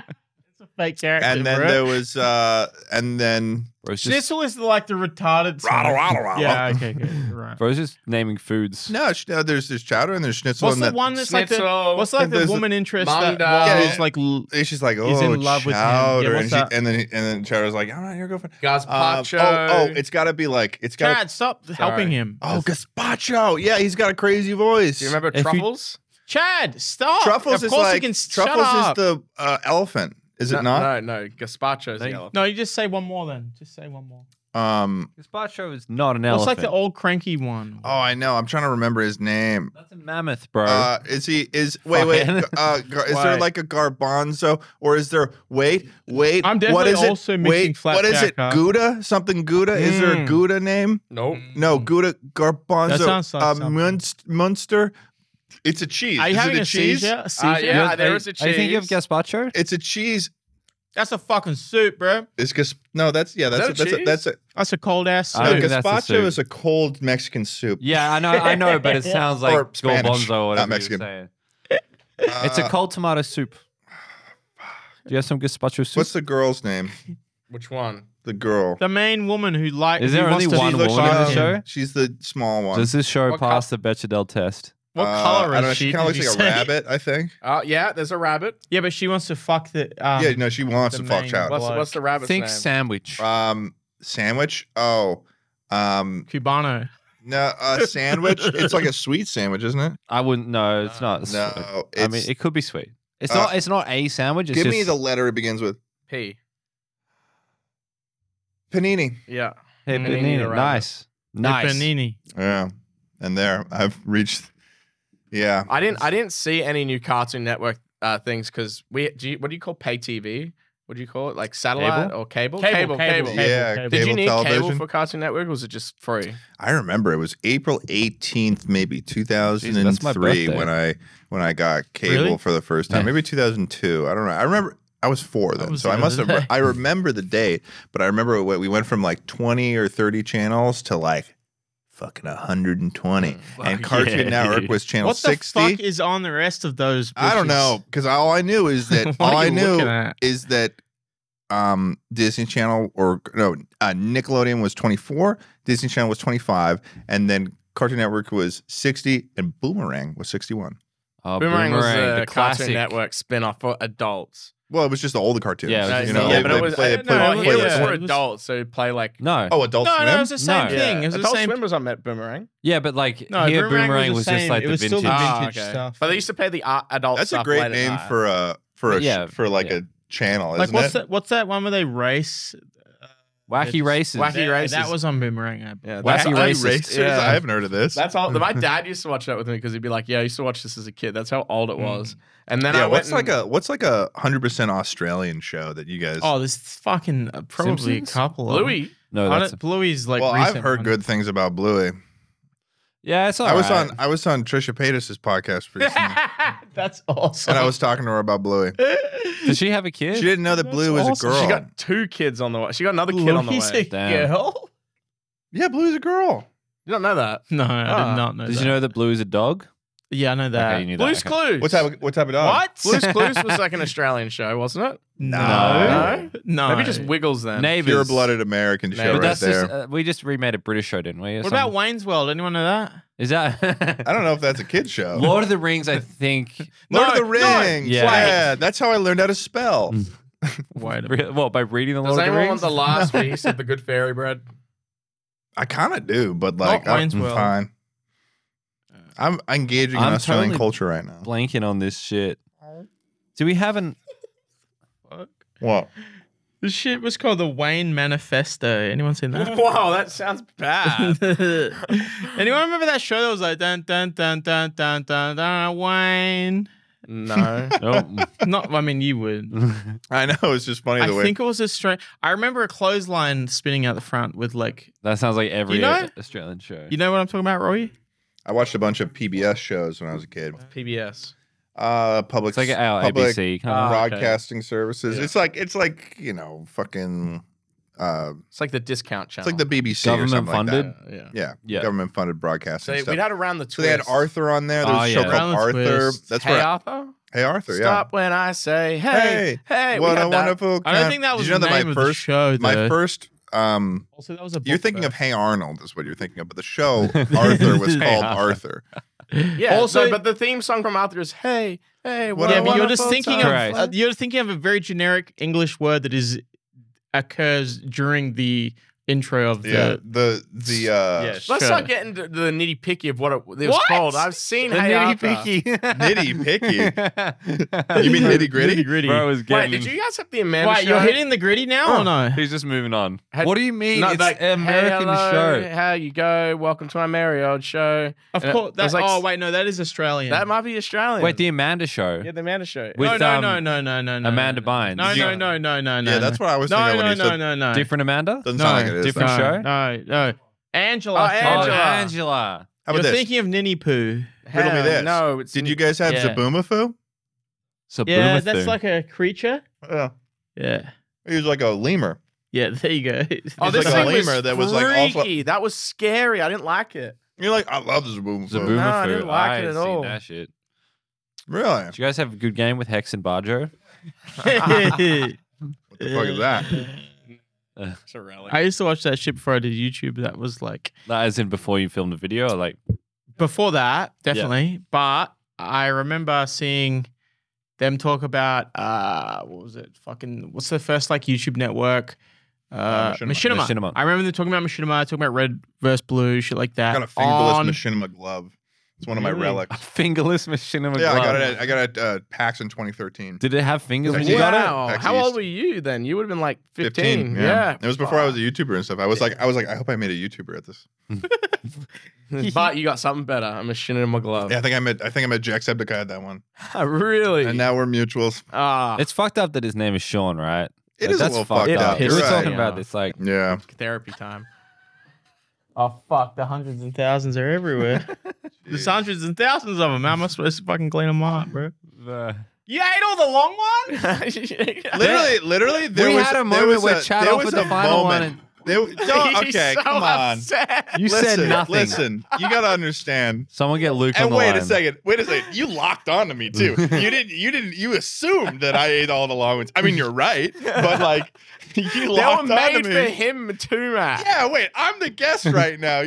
[SPEAKER 3] a fake character,
[SPEAKER 1] and then
[SPEAKER 3] bro.
[SPEAKER 1] there was uh and then
[SPEAKER 2] Bro's just,
[SPEAKER 3] Schnitzel is like the retarded. son.
[SPEAKER 1] Rattle, rattle, rattle.
[SPEAKER 3] Yeah, okay, okay, you're right.
[SPEAKER 2] bro's just naming foods.
[SPEAKER 1] no, sh- no there's there's chowder and there's Schnitzel
[SPEAKER 3] What's
[SPEAKER 1] and
[SPEAKER 3] the
[SPEAKER 1] then
[SPEAKER 3] one that's like the
[SPEAKER 4] Schnitzel.
[SPEAKER 3] what's like
[SPEAKER 1] And
[SPEAKER 3] the
[SPEAKER 1] there's
[SPEAKER 3] woman interest
[SPEAKER 4] Manga.
[SPEAKER 3] that
[SPEAKER 1] Yeah,
[SPEAKER 3] was
[SPEAKER 1] yeah.
[SPEAKER 3] like l-
[SPEAKER 1] it's just like oh
[SPEAKER 3] He's in love with him. Yeah,
[SPEAKER 1] chowder
[SPEAKER 3] what's
[SPEAKER 1] and, she,
[SPEAKER 3] that?
[SPEAKER 1] and then and then chowder's like I'm not your girlfriend. Um,
[SPEAKER 4] Gazpacho.
[SPEAKER 1] oh oh it's got to be like it's got
[SPEAKER 3] Chad, stop helping him.
[SPEAKER 1] oh gazpacho yeah he's got a crazy voice.
[SPEAKER 4] Do you remember
[SPEAKER 2] If you-
[SPEAKER 4] Truffles?
[SPEAKER 3] Chad, stop.
[SPEAKER 1] Truffles
[SPEAKER 3] of
[SPEAKER 1] is
[SPEAKER 3] course
[SPEAKER 1] like
[SPEAKER 3] you can
[SPEAKER 1] Truffles
[SPEAKER 3] shut
[SPEAKER 1] is
[SPEAKER 3] up.
[SPEAKER 1] the uh, elephant is it
[SPEAKER 4] no,
[SPEAKER 1] not?
[SPEAKER 4] No, no. Gazpacho's
[SPEAKER 2] They-
[SPEAKER 4] the elephant.
[SPEAKER 3] No, you just say one more then. Just say one more.
[SPEAKER 1] Um
[SPEAKER 2] Gazpacho is not an
[SPEAKER 3] What's
[SPEAKER 2] elephant.
[SPEAKER 3] like the old cranky one?
[SPEAKER 1] oh I know I'm trying to remember his name.
[SPEAKER 2] That's a mammoth, bro.
[SPEAKER 1] Uh, is he is wait wait
[SPEAKER 2] Fucking-
[SPEAKER 1] uh, gar- is there
[SPEAKER 3] Wait.
[SPEAKER 1] like a garbanzo or is there wait wait
[SPEAKER 3] I'm
[SPEAKER 1] what
[SPEAKER 3] definitely
[SPEAKER 1] is it
[SPEAKER 3] also mixing
[SPEAKER 1] wait what is it
[SPEAKER 3] Flapjack up.
[SPEAKER 1] Gouda something Gouda is there a
[SPEAKER 3] Mm.
[SPEAKER 1] Gouda name
[SPEAKER 4] Nope.
[SPEAKER 1] no Gouda garbanzo
[SPEAKER 3] That sounds like
[SPEAKER 1] uh,
[SPEAKER 3] something.
[SPEAKER 1] Munst- Munster it's a cheese
[SPEAKER 3] Are you
[SPEAKER 1] is
[SPEAKER 3] having
[SPEAKER 1] it a,
[SPEAKER 3] a
[SPEAKER 1] cheese
[SPEAKER 3] seizure? A
[SPEAKER 4] Uh,
[SPEAKER 3] seizure?
[SPEAKER 4] yeah,
[SPEAKER 2] You're-
[SPEAKER 4] there
[SPEAKER 2] are-
[SPEAKER 4] is a
[SPEAKER 2] Are you thinking of
[SPEAKER 4] cheese.
[SPEAKER 2] gazpacho?
[SPEAKER 1] it's a cheese
[SPEAKER 3] That's a fucking soup, bro.
[SPEAKER 1] it's gas no that's yeah that's
[SPEAKER 4] that
[SPEAKER 1] a,
[SPEAKER 4] a
[SPEAKER 1] that's a,
[SPEAKER 4] cheese?
[SPEAKER 1] that's a
[SPEAKER 3] That's a cold ass
[SPEAKER 2] I
[SPEAKER 1] no,
[SPEAKER 2] think
[SPEAKER 3] soup.
[SPEAKER 2] that's the
[SPEAKER 1] gazpacho
[SPEAKER 2] soup.
[SPEAKER 1] is a cold Mexican soup
[SPEAKER 2] Yeah, I know, I know, but it sounds like
[SPEAKER 1] Or Spanish,
[SPEAKER 2] garbanzo or whatever
[SPEAKER 1] not Mexican.
[SPEAKER 2] you're saying. It's a
[SPEAKER 1] Uh,
[SPEAKER 2] cold tomato soup. Do you have some gazpacho soup?
[SPEAKER 1] what's the girl's name
[SPEAKER 4] Which one?
[SPEAKER 1] The girl.
[SPEAKER 3] The main woman who like.
[SPEAKER 2] Is
[SPEAKER 3] who
[SPEAKER 2] there
[SPEAKER 3] wants
[SPEAKER 2] only
[SPEAKER 3] to-
[SPEAKER 2] one
[SPEAKER 1] She looks
[SPEAKER 2] woman in
[SPEAKER 1] like
[SPEAKER 2] the
[SPEAKER 1] a-
[SPEAKER 2] show?
[SPEAKER 1] She's the small one.
[SPEAKER 2] Does this show
[SPEAKER 4] What
[SPEAKER 2] pass the Bechdel test?
[SPEAKER 3] What
[SPEAKER 1] Uh,
[SPEAKER 3] color
[SPEAKER 1] I
[SPEAKER 3] is
[SPEAKER 1] don't know.
[SPEAKER 3] she?
[SPEAKER 1] She kind of
[SPEAKER 3] did
[SPEAKER 1] looks
[SPEAKER 3] you
[SPEAKER 1] like a
[SPEAKER 3] say?
[SPEAKER 1] rabbit, I think.
[SPEAKER 4] Oh yeah, there's a rabbit.
[SPEAKER 3] Yeah, but she wants to fuck the. Um,
[SPEAKER 1] yeah, no, she wants
[SPEAKER 3] the
[SPEAKER 1] to fuck
[SPEAKER 3] main-
[SPEAKER 1] Chad.
[SPEAKER 4] What's the,
[SPEAKER 3] Bloke.
[SPEAKER 4] what's the rabbit's
[SPEAKER 2] Think
[SPEAKER 4] name?
[SPEAKER 2] sandwich.
[SPEAKER 1] Um, sandwich. Oh, um,
[SPEAKER 3] Cubano.
[SPEAKER 1] no, a sandwich. It's like a sweet sandwich, isn't it?
[SPEAKER 2] I wouldn't know. It's not.
[SPEAKER 1] No,
[SPEAKER 2] sweet.
[SPEAKER 1] it's,
[SPEAKER 2] I mean, it could be sweet. It's
[SPEAKER 1] uh,
[SPEAKER 2] not. It's not a sandwich. It's
[SPEAKER 1] give
[SPEAKER 2] just,
[SPEAKER 1] me the letter it begins with.
[SPEAKER 4] P.
[SPEAKER 1] Panini.
[SPEAKER 4] Yeah.
[SPEAKER 2] Hey,
[SPEAKER 4] Panini
[SPEAKER 2] panini.
[SPEAKER 4] the rabbit.
[SPEAKER 2] Nice. Nice.
[SPEAKER 3] Panini.
[SPEAKER 1] Yeah, and there I've reached. Yeah,
[SPEAKER 4] I didn't. I didn't see any new Cartoon Network uh, things because we. Do you, what do you call pay T V? What do you call it? Like satellite
[SPEAKER 2] Cable?
[SPEAKER 4] or cable?
[SPEAKER 3] Cable, cable, cable.
[SPEAKER 1] yeah.
[SPEAKER 3] cable.
[SPEAKER 4] Did you
[SPEAKER 1] cable
[SPEAKER 4] need
[SPEAKER 1] television.
[SPEAKER 4] cable for Cartoon Network, or was it just free?
[SPEAKER 1] I remember it was April eighteenth, maybe two thousand
[SPEAKER 2] Jeez, that's my
[SPEAKER 1] three
[SPEAKER 2] birthday.
[SPEAKER 1] when I when I got cable
[SPEAKER 3] Really?
[SPEAKER 1] for the first time.
[SPEAKER 2] Yeah.
[SPEAKER 1] Maybe two thousand two. I don't know. I remember I was four then,
[SPEAKER 3] was
[SPEAKER 1] so I
[SPEAKER 3] the
[SPEAKER 1] must
[SPEAKER 3] other
[SPEAKER 1] have.
[SPEAKER 3] day.
[SPEAKER 1] I remember the date, but I remember what we went from like twenty or thirty channels to like fucking one hundred twenty,
[SPEAKER 4] Mm.
[SPEAKER 1] and
[SPEAKER 2] Fuck
[SPEAKER 1] Cartoon
[SPEAKER 2] yeah.
[SPEAKER 1] Network was channel
[SPEAKER 3] What the
[SPEAKER 1] sixty.
[SPEAKER 3] fuck is on the rest of those?
[SPEAKER 1] I don't
[SPEAKER 3] bushes?
[SPEAKER 1] know because all I knew is that
[SPEAKER 3] What
[SPEAKER 1] all
[SPEAKER 3] are
[SPEAKER 1] I
[SPEAKER 3] you
[SPEAKER 1] knew
[SPEAKER 3] looking at?
[SPEAKER 1] is that um Disney Channel or no uh, Nickelodeon was twenty-four, Disney Channel was twenty-five, and then Cartoon Network was sixty, and Boomerang was sixty-one.
[SPEAKER 2] Oh,
[SPEAKER 4] Boomerang, was
[SPEAKER 2] the
[SPEAKER 4] a
[SPEAKER 2] classic.
[SPEAKER 4] Cartoon Network spin-off for adults.
[SPEAKER 1] Well, it was just the older cartoons.
[SPEAKER 2] Yeah, it was
[SPEAKER 4] No,
[SPEAKER 2] just
[SPEAKER 1] you
[SPEAKER 2] the
[SPEAKER 1] know,
[SPEAKER 2] older
[SPEAKER 1] they,
[SPEAKER 4] yeah, but
[SPEAKER 1] they
[SPEAKER 4] it was
[SPEAKER 1] play,
[SPEAKER 4] uh,
[SPEAKER 1] play,
[SPEAKER 4] no,
[SPEAKER 1] play,
[SPEAKER 4] here
[SPEAKER 1] the-
[SPEAKER 4] was
[SPEAKER 3] yeah,
[SPEAKER 4] for
[SPEAKER 3] it was-
[SPEAKER 4] adults, so play like
[SPEAKER 2] No.
[SPEAKER 1] Oh, Adult
[SPEAKER 3] No,
[SPEAKER 1] Swim.
[SPEAKER 3] no, it was the same
[SPEAKER 4] Yeah.
[SPEAKER 3] thing. It was the
[SPEAKER 4] Adult
[SPEAKER 3] same.
[SPEAKER 4] Swim was on Met Boomerang.
[SPEAKER 2] Yeah, but like
[SPEAKER 3] No,
[SPEAKER 2] here,
[SPEAKER 3] Boomerang
[SPEAKER 2] Boomerang
[SPEAKER 3] was
[SPEAKER 2] was,
[SPEAKER 3] the
[SPEAKER 2] just
[SPEAKER 3] same.
[SPEAKER 2] like
[SPEAKER 3] It
[SPEAKER 2] the
[SPEAKER 3] was still
[SPEAKER 2] vintage.
[SPEAKER 3] the
[SPEAKER 4] Ah,
[SPEAKER 3] vintage
[SPEAKER 4] okay.
[SPEAKER 3] stuff.
[SPEAKER 4] But they used to play the uh, adult
[SPEAKER 1] That's
[SPEAKER 4] stuff
[SPEAKER 1] a great
[SPEAKER 4] late at
[SPEAKER 1] name
[SPEAKER 4] night.
[SPEAKER 1] for a for a sh-
[SPEAKER 2] Yeah,
[SPEAKER 1] for like
[SPEAKER 2] yeah.
[SPEAKER 1] a channel,
[SPEAKER 3] Like
[SPEAKER 1] isn't
[SPEAKER 3] what's
[SPEAKER 1] it?
[SPEAKER 3] that? What's that one where they race?
[SPEAKER 2] Wacky
[SPEAKER 3] It's-
[SPEAKER 2] races.
[SPEAKER 4] Wacky
[SPEAKER 3] that,
[SPEAKER 4] races.
[SPEAKER 3] That was on Boomerang. I
[SPEAKER 4] Yeah,
[SPEAKER 2] Wacky
[SPEAKER 4] that's
[SPEAKER 1] Wacky
[SPEAKER 2] Racist.
[SPEAKER 1] Racers.
[SPEAKER 4] Yeah.
[SPEAKER 1] I haven't heard of this.
[SPEAKER 4] That's all. My dad used to watch that with me because he'd be like, "Yeah, I used to watch this as a kid. That's how old it was." And then
[SPEAKER 1] yeah.
[SPEAKER 4] I
[SPEAKER 1] What's
[SPEAKER 4] went
[SPEAKER 1] like
[SPEAKER 4] and-
[SPEAKER 1] a what's like a hundred percent Australian show that you guys?
[SPEAKER 3] Oh, there's fucking uh, probably
[SPEAKER 2] Simpsons?
[SPEAKER 3] a couple. of them.
[SPEAKER 4] Bluey?
[SPEAKER 2] No,
[SPEAKER 3] I
[SPEAKER 2] that's
[SPEAKER 3] don't- Bluey's like.
[SPEAKER 1] well, I've
[SPEAKER 3] recent
[SPEAKER 1] heard
[SPEAKER 3] one.
[SPEAKER 1] good things about Bluey.
[SPEAKER 2] yeah. It's all
[SPEAKER 1] I was
[SPEAKER 2] right.
[SPEAKER 1] on I was on Trisha Paytas' podcast recently,
[SPEAKER 3] That's awesome.
[SPEAKER 1] and I was talking to her about Bluey.
[SPEAKER 2] Does she have a kid?
[SPEAKER 1] She didn't know that
[SPEAKER 3] That's
[SPEAKER 1] Blue was
[SPEAKER 3] awesome.
[SPEAKER 1] a girl.
[SPEAKER 4] She got two kids on the way. She got another kid on the
[SPEAKER 3] Bluey's
[SPEAKER 4] way.
[SPEAKER 3] a
[SPEAKER 2] Damn.
[SPEAKER 3] girl.
[SPEAKER 1] yeah, Blue's a girl.
[SPEAKER 4] You don't know that?
[SPEAKER 3] No, I
[SPEAKER 4] Ah.
[SPEAKER 3] did not know.
[SPEAKER 2] Did
[SPEAKER 3] that.
[SPEAKER 2] you know that Blue is a dog?
[SPEAKER 3] Yeah, I know that.
[SPEAKER 2] Okay, you knew that.
[SPEAKER 4] Blue's
[SPEAKER 2] okay.
[SPEAKER 4] Clues.
[SPEAKER 1] What type of what type of dog?
[SPEAKER 3] What?
[SPEAKER 4] Blue's Clues was like an Australian show, wasn't it?
[SPEAKER 3] No,
[SPEAKER 4] No?
[SPEAKER 3] no.
[SPEAKER 4] Maybe just Wiggles then.
[SPEAKER 2] Neighbors.
[SPEAKER 1] Pure blooded American show
[SPEAKER 4] But
[SPEAKER 2] But
[SPEAKER 1] right
[SPEAKER 2] that's
[SPEAKER 1] there.
[SPEAKER 2] just, uh, we just remade a British show, didn't we? or
[SPEAKER 3] What about
[SPEAKER 2] something?
[SPEAKER 3] Wayne's World? Anyone know that?
[SPEAKER 2] Is that?
[SPEAKER 1] I don't know if that's a kid show.
[SPEAKER 2] Lord of the Rings, I think.
[SPEAKER 1] Lord
[SPEAKER 3] No,
[SPEAKER 1] of the
[SPEAKER 3] no.
[SPEAKER 1] Rings.
[SPEAKER 2] Yeah.
[SPEAKER 1] Yeah. that's how I learned how to spell.
[SPEAKER 3] Wait a
[SPEAKER 2] Re- What, by reading the
[SPEAKER 4] Does
[SPEAKER 2] Lord of the
[SPEAKER 4] anyone
[SPEAKER 2] Rings?
[SPEAKER 4] want the last piece of the good fairy bread?
[SPEAKER 1] I kind of do, but like
[SPEAKER 3] Not
[SPEAKER 1] I'm
[SPEAKER 3] Wayne's World.
[SPEAKER 1] fine. I'm engaging in
[SPEAKER 2] I'm
[SPEAKER 1] Australian
[SPEAKER 2] totally
[SPEAKER 1] culture right now.
[SPEAKER 2] Blanking on this shit. Do we have an?
[SPEAKER 3] Fuck.
[SPEAKER 1] What?
[SPEAKER 3] This shit was called the Wayne Manifesto. Anyone seen that?
[SPEAKER 4] Wow, that sounds bad.
[SPEAKER 3] Anyone remember that show that was like dun dun dun dun dun dun dun Wayne?
[SPEAKER 4] No.
[SPEAKER 2] Oh.
[SPEAKER 3] Not, I mean, you would.
[SPEAKER 1] I know it's just funny
[SPEAKER 3] I
[SPEAKER 1] the way.
[SPEAKER 3] think it was a strange. I remember a clothesline spinning out the front with like,
[SPEAKER 2] That sounds like every
[SPEAKER 3] You know?
[SPEAKER 2] Australian show.
[SPEAKER 3] you know what I'm talking about, Roy?
[SPEAKER 1] I watched a bunch of P B S shows when I was a kid.
[SPEAKER 4] P B S.
[SPEAKER 1] Uh, public,
[SPEAKER 2] It's like our
[SPEAKER 1] public
[SPEAKER 2] A B C kind of.
[SPEAKER 4] Ah, okay.
[SPEAKER 1] broadcasting services.
[SPEAKER 4] Yeah.
[SPEAKER 1] It's like it's like you know fucking. Uh,
[SPEAKER 4] It's like the discount
[SPEAKER 1] it's
[SPEAKER 4] channel.
[SPEAKER 1] like the B B C
[SPEAKER 2] Government
[SPEAKER 1] or something
[SPEAKER 2] funded?
[SPEAKER 1] Like that.
[SPEAKER 4] Yeah.
[SPEAKER 1] Yeah,
[SPEAKER 2] Yeah.
[SPEAKER 1] government funded broadcasting
[SPEAKER 4] So
[SPEAKER 1] stuff.
[SPEAKER 4] we'd had around the twist.
[SPEAKER 1] So they had Arthur on there. There was
[SPEAKER 2] Oh,
[SPEAKER 1] a show
[SPEAKER 2] yeah.
[SPEAKER 1] called
[SPEAKER 3] Around the
[SPEAKER 1] Arthur.
[SPEAKER 3] Twist.
[SPEAKER 1] That's
[SPEAKER 4] Hey
[SPEAKER 1] where.
[SPEAKER 4] Arthur.
[SPEAKER 1] Hey Arthur.
[SPEAKER 4] Stop when I say, hey,
[SPEAKER 1] Hey,
[SPEAKER 4] hey.
[SPEAKER 1] Yeah.
[SPEAKER 4] we
[SPEAKER 1] What
[SPEAKER 4] had
[SPEAKER 1] a
[SPEAKER 4] that.
[SPEAKER 1] wonderful.
[SPEAKER 3] I don't
[SPEAKER 1] con-
[SPEAKER 3] think that was
[SPEAKER 1] Did you know
[SPEAKER 3] the
[SPEAKER 1] that
[SPEAKER 3] name
[SPEAKER 1] my
[SPEAKER 3] of
[SPEAKER 1] first,
[SPEAKER 3] the show.
[SPEAKER 1] my
[SPEAKER 3] though.
[SPEAKER 1] first. Um,
[SPEAKER 3] Also, that was a.
[SPEAKER 1] you're
[SPEAKER 3] book,
[SPEAKER 1] thinking
[SPEAKER 3] though.
[SPEAKER 1] of Hey Arnold is what you're thinking of, but the show Arthur was
[SPEAKER 2] Hey
[SPEAKER 1] called
[SPEAKER 2] Arthur.
[SPEAKER 1] Arthur.
[SPEAKER 4] Yeah.
[SPEAKER 3] Also-
[SPEAKER 4] Also, but the theme song from Arthur is, hey, hey.
[SPEAKER 1] What
[SPEAKER 4] What
[SPEAKER 1] a
[SPEAKER 3] Yeah,
[SPEAKER 4] a
[SPEAKER 3] but you're just
[SPEAKER 4] wonderful
[SPEAKER 3] thinking
[SPEAKER 4] time.
[SPEAKER 3] of
[SPEAKER 2] Correct.
[SPEAKER 3] uh, you're thinking of a very generic English word that is occurs during the intro of the.
[SPEAKER 1] Yeah, the the uh,
[SPEAKER 3] Yes.
[SPEAKER 4] Let's
[SPEAKER 3] Sure.
[SPEAKER 4] not get into the nitty picky of what it, it was
[SPEAKER 3] What?
[SPEAKER 4] called. I've seen
[SPEAKER 2] The
[SPEAKER 4] Hey
[SPEAKER 2] nitty
[SPEAKER 4] Arthur.
[SPEAKER 2] picky.
[SPEAKER 1] Nitty
[SPEAKER 2] picky.
[SPEAKER 1] You mean nitty gritty?
[SPEAKER 3] gritty.
[SPEAKER 2] Bro was
[SPEAKER 4] Wait,
[SPEAKER 2] getting.
[SPEAKER 4] did you guys have the Amanda
[SPEAKER 3] Wait,
[SPEAKER 4] show?
[SPEAKER 3] you're hitting the gritty now or no?
[SPEAKER 2] He's just moving on.
[SPEAKER 4] Had-
[SPEAKER 2] what do you mean?
[SPEAKER 4] No,
[SPEAKER 2] it's
[SPEAKER 4] like,
[SPEAKER 2] an American
[SPEAKER 4] hey, hello,
[SPEAKER 2] show.
[SPEAKER 4] How you go? Welcome to our merry old show.
[SPEAKER 3] Of
[SPEAKER 4] And it
[SPEAKER 3] course. That,
[SPEAKER 4] was like-
[SPEAKER 3] oh wait, no, that is Australian.
[SPEAKER 4] That might be Australian.
[SPEAKER 2] Wait, the Amanda show.
[SPEAKER 4] yeah, the Amanda show.
[SPEAKER 2] With,
[SPEAKER 3] no, no,
[SPEAKER 2] um,
[SPEAKER 3] no, no, no, no, no.
[SPEAKER 2] Amanda
[SPEAKER 3] no,
[SPEAKER 2] Bynes.
[SPEAKER 3] No,
[SPEAKER 2] Did
[SPEAKER 3] no,
[SPEAKER 2] you-
[SPEAKER 3] no, no, no, no.
[SPEAKER 1] Yeah, that's what I was
[SPEAKER 3] no,
[SPEAKER 1] thinking
[SPEAKER 3] no,
[SPEAKER 1] when you
[SPEAKER 3] no,
[SPEAKER 1] said.
[SPEAKER 3] no, no.
[SPEAKER 2] Different Amanda?
[SPEAKER 1] Doesn't
[SPEAKER 3] No,
[SPEAKER 1] sound like it is.
[SPEAKER 2] different
[SPEAKER 1] though.
[SPEAKER 2] show?
[SPEAKER 3] No, no. Angela.
[SPEAKER 4] Oh,
[SPEAKER 3] sorry.
[SPEAKER 4] Angela.
[SPEAKER 2] Oh, Angela.
[SPEAKER 1] How
[SPEAKER 3] You're
[SPEAKER 1] about this?
[SPEAKER 3] thinking of Ninny Poo.
[SPEAKER 1] Riddle me
[SPEAKER 4] Hell,
[SPEAKER 1] this.
[SPEAKER 4] No, it's
[SPEAKER 1] Did you guys have
[SPEAKER 3] Yeah.
[SPEAKER 1] Zaboomafoo?
[SPEAKER 2] So
[SPEAKER 3] Yeah,
[SPEAKER 2] Boomathu.
[SPEAKER 3] that's like a creature.
[SPEAKER 1] Yeah,
[SPEAKER 3] Yeah.
[SPEAKER 1] he was like a lemur.
[SPEAKER 3] Yeah, there you go.
[SPEAKER 4] Oh,
[SPEAKER 1] It's
[SPEAKER 4] this
[SPEAKER 1] like a
[SPEAKER 4] thing
[SPEAKER 1] lemur
[SPEAKER 4] was
[SPEAKER 1] that was, like, also-
[SPEAKER 4] freaky. That was scary. I didn't like it.
[SPEAKER 1] You're like, I love Zaboomafoo.
[SPEAKER 2] Zaboomafoo.
[SPEAKER 4] No, I didn't like
[SPEAKER 2] I
[SPEAKER 4] it at
[SPEAKER 2] ain't seen
[SPEAKER 4] all.
[SPEAKER 2] That shit.
[SPEAKER 1] Really?
[SPEAKER 2] Did you guys have a good game with Hex and Barjo?
[SPEAKER 1] What the fuck is that?
[SPEAKER 4] It's a relic.
[SPEAKER 3] I used to watch that shit before I did YouTube. That was like
[SPEAKER 2] As in before you filmed the video, or like
[SPEAKER 3] before that, definitely. But I remember seeing them talk about uh, what was it? Fucking what's the first like YouTube network? Uh,
[SPEAKER 1] Machinima.
[SPEAKER 3] Machinima.
[SPEAKER 2] Machinima.
[SPEAKER 3] I remember them talking about Machinima, talking about red versus blue, shit like that.
[SPEAKER 1] I got a fingerless
[SPEAKER 3] on-
[SPEAKER 1] machinima glove. It's one of my
[SPEAKER 3] Really?
[SPEAKER 2] a
[SPEAKER 1] relics.
[SPEAKER 2] fingerless machinima
[SPEAKER 1] Yeah, I
[SPEAKER 2] glove.
[SPEAKER 1] got it. At, I got it at uh, PAX in twenty thirteen.
[SPEAKER 2] Did it have fingers when
[SPEAKER 1] Actually,
[SPEAKER 2] you got it?
[SPEAKER 4] Wow.
[SPEAKER 1] Actually,
[SPEAKER 4] How
[SPEAKER 1] used
[SPEAKER 4] old
[SPEAKER 1] to-
[SPEAKER 4] were you then? You would have been like fifteen.
[SPEAKER 1] yeah.
[SPEAKER 4] Yeah.
[SPEAKER 1] It was before I was a YouTuber and stuff. I was like, I was like, I hope I made a YouTuber at this.
[SPEAKER 4] But you got something better. A machinima glove.
[SPEAKER 1] Yeah, I think I met. I think I met Jacksepticeye at that one,
[SPEAKER 4] really?
[SPEAKER 1] and now we're mutuals.
[SPEAKER 4] Ah,
[SPEAKER 2] It's fucked up that his name is Sean, right?
[SPEAKER 1] It
[SPEAKER 2] Like,
[SPEAKER 1] is a
[SPEAKER 2] that's
[SPEAKER 1] little
[SPEAKER 2] fucked
[SPEAKER 1] fucked
[SPEAKER 2] up.
[SPEAKER 1] up.
[SPEAKER 2] We
[SPEAKER 1] You're
[SPEAKER 2] were
[SPEAKER 1] right.
[SPEAKER 2] talking
[SPEAKER 3] Yeah.
[SPEAKER 2] about this like
[SPEAKER 1] Yeah.
[SPEAKER 4] therapy time.
[SPEAKER 3] Oh fuck! The hundreds and thousands are everywhere. There's hundreds and thousands of them. How am I supposed to fucking clean them up, bro?
[SPEAKER 2] the
[SPEAKER 3] You ate all the long ones?
[SPEAKER 1] Literally, literally, there
[SPEAKER 2] We
[SPEAKER 1] was
[SPEAKER 2] had a
[SPEAKER 1] there
[SPEAKER 2] moment
[SPEAKER 1] was
[SPEAKER 2] where
[SPEAKER 1] a-
[SPEAKER 2] Chad
[SPEAKER 1] there
[SPEAKER 2] offered
[SPEAKER 1] was
[SPEAKER 2] the
[SPEAKER 1] a
[SPEAKER 2] final one
[SPEAKER 1] moment. There, don't,
[SPEAKER 4] He's
[SPEAKER 1] okay,
[SPEAKER 4] so
[SPEAKER 1] come on.
[SPEAKER 4] upset.
[SPEAKER 2] You
[SPEAKER 1] listen,
[SPEAKER 2] said nothing.
[SPEAKER 1] Listen, you gotta understand.
[SPEAKER 2] Someone get Luke on
[SPEAKER 1] And
[SPEAKER 2] the
[SPEAKER 1] wait
[SPEAKER 2] line.
[SPEAKER 1] a second. Wait a second. You locked on to me too. You didn't. You didn't. You assumed that I ate all the long ones. I mean, you're right, but like you
[SPEAKER 4] They were
[SPEAKER 1] locked on to
[SPEAKER 4] made
[SPEAKER 1] me.
[SPEAKER 4] for him too, Matt.
[SPEAKER 1] Yeah. Wait. I'm the guest right now.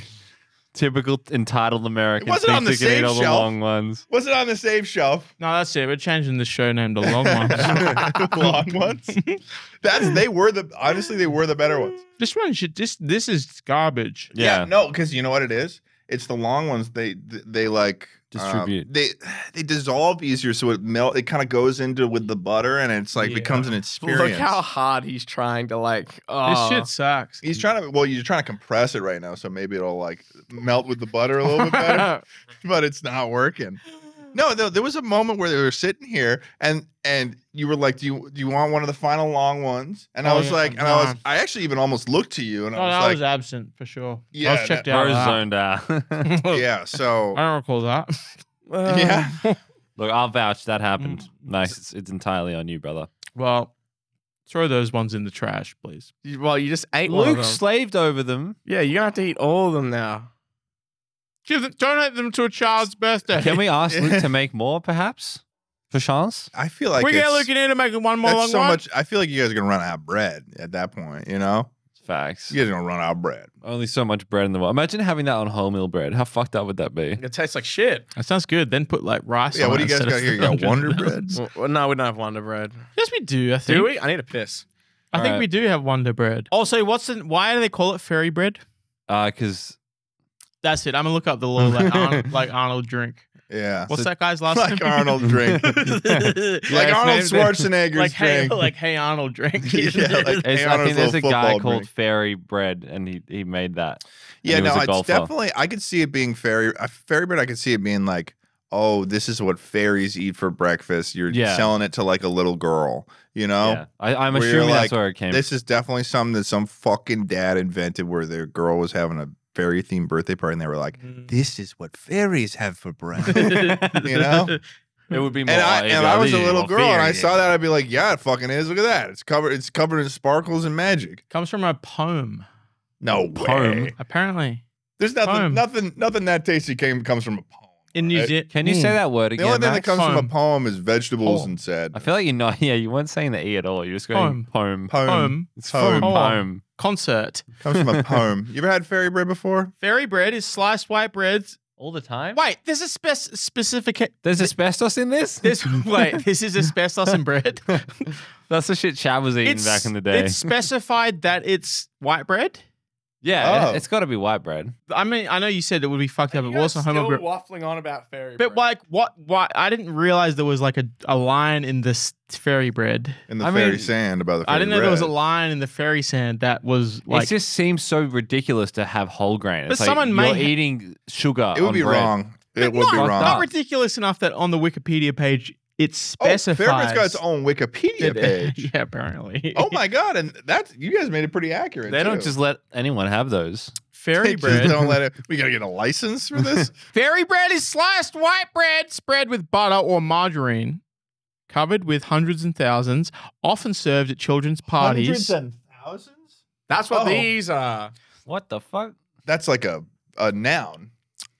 [SPEAKER 2] Typical entitled American.
[SPEAKER 1] It wasn't on
[SPEAKER 2] thinks
[SPEAKER 1] the
[SPEAKER 2] they can eat
[SPEAKER 1] same
[SPEAKER 2] all the
[SPEAKER 1] shelf.
[SPEAKER 2] long ones.
[SPEAKER 1] Was it on the safe shelf?
[SPEAKER 3] No, that's it. We're changing the show name to Long Ones.
[SPEAKER 1] Long ones. That's they were the honestly they were the better ones.
[SPEAKER 3] This one should. This this is garbage.
[SPEAKER 2] Yeah.
[SPEAKER 1] no, because you know what it is. It's the long ones. They they like um,
[SPEAKER 2] Distribute.
[SPEAKER 1] they they dissolve easier, so it melt. It kind of goes into with the butter, and it's like
[SPEAKER 3] Yeah.
[SPEAKER 1] becomes an experience.
[SPEAKER 4] Look how hard he's trying to like. Oh.
[SPEAKER 3] This shit sucks.
[SPEAKER 1] He's trying to. Well, you're trying to compress it right now, so maybe it'll like melt with the butter a little bit better. But it's not working. No, no, there was a moment where they were sitting here, and and you were like, "Do you do you want one of the final long ones?" And I
[SPEAKER 3] Oh,
[SPEAKER 1] was
[SPEAKER 3] yeah,
[SPEAKER 1] like, and I was,
[SPEAKER 3] nah.
[SPEAKER 1] I actually even almost looked to you, and
[SPEAKER 3] Oh,
[SPEAKER 1] I was
[SPEAKER 3] I
[SPEAKER 1] like,
[SPEAKER 3] was absent for sure. I
[SPEAKER 1] Yeah,
[SPEAKER 3] was checked
[SPEAKER 1] that-
[SPEAKER 3] out.
[SPEAKER 2] Bro's
[SPEAKER 3] of
[SPEAKER 2] zoned out.
[SPEAKER 3] that.
[SPEAKER 1] yeah. So
[SPEAKER 3] I don't recall that.
[SPEAKER 4] Uh,
[SPEAKER 1] yeah,
[SPEAKER 2] Look, I'll vouch that happened.
[SPEAKER 3] Mm.
[SPEAKER 2] Nice. It's, it's entirely on you, brother.
[SPEAKER 3] Well, throw those ones in the trash, please.
[SPEAKER 4] You- Well, you just ate one of
[SPEAKER 2] Luke
[SPEAKER 4] them.
[SPEAKER 2] slaved over them.
[SPEAKER 4] Yeah, you're gonna have to eat all of them now.
[SPEAKER 3] Give them, donate them to a child's birthday.
[SPEAKER 2] Can we ask Luke to make more, perhaps? For chance?
[SPEAKER 1] I feel like
[SPEAKER 3] we get
[SPEAKER 1] it's-
[SPEAKER 3] Luke in here to make one more long
[SPEAKER 1] that's so
[SPEAKER 3] one.
[SPEAKER 1] much. I feel like you guys are gonna run out of bread at that point. You know,
[SPEAKER 2] Facts.
[SPEAKER 1] you guys are gonna run out of bread.
[SPEAKER 2] Only so much bread in the world. Imagine having that on wholemeal bread. How fucked up would that be?
[SPEAKER 4] It tastes like shit.
[SPEAKER 3] That sounds good. Then put like rice.
[SPEAKER 1] Yeah,
[SPEAKER 3] on
[SPEAKER 1] what do
[SPEAKER 3] it
[SPEAKER 1] you guys
[SPEAKER 3] instead
[SPEAKER 1] got
[SPEAKER 3] of
[SPEAKER 1] here? You got
[SPEAKER 3] hundreds
[SPEAKER 1] Wonder
[SPEAKER 3] of
[SPEAKER 1] Bread?
[SPEAKER 3] thousands.
[SPEAKER 4] Well, well, no, we don't have Wonder Bread.
[SPEAKER 3] Yes, we do. I think.
[SPEAKER 4] Do we? I need a piss.
[SPEAKER 3] I think
[SPEAKER 2] Alright.
[SPEAKER 3] we do have Wonder Bread. Also, what's the? Why do they call it fairy bread?
[SPEAKER 2] Uh, because
[SPEAKER 3] That's it. I'm gonna look up the little like Arnold, like Arnold drink.
[SPEAKER 1] Yeah,
[SPEAKER 3] What's
[SPEAKER 2] So-
[SPEAKER 3] that guy's last
[SPEAKER 1] like
[SPEAKER 3] name?
[SPEAKER 1] Arnold drink,
[SPEAKER 3] like
[SPEAKER 1] like
[SPEAKER 2] it's
[SPEAKER 1] Arnold
[SPEAKER 2] named-
[SPEAKER 1] Schwarzenegger's
[SPEAKER 3] like hey,
[SPEAKER 1] drink.
[SPEAKER 3] like hey Arnold drink.
[SPEAKER 1] Yeah, like-
[SPEAKER 2] it's,
[SPEAKER 1] Hey,
[SPEAKER 2] I
[SPEAKER 1] Arnold's
[SPEAKER 2] think there's a
[SPEAKER 1] little
[SPEAKER 2] guy
[SPEAKER 1] football
[SPEAKER 2] called
[SPEAKER 1] drink.
[SPEAKER 2] Fairy Bread, and he, he made that.
[SPEAKER 1] Yeah,
[SPEAKER 2] And he
[SPEAKER 1] no,
[SPEAKER 2] was a
[SPEAKER 1] it's
[SPEAKER 2] golfer.
[SPEAKER 1] definitely. I could see it being fairy. Uh, fairy bread. I could see it being like, oh, this is what fairies eat for breakfast. You're
[SPEAKER 2] Yeah.
[SPEAKER 1] selling it to like a little girl. You know,
[SPEAKER 2] Yeah. I, I'm
[SPEAKER 1] Where you're
[SPEAKER 2] assuming
[SPEAKER 1] like,
[SPEAKER 2] that's where it came
[SPEAKER 1] this is definitely something that some fucking dad invented, where their girl was having a fairy themed birthday party, and they were like, "This is what fairies have for breakfast." You know?
[SPEAKER 2] It would be more.
[SPEAKER 1] And I
[SPEAKER 2] it'd
[SPEAKER 1] and
[SPEAKER 2] be
[SPEAKER 1] I
[SPEAKER 2] like,
[SPEAKER 1] was a
[SPEAKER 2] "These
[SPEAKER 1] little
[SPEAKER 2] are
[SPEAKER 1] girl, and I
[SPEAKER 2] fairy."
[SPEAKER 1] saw that. I'd be like, "Yeah, it fucking is. Look at that. It's covered. It's covered in sparkles and magic."
[SPEAKER 3] Comes from a poem,
[SPEAKER 1] No
[SPEAKER 2] Poem?
[SPEAKER 1] way.
[SPEAKER 3] apparently.
[SPEAKER 1] There's nothing.
[SPEAKER 3] Poem.
[SPEAKER 1] Nothing. Nothing that tasty came comes from a poem.
[SPEAKER 3] In New
[SPEAKER 1] right?
[SPEAKER 3] Zealand.
[SPEAKER 2] Can you say that word
[SPEAKER 1] The
[SPEAKER 2] again?
[SPEAKER 1] only thing that
[SPEAKER 2] Max?
[SPEAKER 1] comes from a
[SPEAKER 3] Poem.
[SPEAKER 1] poem is vegetables
[SPEAKER 3] Poem.
[SPEAKER 1] and sad.
[SPEAKER 2] I feel like you're not. Yeah, you weren't saying the e at all. You're just going poem.
[SPEAKER 1] Poem.
[SPEAKER 3] Poem.
[SPEAKER 2] It's
[SPEAKER 1] Poem.
[SPEAKER 2] from
[SPEAKER 3] Poem.
[SPEAKER 2] poem.
[SPEAKER 3] Concert.
[SPEAKER 1] Comes from a poem. You ever had fairy bread before?
[SPEAKER 3] Fairy bread is sliced white breads.
[SPEAKER 2] All the time.
[SPEAKER 3] Wait, there's a spec- specific.
[SPEAKER 2] There's asbestos in this.
[SPEAKER 3] This wait, this is asbestos in bread.
[SPEAKER 2] That's the shit Chad was eating back in the day.
[SPEAKER 3] It's specified that it's white bread.
[SPEAKER 2] yeah,
[SPEAKER 1] Oh.
[SPEAKER 2] it, it's got to be white bread.
[SPEAKER 3] I mean, I know you said it would be fucked up. It
[SPEAKER 4] You guys
[SPEAKER 3] wasn't
[SPEAKER 4] still
[SPEAKER 3] homo.
[SPEAKER 4] waffling on about fairy
[SPEAKER 3] But
[SPEAKER 4] bread.
[SPEAKER 3] like, what? What? I didn't realize there was like a, a line in this fairy bread.
[SPEAKER 1] In the
[SPEAKER 2] I
[SPEAKER 1] fairy
[SPEAKER 2] mean,
[SPEAKER 1] sand about the fairy
[SPEAKER 3] I didn't know there was a
[SPEAKER 1] bread.
[SPEAKER 3] line in the fairy sand that was like.
[SPEAKER 2] it just seems so ridiculous to have whole grain.
[SPEAKER 3] But
[SPEAKER 2] It's like
[SPEAKER 3] someone
[SPEAKER 2] you're
[SPEAKER 3] may-
[SPEAKER 2] eating sugar.
[SPEAKER 1] It would
[SPEAKER 2] on
[SPEAKER 1] be
[SPEAKER 2] bread.
[SPEAKER 1] wrong. It
[SPEAKER 3] But
[SPEAKER 1] would be
[SPEAKER 3] not,
[SPEAKER 1] wrong.
[SPEAKER 3] Not ridiculous enough that on the Wikipedia page it
[SPEAKER 1] Oh,
[SPEAKER 3] specifies.
[SPEAKER 1] fairy bread's got its own Wikipedia
[SPEAKER 3] it-
[SPEAKER 1] page.
[SPEAKER 3] yeah, apparently.
[SPEAKER 1] Oh my god! And that's you guys made it pretty accurate.
[SPEAKER 2] They don't
[SPEAKER 1] too.
[SPEAKER 2] just let anyone have those.
[SPEAKER 3] Fairy
[SPEAKER 1] They just
[SPEAKER 3] bread.
[SPEAKER 1] don't let it. We gotta get a license for this.
[SPEAKER 3] Fairy bread is sliced white bread spread with butter or margarine, covered with hundreds and thousands, often served at children's parties.
[SPEAKER 1] and thousands.
[SPEAKER 4] That's what
[SPEAKER 1] Oh.
[SPEAKER 4] these are.
[SPEAKER 2] What the fuck?
[SPEAKER 1] That's like a a noun.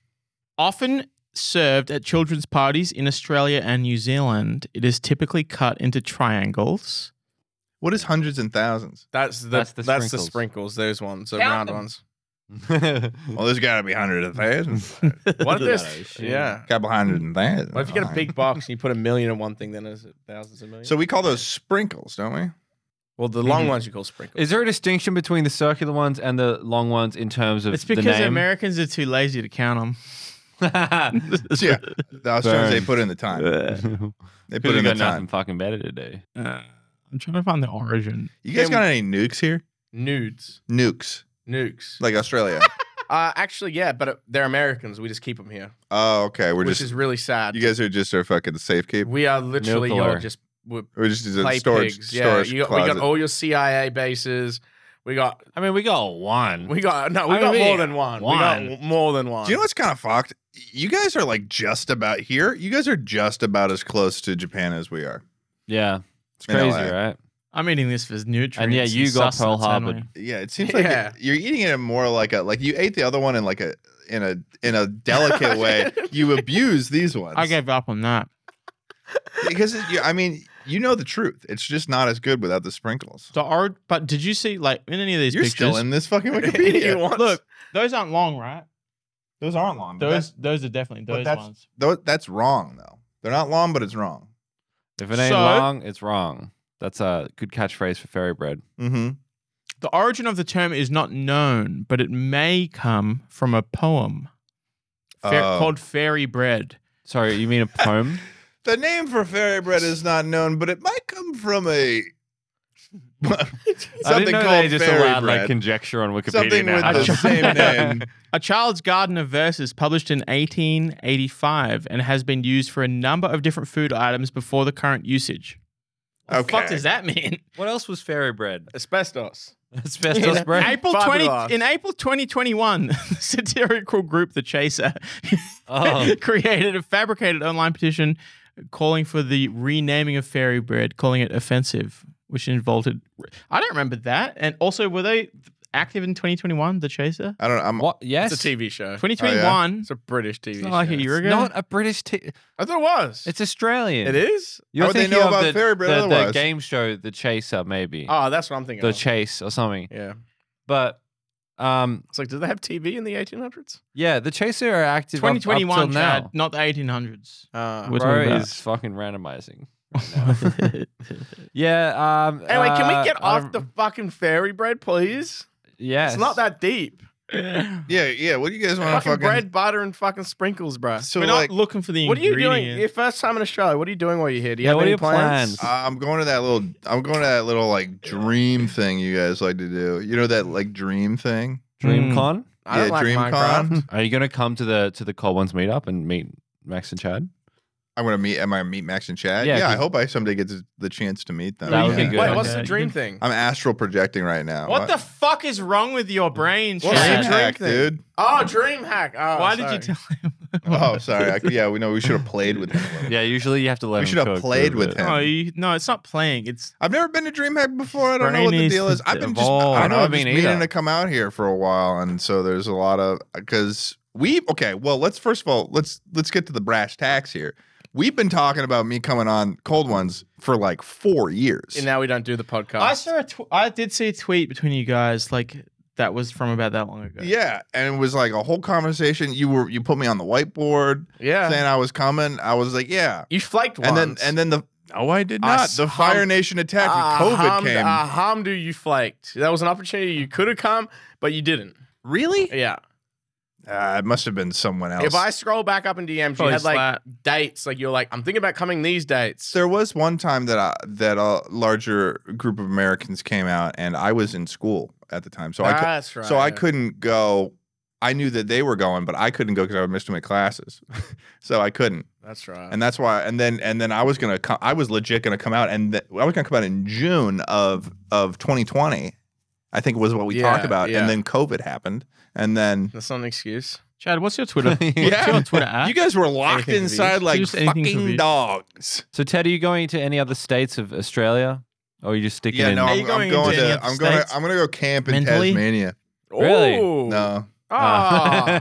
[SPEAKER 3] Often served at children's parties in Australia and New Zealand. It is typically cut into triangles.
[SPEAKER 1] What is hundreds and thousands?
[SPEAKER 4] That's the
[SPEAKER 2] That's
[SPEAKER 4] that's
[SPEAKER 2] the
[SPEAKER 4] the,
[SPEAKER 2] sprinkles.
[SPEAKER 4] sprinkles. Those ones, the
[SPEAKER 3] Count
[SPEAKER 4] round
[SPEAKER 3] them.
[SPEAKER 4] ones.
[SPEAKER 1] Well, there's got to be hundreds of thousands.
[SPEAKER 4] What if
[SPEAKER 2] Yeah,
[SPEAKER 4] there's
[SPEAKER 2] shit.
[SPEAKER 4] yeah?
[SPEAKER 1] Couple hundred and thousands.
[SPEAKER 4] What if you get a big box and you put a million in one thing? Then there's thousands of millions.
[SPEAKER 1] So we call those sprinkles, don't we?
[SPEAKER 4] well, the long
[SPEAKER 3] Mhm.
[SPEAKER 4] ones you call sprinkles.
[SPEAKER 2] Is there a distinction between the circular ones and the long ones in terms of
[SPEAKER 3] It's
[SPEAKER 2] the
[SPEAKER 3] because
[SPEAKER 2] name?
[SPEAKER 3] Americans are too lazy to count them.
[SPEAKER 1] Yeah, the Australians they
[SPEAKER 2] Burn.
[SPEAKER 1] put in the time. They put
[SPEAKER 2] Because
[SPEAKER 1] in
[SPEAKER 2] you
[SPEAKER 1] the
[SPEAKER 2] got nothing
[SPEAKER 1] time.
[SPEAKER 2] fucking better to do.
[SPEAKER 3] Uh, I'm trying to find the origin.
[SPEAKER 1] You guys
[SPEAKER 4] Kim-
[SPEAKER 1] got any nukes here?
[SPEAKER 4] Nudes,
[SPEAKER 1] Nukes,
[SPEAKER 4] nukes.
[SPEAKER 1] like Australia.
[SPEAKER 4] Uh, actually, yeah, but uh, they're Americans. We just keep them here,
[SPEAKER 1] Oh, okay. We're
[SPEAKER 4] which
[SPEAKER 1] just
[SPEAKER 4] is really sad.
[SPEAKER 1] you guys are just our fucking safe keep.
[SPEAKER 4] we are literally
[SPEAKER 2] Nuclear.
[SPEAKER 4] your just we're
[SPEAKER 1] We're just a
[SPEAKER 4] play
[SPEAKER 1] storage
[SPEAKER 4] pigs. Yeah,
[SPEAKER 1] storage
[SPEAKER 4] you got, we got
[SPEAKER 1] closet.
[SPEAKER 4] all your C I A bases. We got
[SPEAKER 2] I mean, we got one.
[SPEAKER 4] we got no, we
[SPEAKER 2] I
[SPEAKER 4] got
[SPEAKER 2] mean,
[SPEAKER 4] more than one.
[SPEAKER 2] one.
[SPEAKER 4] We got more than one.
[SPEAKER 1] Do you know what's kind of fucked? You guys are like just about here. You guys are just about as close to Japan as we are.
[SPEAKER 2] yeah, it's
[SPEAKER 1] In
[SPEAKER 2] crazy,
[SPEAKER 1] L A.
[SPEAKER 2] right?
[SPEAKER 3] I'm eating this for nutrients.
[SPEAKER 2] And yeah, you got Pearl
[SPEAKER 3] sustenance only.
[SPEAKER 2] Harbor.
[SPEAKER 1] Yeah, it seems like
[SPEAKER 4] Yeah.
[SPEAKER 1] you're eating it more like a like you ate the other one in like a in a in a delicate way. You abuse these ones.
[SPEAKER 3] I gave up on that.
[SPEAKER 1] because it, you, I mean you know the truth. It's just not as good without the sprinkles.
[SPEAKER 3] The or- but did you see like in any of these
[SPEAKER 1] You're
[SPEAKER 3] pictures?
[SPEAKER 1] still in this fucking
[SPEAKER 4] You
[SPEAKER 1] Wikipedia.
[SPEAKER 4] want-
[SPEAKER 3] Look, those aren't long, right?
[SPEAKER 1] Those aren't long. but
[SPEAKER 3] Those those are definitely
[SPEAKER 1] but
[SPEAKER 3] those
[SPEAKER 1] that's-
[SPEAKER 3] ones.
[SPEAKER 1] That's, tho- that's wrong though. They're not long, but it's wrong.
[SPEAKER 2] If it ain't
[SPEAKER 3] So-
[SPEAKER 2] long, it's wrong. That's a good catchphrase for fairy bread.
[SPEAKER 1] Mm-hmm.
[SPEAKER 3] The origin of the term is not known, but it may come from a poem Fa-
[SPEAKER 1] Oh.
[SPEAKER 3] called Fairy Bread.
[SPEAKER 2] Sorry, you mean a poem?
[SPEAKER 1] The name for fairy bread is not known, but it might come from a
[SPEAKER 2] I
[SPEAKER 1] something
[SPEAKER 2] didn't know
[SPEAKER 1] called
[SPEAKER 2] they just
[SPEAKER 1] fairy
[SPEAKER 2] allowed
[SPEAKER 1] bread.
[SPEAKER 2] like conjecture on Wikipedia
[SPEAKER 1] Something
[SPEAKER 2] now.
[SPEAKER 1] with the same name.
[SPEAKER 3] A Child's Garden of Verses, published in eighteen eighty-five, and has been used for a number of different food items before the current usage. What the fuck
[SPEAKER 1] Okay.
[SPEAKER 3] does that mean?
[SPEAKER 2] What else was fairy bread?
[SPEAKER 4] asbestos?
[SPEAKER 2] Asbestos
[SPEAKER 3] In
[SPEAKER 2] bread.
[SPEAKER 3] April twenty
[SPEAKER 4] Fiberglass.
[SPEAKER 3] in April twenty twenty-one, the satirical group The Chaser
[SPEAKER 2] Oh.
[SPEAKER 3] created a fabricated online petition calling for the renaming of fairy bread, calling it offensive, which involved. I don't remember that. And also, were they active in twenty twenty-one? The Chaser,
[SPEAKER 1] I don't know. I'm,
[SPEAKER 2] What? Yes.
[SPEAKER 4] It's a T V show.
[SPEAKER 3] twenty twenty-one.
[SPEAKER 4] It's a British T V
[SPEAKER 3] It's
[SPEAKER 4] show.
[SPEAKER 3] not like a year
[SPEAKER 2] It's
[SPEAKER 3] ago.
[SPEAKER 2] not a British. T-
[SPEAKER 4] I thought it was.
[SPEAKER 2] it's Australian.
[SPEAKER 4] It is.
[SPEAKER 2] You're
[SPEAKER 1] How would they
[SPEAKER 2] thinking
[SPEAKER 1] know
[SPEAKER 2] of
[SPEAKER 1] about
[SPEAKER 2] the,
[SPEAKER 1] fairy bread
[SPEAKER 2] the, the
[SPEAKER 1] otherwise?
[SPEAKER 2] game show, The Chaser, maybe.
[SPEAKER 4] Oh, that's what I'm thinking.
[SPEAKER 2] the
[SPEAKER 4] of.
[SPEAKER 2] Chase or something.
[SPEAKER 4] Yeah.
[SPEAKER 2] But um,
[SPEAKER 4] It's like, did they have T V in the eighteen hundreds?
[SPEAKER 2] yeah, The Chaser are active up-
[SPEAKER 3] twenty
[SPEAKER 2] up
[SPEAKER 3] twenty-one,
[SPEAKER 2] till now.
[SPEAKER 3] Chad, not the eighteen hundreds.
[SPEAKER 4] Uh,
[SPEAKER 3] We're
[SPEAKER 2] Bro
[SPEAKER 3] talking about-
[SPEAKER 2] is fucking randomizing. Yeah. Um,
[SPEAKER 4] anyway, can we
[SPEAKER 2] uh,
[SPEAKER 4] get off
[SPEAKER 2] um,
[SPEAKER 4] the fucking fairy bread, please?
[SPEAKER 2] Yes.
[SPEAKER 4] It's not that deep.
[SPEAKER 1] yeah, yeah. What do you guys want to
[SPEAKER 4] Fucking
[SPEAKER 1] fucking?
[SPEAKER 4] bread, butter, and fucking sprinkles, bro.
[SPEAKER 1] So
[SPEAKER 3] We're
[SPEAKER 1] like,
[SPEAKER 3] not looking for the
[SPEAKER 4] What are you doing?
[SPEAKER 3] ingredients.
[SPEAKER 4] Your first time in Australia. What are you doing while you're here? Do you
[SPEAKER 2] Yeah,
[SPEAKER 4] have
[SPEAKER 2] what are
[SPEAKER 4] any
[SPEAKER 2] your
[SPEAKER 4] plans?
[SPEAKER 2] plans?
[SPEAKER 1] uh, I'm going to that little. I'm going to that little like dream thing you guys like to do. You know that like dream thing.
[SPEAKER 2] DreamCon?
[SPEAKER 4] I don't
[SPEAKER 1] yeah,
[SPEAKER 4] like
[SPEAKER 1] DreamCon.
[SPEAKER 4] Minecraft.
[SPEAKER 2] Are you gonna come to the to the Cold Ones meetup and meet Max and Chad?
[SPEAKER 1] I'm gonna meet. Am I gonna meet Max and Chad?
[SPEAKER 2] Yeah,
[SPEAKER 1] Yeah, I
[SPEAKER 2] 'cause-
[SPEAKER 1] hope I someday get the- the chance to meet them.
[SPEAKER 2] That would
[SPEAKER 1] yeah.
[SPEAKER 2] be good.
[SPEAKER 4] Wait, what's
[SPEAKER 3] Okay.
[SPEAKER 4] the dream thing?
[SPEAKER 1] I'm astral projecting right now.
[SPEAKER 3] What the fuck is wrong with your brain,
[SPEAKER 4] What's
[SPEAKER 3] Chad?
[SPEAKER 4] the
[SPEAKER 1] Dream
[SPEAKER 4] dream
[SPEAKER 1] hack,
[SPEAKER 4] thing?
[SPEAKER 1] dude?
[SPEAKER 4] Oh, dream hack. Oh,
[SPEAKER 3] Why
[SPEAKER 4] sorry.
[SPEAKER 3] did you tell him?
[SPEAKER 1] Oh, sorry. I, yeah, we know we should have played with him. A little.
[SPEAKER 2] Yeah, usually you have to let
[SPEAKER 1] We
[SPEAKER 2] him
[SPEAKER 1] should have
[SPEAKER 2] cook
[SPEAKER 1] played
[SPEAKER 2] for a
[SPEAKER 1] with
[SPEAKER 2] bit.
[SPEAKER 1] him.
[SPEAKER 3] No, you, no, it's not playing. It's
[SPEAKER 1] I've never been to DreamHack before. I don't know
[SPEAKER 3] Brain
[SPEAKER 1] what the
[SPEAKER 3] needs
[SPEAKER 1] deal
[SPEAKER 3] to
[SPEAKER 1] is. I've been just,
[SPEAKER 3] evolve.
[SPEAKER 1] I
[SPEAKER 2] I
[SPEAKER 1] know,
[SPEAKER 2] know,
[SPEAKER 1] I've
[SPEAKER 2] me
[SPEAKER 1] just
[SPEAKER 2] neither.
[SPEAKER 1] meaning to come out here for a while, and so there's a lot of because we okay. Well, let's first of all let's let's get to the brass tacks here. We've been talking about me coming on Cold Ones for like four years.
[SPEAKER 4] And now we don't do the podcast.
[SPEAKER 3] I saw a tw- I did see a tweet between you guys like that was from about that long ago.
[SPEAKER 1] Yeah, and it was like a whole conversation. You were you put me on the whiteboard
[SPEAKER 4] yeah.
[SPEAKER 1] saying I was coming. I was like, yeah,
[SPEAKER 4] You flaked once.
[SPEAKER 1] and then and then the no, I did
[SPEAKER 4] I
[SPEAKER 1] not.
[SPEAKER 4] s-
[SPEAKER 1] The Fire
[SPEAKER 4] hum-
[SPEAKER 1] Nation attack
[SPEAKER 4] Ah,
[SPEAKER 1] with COVID
[SPEAKER 4] hummed-
[SPEAKER 1] came.
[SPEAKER 4] ah, hummed you flaked. That was an opportunity you could have come, but you didn't.
[SPEAKER 1] Really?
[SPEAKER 4] Yeah.
[SPEAKER 1] Uh, it must have been someone else.
[SPEAKER 4] If I scroll back up in D Ms, you
[SPEAKER 3] Probably
[SPEAKER 4] had like
[SPEAKER 3] Slat.
[SPEAKER 4] dates. Like you're like, I'm thinking about coming these dates.
[SPEAKER 1] There was one time that I, that a larger group of Americans came out, and I was in school at the time, so I could,
[SPEAKER 4] That's right.
[SPEAKER 1] so I
[SPEAKER 4] yeah.
[SPEAKER 1] couldn't go. I knew that they were going, but I couldn't go because I would miss my classes, so I couldn't,
[SPEAKER 4] That's right.
[SPEAKER 1] and that's why. And then and then I was gonna come. I was legit gonna come out, and th- I was gonna come out in June of of twenty twenty. I think was what we
[SPEAKER 4] Yeah,
[SPEAKER 1] talked about,
[SPEAKER 4] yeah.
[SPEAKER 1] and then COVID happened, and then
[SPEAKER 4] That's not an excuse.
[SPEAKER 3] Chad, what's your Twitter? What's
[SPEAKER 2] Yeah.
[SPEAKER 3] your Twitter at?
[SPEAKER 1] you guys were locked
[SPEAKER 4] Anything for
[SPEAKER 1] inside
[SPEAKER 4] views.
[SPEAKER 1] like
[SPEAKER 3] Just anything for
[SPEAKER 1] fucking
[SPEAKER 3] views.
[SPEAKER 1] dogs.
[SPEAKER 2] So Ted, are you going to any other states of Australia, or are you just sticking
[SPEAKER 1] Yeah,
[SPEAKER 2] in?
[SPEAKER 1] no,
[SPEAKER 3] Are
[SPEAKER 1] I'm,
[SPEAKER 3] you
[SPEAKER 1] I'm
[SPEAKER 3] going
[SPEAKER 1] going
[SPEAKER 3] into any
[SPEAKER 1] to.
[SPEAKER 3] other
[SPEAKER 1] I'm going.
[SPEAKER 3] states
[SPEAKER 1] To, I'm going to go camp in
[SPEAKER 3] mentally?
[SPEAKER 1] Tasmania.
[SPEAKER 2] Really?
[SPEAKER 4] Ooh.
[SPEAKER 1] No.
[SPEAKER 4] Oh.
[SPEAKER 2] Uh,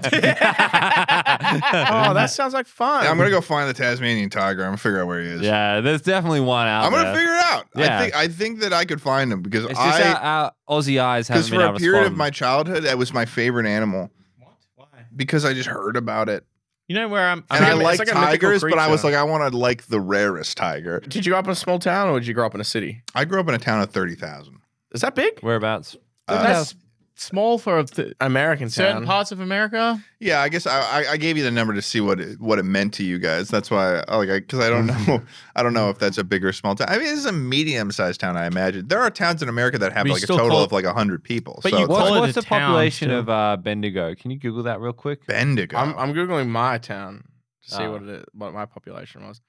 [SPEAKER 4] Oh, that sounds like fun.
[SPEAKER 1] Yeah, I'm gonna go find the Tasmanian tiger. I'm gonna figure out where he is.
[SPEAKER 2] Yeah, there's definitely one out
[SPEAKER 1] I'm gonna
[SPEAKER 2] there.
[SPEAKER 1] figure it out.
[SPEAKER 2] Yeah.
[SPEAKER 1] I think I think that I could find him because
[SPEAKER 2] It's just
[SPEAKER 1] I
[SPEAKER 2] our, our Aussie eyes haven't
[SPEAKER 1] because
[SPEAKER 2] been
[SPEAKER 1] for
[SPEAKER 2] able
[SPEAKER 1] a
[SPEAKER 2] to
[SPEAKER 1] period
[SPEAKER 2] spot
[SPEAKER 1] of
[SPEAKER 2] them.
[SPEAKER 1] my childhood, that was my favorite animal
[SPEAKER 3] What? Why?
[SPEAKER 1] because I just heard about it.
[SPEAKER 3] You know where I'm.
[SPEAKER 1] And I
[SPEAKER 4] it's
[SPEAKER 1] like
[SPEAKER 4] like a mythical
[SPEAKER 1] tigers, but I was
[SPEAKER 4] creature.
[SPEAKER 1] like, I want to like the rarest tiger.
[SPEAKER 4] Did you grow up in a small town or did you grow up in a city?
[SPEAKER 1] I grew up in a town of thirty thousand.
[SPEAKER 4] Is that big?
[SPEAKER 2] Whereabouts?
[SPEAKER 1] Uh,
[SPEAKER 3] That's small for th-
[SPEAKER 4] American
[SPEAKER 3] certain
[SPEAKER 4] town.
[SPEAKER 3] parts of America.
[SPEAKER 1] Yeah, I guess I, I, I gave you the number to see what it, what it meant to you guys. That's why, I, like, because I, I don't know, I don't know if that's a big or small town. I mean, it's a medium-sized town, I imagine. There are towns in America that have
[SPEAKER 3] But you
[SPEAKER 1] like a
[SPEAKER 3] still
[SPEAKER 1] total
[SPEAKER 3] call-
[SPEAKER 1] of like a hundred people.
[SPEAKER 3] But
[SPEAKER 1] so
[SPEAKER 3] you
[SPEAKER 1] it's
[SPEAKER 3] call
[SPEAKER 1] like
[SPEAKER 2] What's,
[SPEAKER 3] it
[SPEAKER 2] what's
[SPEAKER 3] a
[SPEAKER 2] the
[SPEAKER 3] town
[SPEAKER 2] population
[SPEAKER 3] still.
[SPEAKER 2] of uh, Bendigo? Can you Google that real quick?
[SPEAKER 1] Bendigo.
[SPEAKER 4] I'm, I'm googling my town to see
[SPEAKER 2] Ah.
[SPEAKER 4] what it is, what my population was.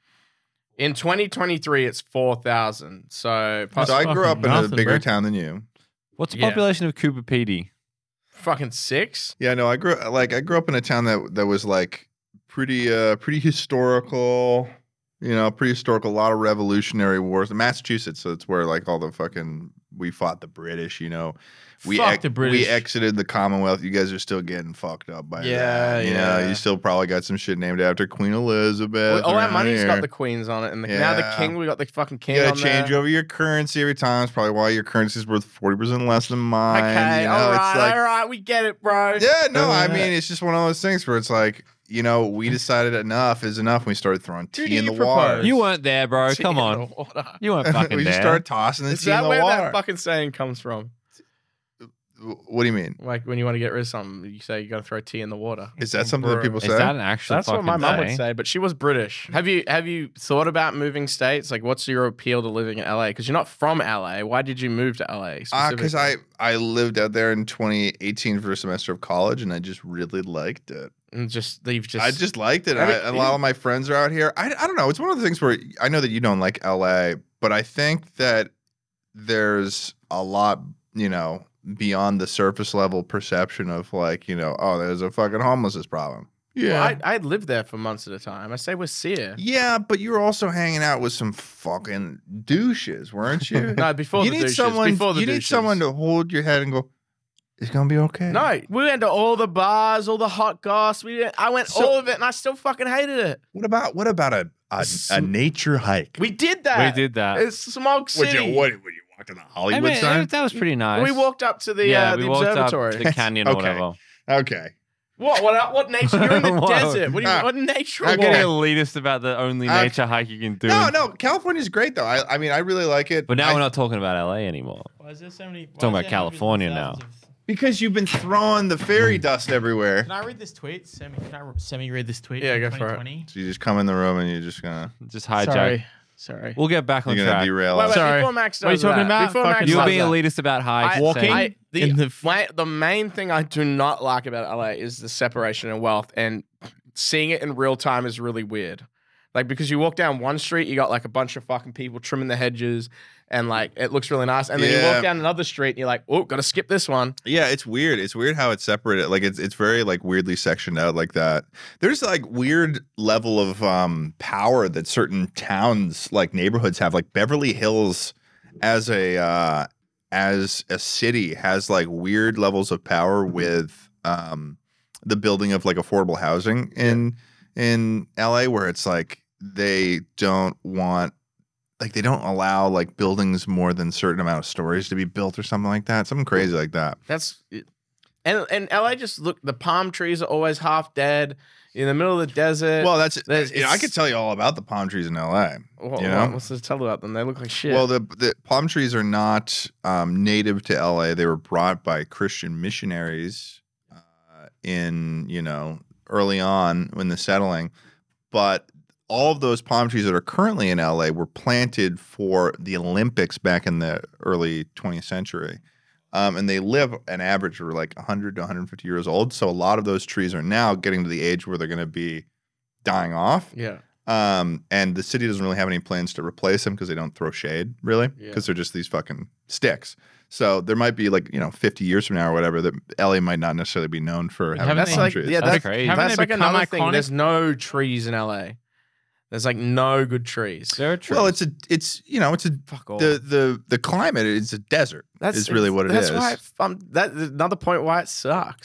[SPEAKER 4] In twenty twenty-three, it's four thousand. So
[SPEAKER 3] That's
[SPEAKER 1] so I grew
[SPEAKER 3] fucking
[SPEAKER 1] up in a
[SPEAKER 3] nothing,
[SPEAKER 1] bigger
[SPEAKER 3] bro.
[SPEAKER 1] town than you.
[SPEAKER 2] What's the
[SPEAKER 4] Yeah.
[SPEAKER 2] population of Cooper Pedy?
[SPEAKER 4] fucking six.
[SPEAKER 1] Yeah, no, I grew like I grew up in a town that that was like pretty uh pretty historical. You know, pretty historical. A lot of revolutionary wars. Massachusetts, so it's where like all the fucking we fought the British. You know, we
[SPEAKER 3] Fuck
[SPEAKER 1] ex-
[SPEAKER 3] the British.
[SPEAKER 1] we exited the Commonwealth. You guys are still getting fucked up by
[SPEAKER 4] Yeah,
[SPEAKER 1] that. You know,
[SPEAKER 4] yeah.
[SPEAKER 1] you still probably got some shit named after Queen Elizabeth.
[SPEAKER 4] Well, all our
[SPEAKER 1] around
[SPEAKER 4] money's
[SPEAKER 1] here.
[SPEAKER 4] got the queens on it, and the, now the
[SPEAKER 1] Yeah.
[SPEAKER 4] king. We got the fucking king.
[SPEAKER 1] You
[SPEAKER 4] on
[SPEAKER 1] gotta change
[SPEAKER 4] there.
[SPEAKER 1] over your currency every time. It's probably why your currency's worth forty percent less than mine.
[SPEAKER 4] Okay,
[SPEAKER 1] you know,
[SPEAKER 4] all
[SPEAKER 1] it's
[SPEAKER 4] right,
[SPEAKER 1] like,
[SPEAKER 4] all right, we get it, bro.
[SPEAKER 1] yeah, no, I
[SPEAKER 4] Uh,
[SPEAKER 1] mean, it's just one of those things where it's like, you know, we decided enough is enough. And we started throwing
[SPEAKER 3] Who
[SPEAKER 1] tea
[SPEAKER 3] do
[SPEAKER 1] in
[SPEAKER 3] you
[SPEAKER 1] the water.
[SPEAKER 3] propose?
[SPEAKER 2] You weren't there, bro.
[SPEAKER 4] Tea
[SPEAKER 2] Come
[SPEAKER 4] in
[SPEAKER 2] on.
[SPEAKER 4] the water.
[SPEAKER 2] You weren't fucking
[SPEAKER 1] we
[SPEAKER 2] there.
[SPEAKER 1] just started tossing the
[SPEAKER 4] Is
[SPEAKER 1] tea in
[SPEAKER 4] that
[SPEAKER 1] the
[SPEAKER 4] where
[SPEAKER 1] water.
[SPEAKER 4] that fucking saying comes from?
[SPEAKER 1] What do you mean?
[SPEAKER 4] Like when you want to get rid of something, you say you got to throw tea in the water.
[SPEAKER 1] Is that something that people
[SPEAKER 2] Is
[SPEAKER 1] say?
[SPEAKER 2] that an actual
[SPEAKER 4] That's what
[SPEAKER 2] fucking
[SPEAKER 4] my mum would
[SPEAKER 2] saying?
[SPEAKER 4] say, but she was British. Have you have you thought about moving states? Like, what's your appeal to living in L A? Because you're not from L A. Why did you move to L A?
[SPEAKER 1] Because
[SPEAKER 4] specifically?
[SPEAKER 1] I, I lived out there in twenty eighteen for a semester of college, and I just really liked it.
[SPEAKER 4] and just you've just
[SPEAKER 1] I just liked it.
[SPEAKER 4] I mean,
[SPEAKER 1] I, a lot of my friends are out here. I, I don't know. It's one of the things where I know that you don't like L A, but I think that there's a lot, you know, beyond the surface level perception of like, you know, oh, there's a fucking homelessness problem. Yeah.
[SPEAKER 4] Well, I I lived there for months at a time. I say we're Sear.
[SPEAKER 1] yeah, but you were also hanging out with some fucking douches, weren't you?
[SPEAKER 4] No, before
[SPEAKER 1] you
[SPEAKER 4] the
[SPEAKER 1] need
[SPEAKER 4] douches.
[SPEAKER 1] someone.
[SPEAKER 4] Before the
[SPEAKER 1] you need
[SPEAKER 4] douches.
[SPEAKER 1] someone to hold your head and go. It's gonna be okay.
[SPEAKER 4] No, we went to all the bars, all the hot goss. We did, I went
[SPEAKER 1] So-
[SPEAKER 4] all of it, and I still fucking hated it.
[SPEAKER 1] What about what about a a,
[SPEAKER 4] Sm-
[SPEAKER 1] a nature hike?
[SPEAKER 4] We did that.
[SPEAKER 2] We did that.
[SPEAKER 4] It's Smog
[SPEAKER 1] Would
[SPEAKER 4] City.
[SPEAKER 1] you what? Would you walk to the
[SPEAKER 2] I
[SPEAKER 1] Hollywood
[SPEAKER 2] mean,
[SPEAKER 1] sign?
[SPEAKER 2] that, that was pretty nice.
[SPEAKER 4] We walked up to the
[SPEAKER 2] yeah,
[SPEAKER 4] uh,
[SPEAKER 2] we
[SPEAKER 4] the
[SPEAKER 2] walked
[SPEAKER 4] observatory.
[SPEAKER 2] up the canyon or
[SPEAKER 1] Okay.
[SPEAKER 2] whatever.
[SPEAKER 1] Okay.
[SPEAKER 4] What? What? What nature? You're in the
[SPEAKER 2] Whoa.
[SPEAKER 4] desert. What do you?
[SPEAKER 1] Ah.
[SPEAKER 4] What nature?
[SPEAKER 1] Okay.
[SPEAKER 2] I'm getting elitist about the only
[SPEAKER 1] Okay.
[SPEAKER 2] nature hike you can do.
[SPEAKER 1] No, no, California's great though. I, I mean, I really like it.
[SPEAKER 2] But now
[SPEAKER 1] I-
[SPEAKER 2] we're not talking about L A anymore.
[SPEAKER 3] Why is there so many?
[SPEAKER 2] Talking about California now.
[SPEAKER 1] because you've been throwing the fairy dust everywhere.
[SPEAKER 3] Can I read this tweet? Semi, can I semi read this tweet?
[SPEAKER 4] Yeah,
[SPEAKER 3] from
[SPEAKER 4] go for it.
[SPEAKER 3] twenty twenty?
[SPEAKER 1] So you just come in the room and you're just gonna
[SPEAKER 2] Just hijack.
[SPEAKER 4] Sorry. Sorry.
[SPEAKER 2] We'll get back on
[SPEAKER 1] you're gonna
[SPEAKER 2] track.
[SPEAKER 1] derail
[SPEAKER 4] Wait,
[SPEAKER 1] us.
[SPEAKER 4] wait,
[SPEAKER 3] Sorry.
[SPEAKER 4] before Max does
[SPEAKER 3] What are you talking
[SPEAKER 4] that,
[SPEAKER 3] about?
[SPEAKER 4] Before Max
[SPEAKER 3] Fucking-
[SPEAKER 2] You were
[SPEAKER 4] does
[SPEAKER 2] being
[SPEAKER 4] that,
[SPEAKER 2] elitist about hikes.
[SPEAKER 4] I-
[SPEAKER 3] Walking?
[SPEAKER 2] saying-
[SPEAKER 4] I, the,
[SPEAKER 3] in the f-
[SPEAKER 4] my, the main thing I do not like about L A is the separation in wealth, and seeing it in real time is really weird. Like, because you walk down one street, you got like a bunch of fucking people trimming the hedges, and like it looks really nice. And then you
[SPEAKER 1] Yeah.
[SPEAKER 4] walk down another street, and you're like, oh, gotta skip this one.
[SPEAKER 1] Yeah, it's weird. It's weird how it's separated. Like it's it's very like weirdly sectioned out like that. There's like weird level of um power that certain towns like neighborhoods have. Like Beverly Hills as a uh as a city has like weird levels of power with um the building of like affordable housing in in L A where it's like they don't want like they don't allow like buildings more than certain amount of stories to be built or something like that. Something crazy like that.
[SPEAKER 4] That's and and L A just look. The palm trees are always half dead in the middle of the desert.
[SPEAKER 1] Well, that's
[SPEAKER 4] there's-
[SPEAKER 1] you know, I
[SPEAKER 4] it's-
[SPEAKER 1] could tell you all about the palm trees in L A.
[SPEAKER 4] what,
[SPEAKER 1] you know?
[SPEAKER 4] what's to tell about them? They look like shit.
[SPEAKER 1] Well, the the palm trees are not um, native to L A. They were brought by Christian missionaries uh, in you know early on when the settling, but all of those palm trees that are currently in L A were planted for the Olympics back in the early twentieth century. Um, and they live an average of like one hundred to one hundred fifty years old. So a lot of those trees are now getting to the age where they're going to be dying off.
[SPEAKER 4] yeah.
[SPEAKER 1] Um, and the city doesn't really have any plans to replace them because they don't throw shade, really, because
[SPEAKER 4] Yeah.
[SPEAKER 1] they're just these fucking sticks. So there might be like, you know, fifty years from now or whatever, that L A might not necessarily be known for having
[SPEAKER 3] Haven't
[SPEAKER 4] That's
[SPEAKER 1] palm
[SPEAKER 3] they-
[SPEAKER 4] like
[SPEAKER 1] trees.
[SPEAKER 4] yeah,
[SPEAKER 2] That's
[SPEAKER 4] that's,
[SPEAKER 2] crazy.
[SPEAKER 3] Haven't
[SPEAKER 4] that's
[SPEAKER 3] they
[SPEAKER 4] like
[SPEAKER 3] become
[SPEAKER 4] another thing.
[SPEAKER 3] iconic?
[SPEAKER 4] There's no trees in L A. There's like no good trees.
[SPEAKER 2] There are trees.
[SPEAKER 1] Well, it's a, it's you know, it's a
[SPEAKER 4] Fuck off.
[SPEAKER 1] the the the climate is a desert.
[SPEAKER 4] That's
[SPEAKER 1] is really
[SPEAKER 4] it's-
[SPEAKER 1] what it
[SPEAKER 4] that's
[SPEAKER 1] is.
[SPEAKER 4] why. It, um, that another point why it sucks.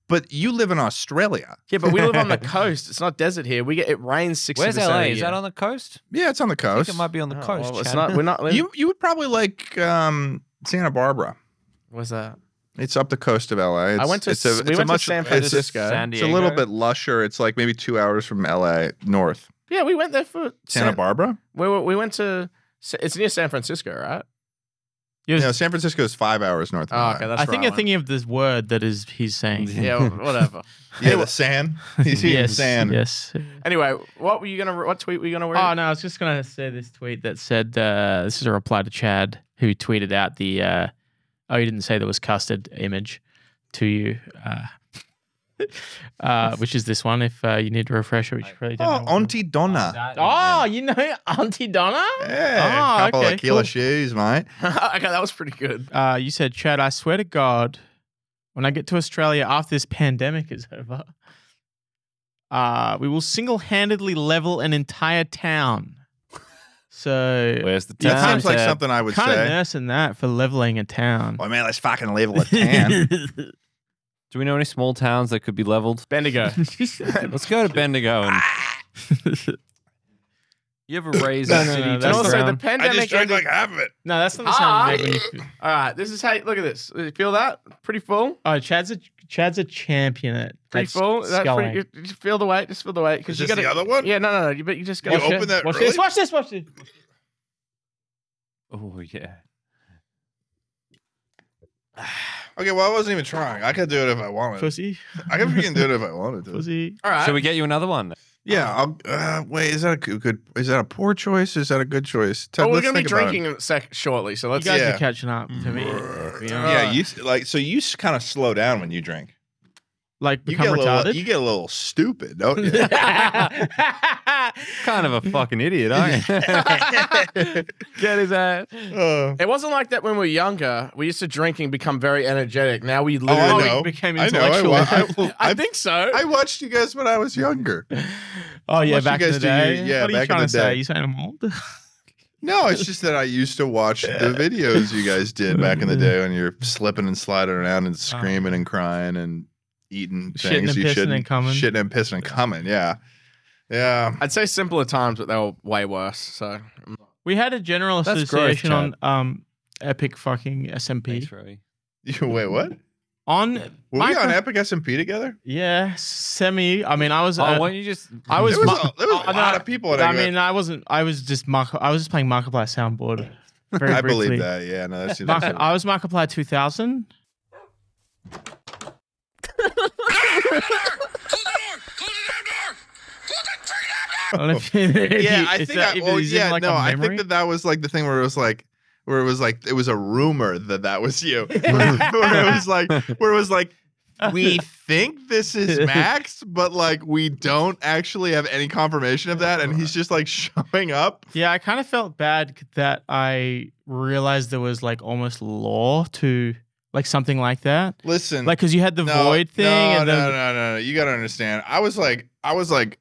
[SPEAKER 1] But you live in Australia.
[SPEAKER 4] Yeah, but we live on the coast. It's not desert here. We get it rains sixty
[SPEAKER 2] Where's
[SPEAKER 4] percent
[SPEAKER 2] L A?
[SPEAKER 4] of the
[SPEAKER 2] Is
[SPEAKER 4] year.
[SPEAKER 2] that on the coast?
[SPEAKER 1] Yeah, it's on the
[SPEAKER 2] I
[SPEAKER 1] coast.
[SPEAKER 2] think it might be on the
[SPEAKER 4] Oh,
[SPEAKER 2] coast.
[SPEAKER 4] well, it's
[SPEAKER 2] Chad.
[SPEAKER 4] not. We're not.
[SPEAKER 1] You you would probably like um, Santa Barbara.
[SPEAKER 4] What's that?
[SPEAKER 1] It's up the coast of L A. It's,
[SPEAKER 4] I went to
[SPEAKER 1] It's a,
[SPEAKER 4] s-
[SPEAKER 1] it's
[SPEAKER 4] we
[SPEAKER 1] a
[SPEAKER 4] went to
[SPEAKER 1] much,
[SPEAKER 4] San
[SPEAKER 1] it's-
[SPEAKER 4] Francisco.
[SPEAKER 2] San
[SPEAKER 1] It's a little
[SPEAKER 2] Diego?
[SPEAKER 1] bit lusher. It's like maybe two hours from L A north.
[SPEAKER 4] Yeah, we went there for
[SPEAKER 1] Santa
[SPEAKER 4] San-
[SPEAKER 1] Barbara.
[SPEAKER 4] We were, we went to. It's near San Francisco, right?
[SPEAKER 3] You was-
[SPEAKER 1] No, San Francisco is five hours north of
[SPEAKER 4] Oh,
[SPEAKER 1] L A.
[SPEAKER 4] okay, that's
[SPEAKER 3] I think
[SPEAKER 4] where
[SPEAKER 3] you're
[SPEAKER 4] went.
[SPEAKER 3] thinking of this word that is he's saying.
[SPEAKER 4] Yeah, well, whatever.
[SPEAKER 1] Yeah, the sand. He's eating
[SPEAKER 3] yes,
[SPEAKER 1] sand.
[SPEAKER 3] yes.
[SPEAKER 4] Anyway, what were you gonna? What tweet were you gonna read?
[SPEAKER 3] Oh no, I was just gonna say this tweet that said uh, this is a reply to Chad who tweeted out the uh, oh you didn't say there was custard image to you, uh, uh, which is this one. If uh, you need to refresh it, which you probably don't.
[SPEAKER 1] Oh,
[SPEAKER 3] know what-
[SPEAKER 1] Auntie Donna.
[SPEAKER 3] Oh, you know Auntie Donna?
[SPEAKER 1] Yeah,
[SPEAKER 3] Oh,
[SPEAKER 1] a couple
[SPEAKER 3] okay,
[SPEAKER 1] of kilo
[SPEAKER 3] cool.
[SPEAKER 1] shoes, mate.
[SPEAKER 4] okay, that was pretty good.
[SPEAKER 3] Uh, you said, Chad, I swear to God, when I get to Australia after this pandemic is over, uh, we will single-handedly level an entire town. So
[SPEAKER 2] Where's the
[SPEAKER 3] You
[SPEAKER 1] That
[SPEAKER 2] town?
[SPEAKER 3] can't
[SPEAKER 1] seems like
[SPEAKER 2] Ted?
[SPEAKER 1] something I would
[SPEAKER 3] kind of
[SPEAKER 1] say.
[SPEAKER 3] nursing that for leveling a town.
[SPEAKER 1] Well, man, let's fucking level a tan.
[SPEAKER 2] Do we know any small towns that could be leveled?
[SPEAKER 4] Bendigo.
[SPEAKER 2] Let's go to Bendigo. And you ever raise
[SPEAKER 3] No,
[SPEAKER 2] a
[SPEAKER 3] no,
[SPEAKER 2] city
[SPEAKER 3] no,
[SPEAKER 4] and
[SPEAKER 3] that's
[SPEAKER 2] just
[SPEAKER 4] also, the
[SPEAKER 2] around?
[SPEAKER 1] I
[SPEAKER 4] pandemic.
[SPEAKER 1] just drank
[SPEAKER 4] ended-
[SPEAKER 1] like half of it.
[SPEAKER 3] No, that's not the
[SPEAKER 4] Ah.
[SPEAKER 3] sound you make when you-
[SPEAKER 4] All right, this is how. Look at this. You feel that? Pretty full.
[SPEAKER 3] Oh, Chad's a Chad's a champion at
[SPEAKER 4] Pretty
[SPEAKER 3] at
[SPEAKER 4] full. That's
[SPEAKER 3] sculling.
[SPEAKER 4] pretty. You just feel the weight. Just feel the weight.
[SPEAKER 1] Is
[SPEAKER 4] you
[SPEAKER 1] this
[SPEAKER 4] gotta,
[SPEAKER 1] the other one?
[SPEAKER 4] Yeah, no, no, no. You, but you just got.
[SPEAKER 1] You
[SPEAKER 3] Watch
[SPEAKER 1] open
[SPEAKER 3] it.
[SPEAKER 1] that
[SPEAKER 3] Watch
[SPEAKER 1] early?
[SPEAKER 3] this. Watch this. Watch this.
[SPEAKER 2] Oh yeah.
[SPEAKER 1] Okay, well, I wasn't even trying. I could do it if I wanted.
[SPEAKER 3] Pussy.
[SPEAKER 1] I could freaking do it if I wanted to.
[SPEAKER 3] Pussy.
[SPEAKER 4] All right.
[SPEAKER 2] Should we get you another one?
[SPEAKER 1] Yeah. I'll, uh, wait, is that a good, good? Is that a poor choice? Is that a good choice? Ted,
[SPEAKER 4] Well, we're
[SPEAKER 1] let's
[SPEAKER 4] gonna be
[SPEAKER 1] think about it.
[SPEAKER 4] drinking in a sec shortly, so
[SPEAKER 3] You
[SPEAKER 4] let's.
[SPEAKER 3] guys
[SPEAKER 1] yeah.
[SPEAKER 3] are catching up to me. to be honest.
[SPEAKER 1] Yeah, you s- like so you kind of slow down when you drink.
[SPEAKER 3] Like
[SPEAKER 1] You
[SPEAKER 3] become
[SPEAKER 1] get a little,
[SPEAKER 3] retarded.
[SPEAKER 1] you get a little stupid, don't you?
[SPEAKER 2] Kind of a fucking idiot, aren't you?
[SPEAKER 3] Get his ass.
[SPEAKER 1] Uh,
[SPEAKER 4] It wasn't like that when we were younger. We used to drink and become very energetic. Now we
[SPEAKER 1] oh,
[SPEAKER 4] literally.
[SPEAKER 1] I know.
[SPEAKER 3] became
[SPEAKER 1] I know. I,
[SPEAKER 3] intellectual.
[SPEAKER 1] wa- I,
[SPEAKER 4] I
[SPEAKER 1] I,
[SPEAKER 4] think so.
[SPEAKER 1] I watched you guys when I was younger.
[SPEAKER 3] Oh yeah,
[SPEAKER 1] Watch you
[SPEAKER 3] back in
[SPEAKER 1] guys
[SPEAKER 3] the
[SPEAKER 1] do your-
[SPEAKER 3] day.
[SPEAKER 1] yeah,
[SPEAKER 3] what are you
[SPEAKER 1] back in
[SPEAKER 3] trying
[SPEAKER 1] the
[SPEAKER 3] to say?
[SPEAKER 1] day.
[SPEAKER 3] You saying I'm old?
[SPEAKER 1] No, it's just that I used to watch the videos you guys did back in the day when you're slipping and sliding around and screaming and crying and eating
[SPEAKER 3] Shitting
[SPEAKER 1] things
[SPEAKER 3] and
[SPEAKER 1] you
[SPEAKER 3] pissing
[SPEAKER 1] shouldn't.
[SPEAKER 3] and coming.
[SPEAKER 1] Shitting and pissing and coming. Yeah, yeah.
[SPEAKER 4] I'd say simpler times, but they were way worse. So
[SPEAKER 3] We had a general
[SPEAKER 2] That's
[SPEAKER 3] association
[SPEAKER 2] growth,
[SPEAKER 3] on um Epic fucking S M P.
[SPEAKER 2] Thanks, Rowie.
[SPEAKER 1] You wait, what?
[SPEAKER 3] On
[SPEAKER 1] Were we
[SPEAKER 3] Micro-
[SPEAKER 1] on Epic S M P together?
[SPEAKER 3] yeah, semi. I mean, I was.
[SPEAKER 2] Oh,
[SPEAKER 3] uh,
[SPEAKER 2] why don't you just?
[SPEAKER 3] I was
[SPEAKER 1] There was,
[SPEAKER 3] mu-
[SPEAKER 1] a, there was
[SPEAKER 3] Oh,
[SPEAKER 1] a
[SPEAKER 3] no,
[SPEAKER 1] lot of people. At
[SPEAKER 3] I
[SPEAKER 1] Epic.
[SPEAKER 3] mean, I wasn't. I was just Mark. I was just playing Markiplier soundboard. Very
[SPEAKER 1] I
[SPEAKER 3] briefly.
[SPEAKER 1] believe that. Yeah, no, that seems.
[SPEAKER 3] Mark, I was Markiplier two thousand. I don't know if you- if
[SPEAKER 1] yeah,
[SPEAKER 3] you-
[SPEAKER 1] I
[SPEAKER 3] if
[SPEAKER 1] think.
[SPEAKER 3] that-
[SPEAKER 1] I,
[SPEAKER 3] if
[SPEAKER 1] well,
[SPEAKER 3] it's in,
[SPEAKER 1] yeah,
[SPEAKER 3] like,
[SPEAKER 1] no,
[SPEAKER 3] a
[SPEAKER 1] I
[SPEAKER 3] memory.
[SPEAKER 1] think that that was like the thing where it was like, where it was like, it was a rumor that that was you. where it was like, where it was like, we think this is Max, but like we don't actually have any confirmation of that, and he's just like showing up.
[SPEAKER 3] Yeah, I kind of felt bad that I realized there was like almost law to like something like that.
[SPEAKER 1] Listen,
[SPEAKER 3] Like, because you had the
[SPEAKER 1] no,
[SPEAKER 3] void thing.
[SPEAKER 1] No,
[SPEAKER 3] and
[SPEAKER 1] no,
[SPEAKER 3] then,
[SPEAKER 1] no, no, no. You gotta understand. I was like, I was like,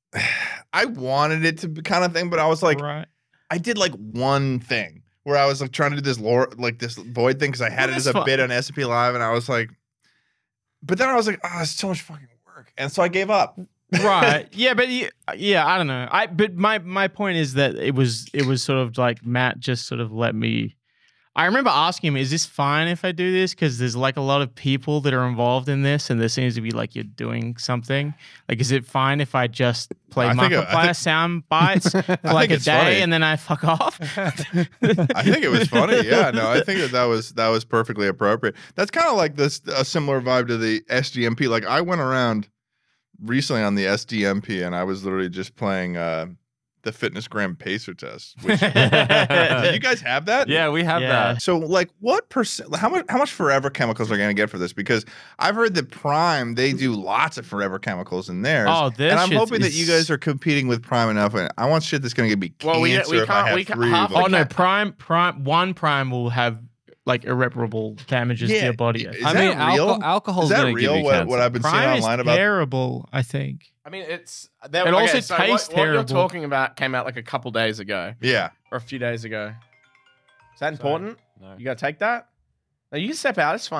[SPEAKER 1] I wanted it to be kind of thing, but I was like,
[SPEAKER 3] right.
[SPEAKER 1] I did like one thing where I was like trying to do this lore, like this void thing, because I had
[SPEAKER 3] Well,
[SPEAKER 1] it as
[SPEAKER 3] that's
[SPEAKER 1] a
[SPEAKER 3] fu-
[SPEAKER 1] bit on S and P Live, and I was like, but then I was like, oh, it's so much fucking work, and so I gave up.
[SPEAKER 3] Right. Yeah, but yeah, yeah, I don't know. I but my my point is that it was it was sort of like Matt just sort of let me. I remember asking him, "Is this fine if I do this?" Because there's like a lot of people that are involved in this, and there seems to be like you're doing something. Like, is it fine if I just play
[SPEAKER 1] I think it- I
[SPEAKER 3] Markiplier
[SPEAKER 1] think-
[SPEAKER 3] sound bites for
[SPEAKER 1] I
[SPEAKER 3] like
[SPEAKER 1] think
[SPEAKER 3] a
[SPEAKER 1] it's
[SPEAKER 3] day
[SPEAKER 1] funny.
[SPEAKER 3] and then I fuck off?
[SPEAKER 1] I think it was funny. Yeah, no, I think that that was that was perfectly appropriate. That's kind of like this a similar vibe to the S D M P. Like I went around recently on the S D M P, and I was literally just playing uh, the Fitness Gram Pacer test. Which, do you guys have that?
[SPEAKER 2] Yeah, we have
[SPEAKER 3] Yeah.
[SPEAKER 2] that.
[SPEAKER 1] So, like, what percent? How much? How much Forever Chemicals are going to get for this? Because I've heard that Prime they do lots of Forever Chemicals in theirs.
[SPEAKER 3] Oh, this
[SPEAKER 1] and I'm
[SPEAKER 3] shit
[SPEAKER 1] hoping that
[SPEAKER 3] is-
[SPEAKER 1] you guys are competing with Prime enough. And I want shit that's going to be cancer
[SPEAKER 4] Well, we- we
[SPEAKER 1] if I
[SPEAKER 4] can't-
[SPEAKER 1] have
[SPEAKER 4] we can't-
[SPEAKER 1] three.
[SPEAKER 4] half
[SPEAKER 1] of
[SPEAKER 4] the
[SPEAKER 3] Oh
[SPEAKER 1] them.
[SPEAKER 3] no,
[SPEAKER 4] Ca-
[SPEAKER 3] prime prime one prime will have like irreparable damages to
[SPEAKER 1] Yeah,
[SPEAKER 3] your body. I
[SPEAKER 1] is
[SPEAKER 3] think.
[SPEAKER 2] I
[SPEAKER 1] that
[SPEAKER 2] mean,
[SPEAKER 1] real?
[SPEAKER 2] alcohol, alcohol's
[SPEAKER 1] Is that
[SPEAKER 2] going to give
[SPEAKER 1] real?
[SPEAKER 2] you
[SPEAKER 1] What,
[SPEAKER 2] cancer.
[SPEAKER 1] what I've been seeing
[SPEAKER 3] Prime is
[SPEAKER 1] online about?
[SPEAKER 3] terrible, I think.
[SPEAKER 4] I mean, it's there,
[SPEAKER 3] It
[SPEAKER 4] okay,
[SPEAKER 3] also
[SPEAKER 4] so
[SPEAKER 3] tastes
[SPEAKER 4] what, what you're
[SPEAKER 3] terrible.
[SPEAKER 4] talking about came out like a couple days ago
[SPEAKER 1] Yeah.
[SPEAKER 4] or a few days ago. Is that important?
[SPEAKER 2] No.
[SPEAKER 4] You gotta take that. No, you can step out. It's fine.